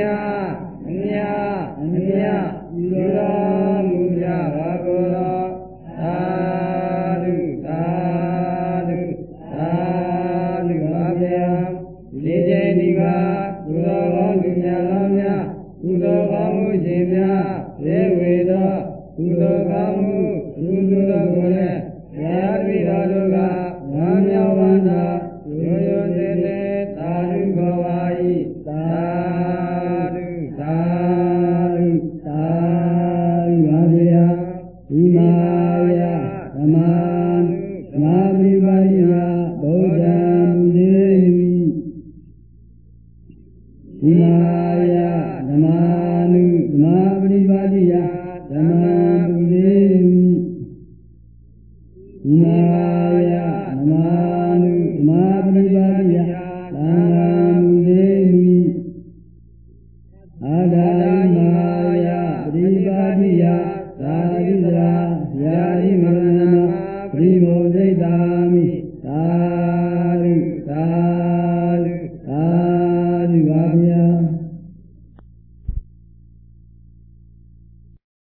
ယူတော်မူကြပါကုန်တော်သာဓုသာဓုဒီချိန်ဒီကကုသိုလ်ကောင်းသူများလောင်းများကုသိုလ်ကောင်းမှုရှင်များသေဝေသောကုသိုလ်ကောင်းမှုသူတို့ကိုလည်းဘုရားတပည့်တော်တို့ကဝမ်းမြောက်ဝမ်းသာရိုးရိုးသေးသေးသာဓုခေါ်ပါ၏သာဓုသာအာဒါယိမာယပရိပါတိယသာရိသရာယာရိမရ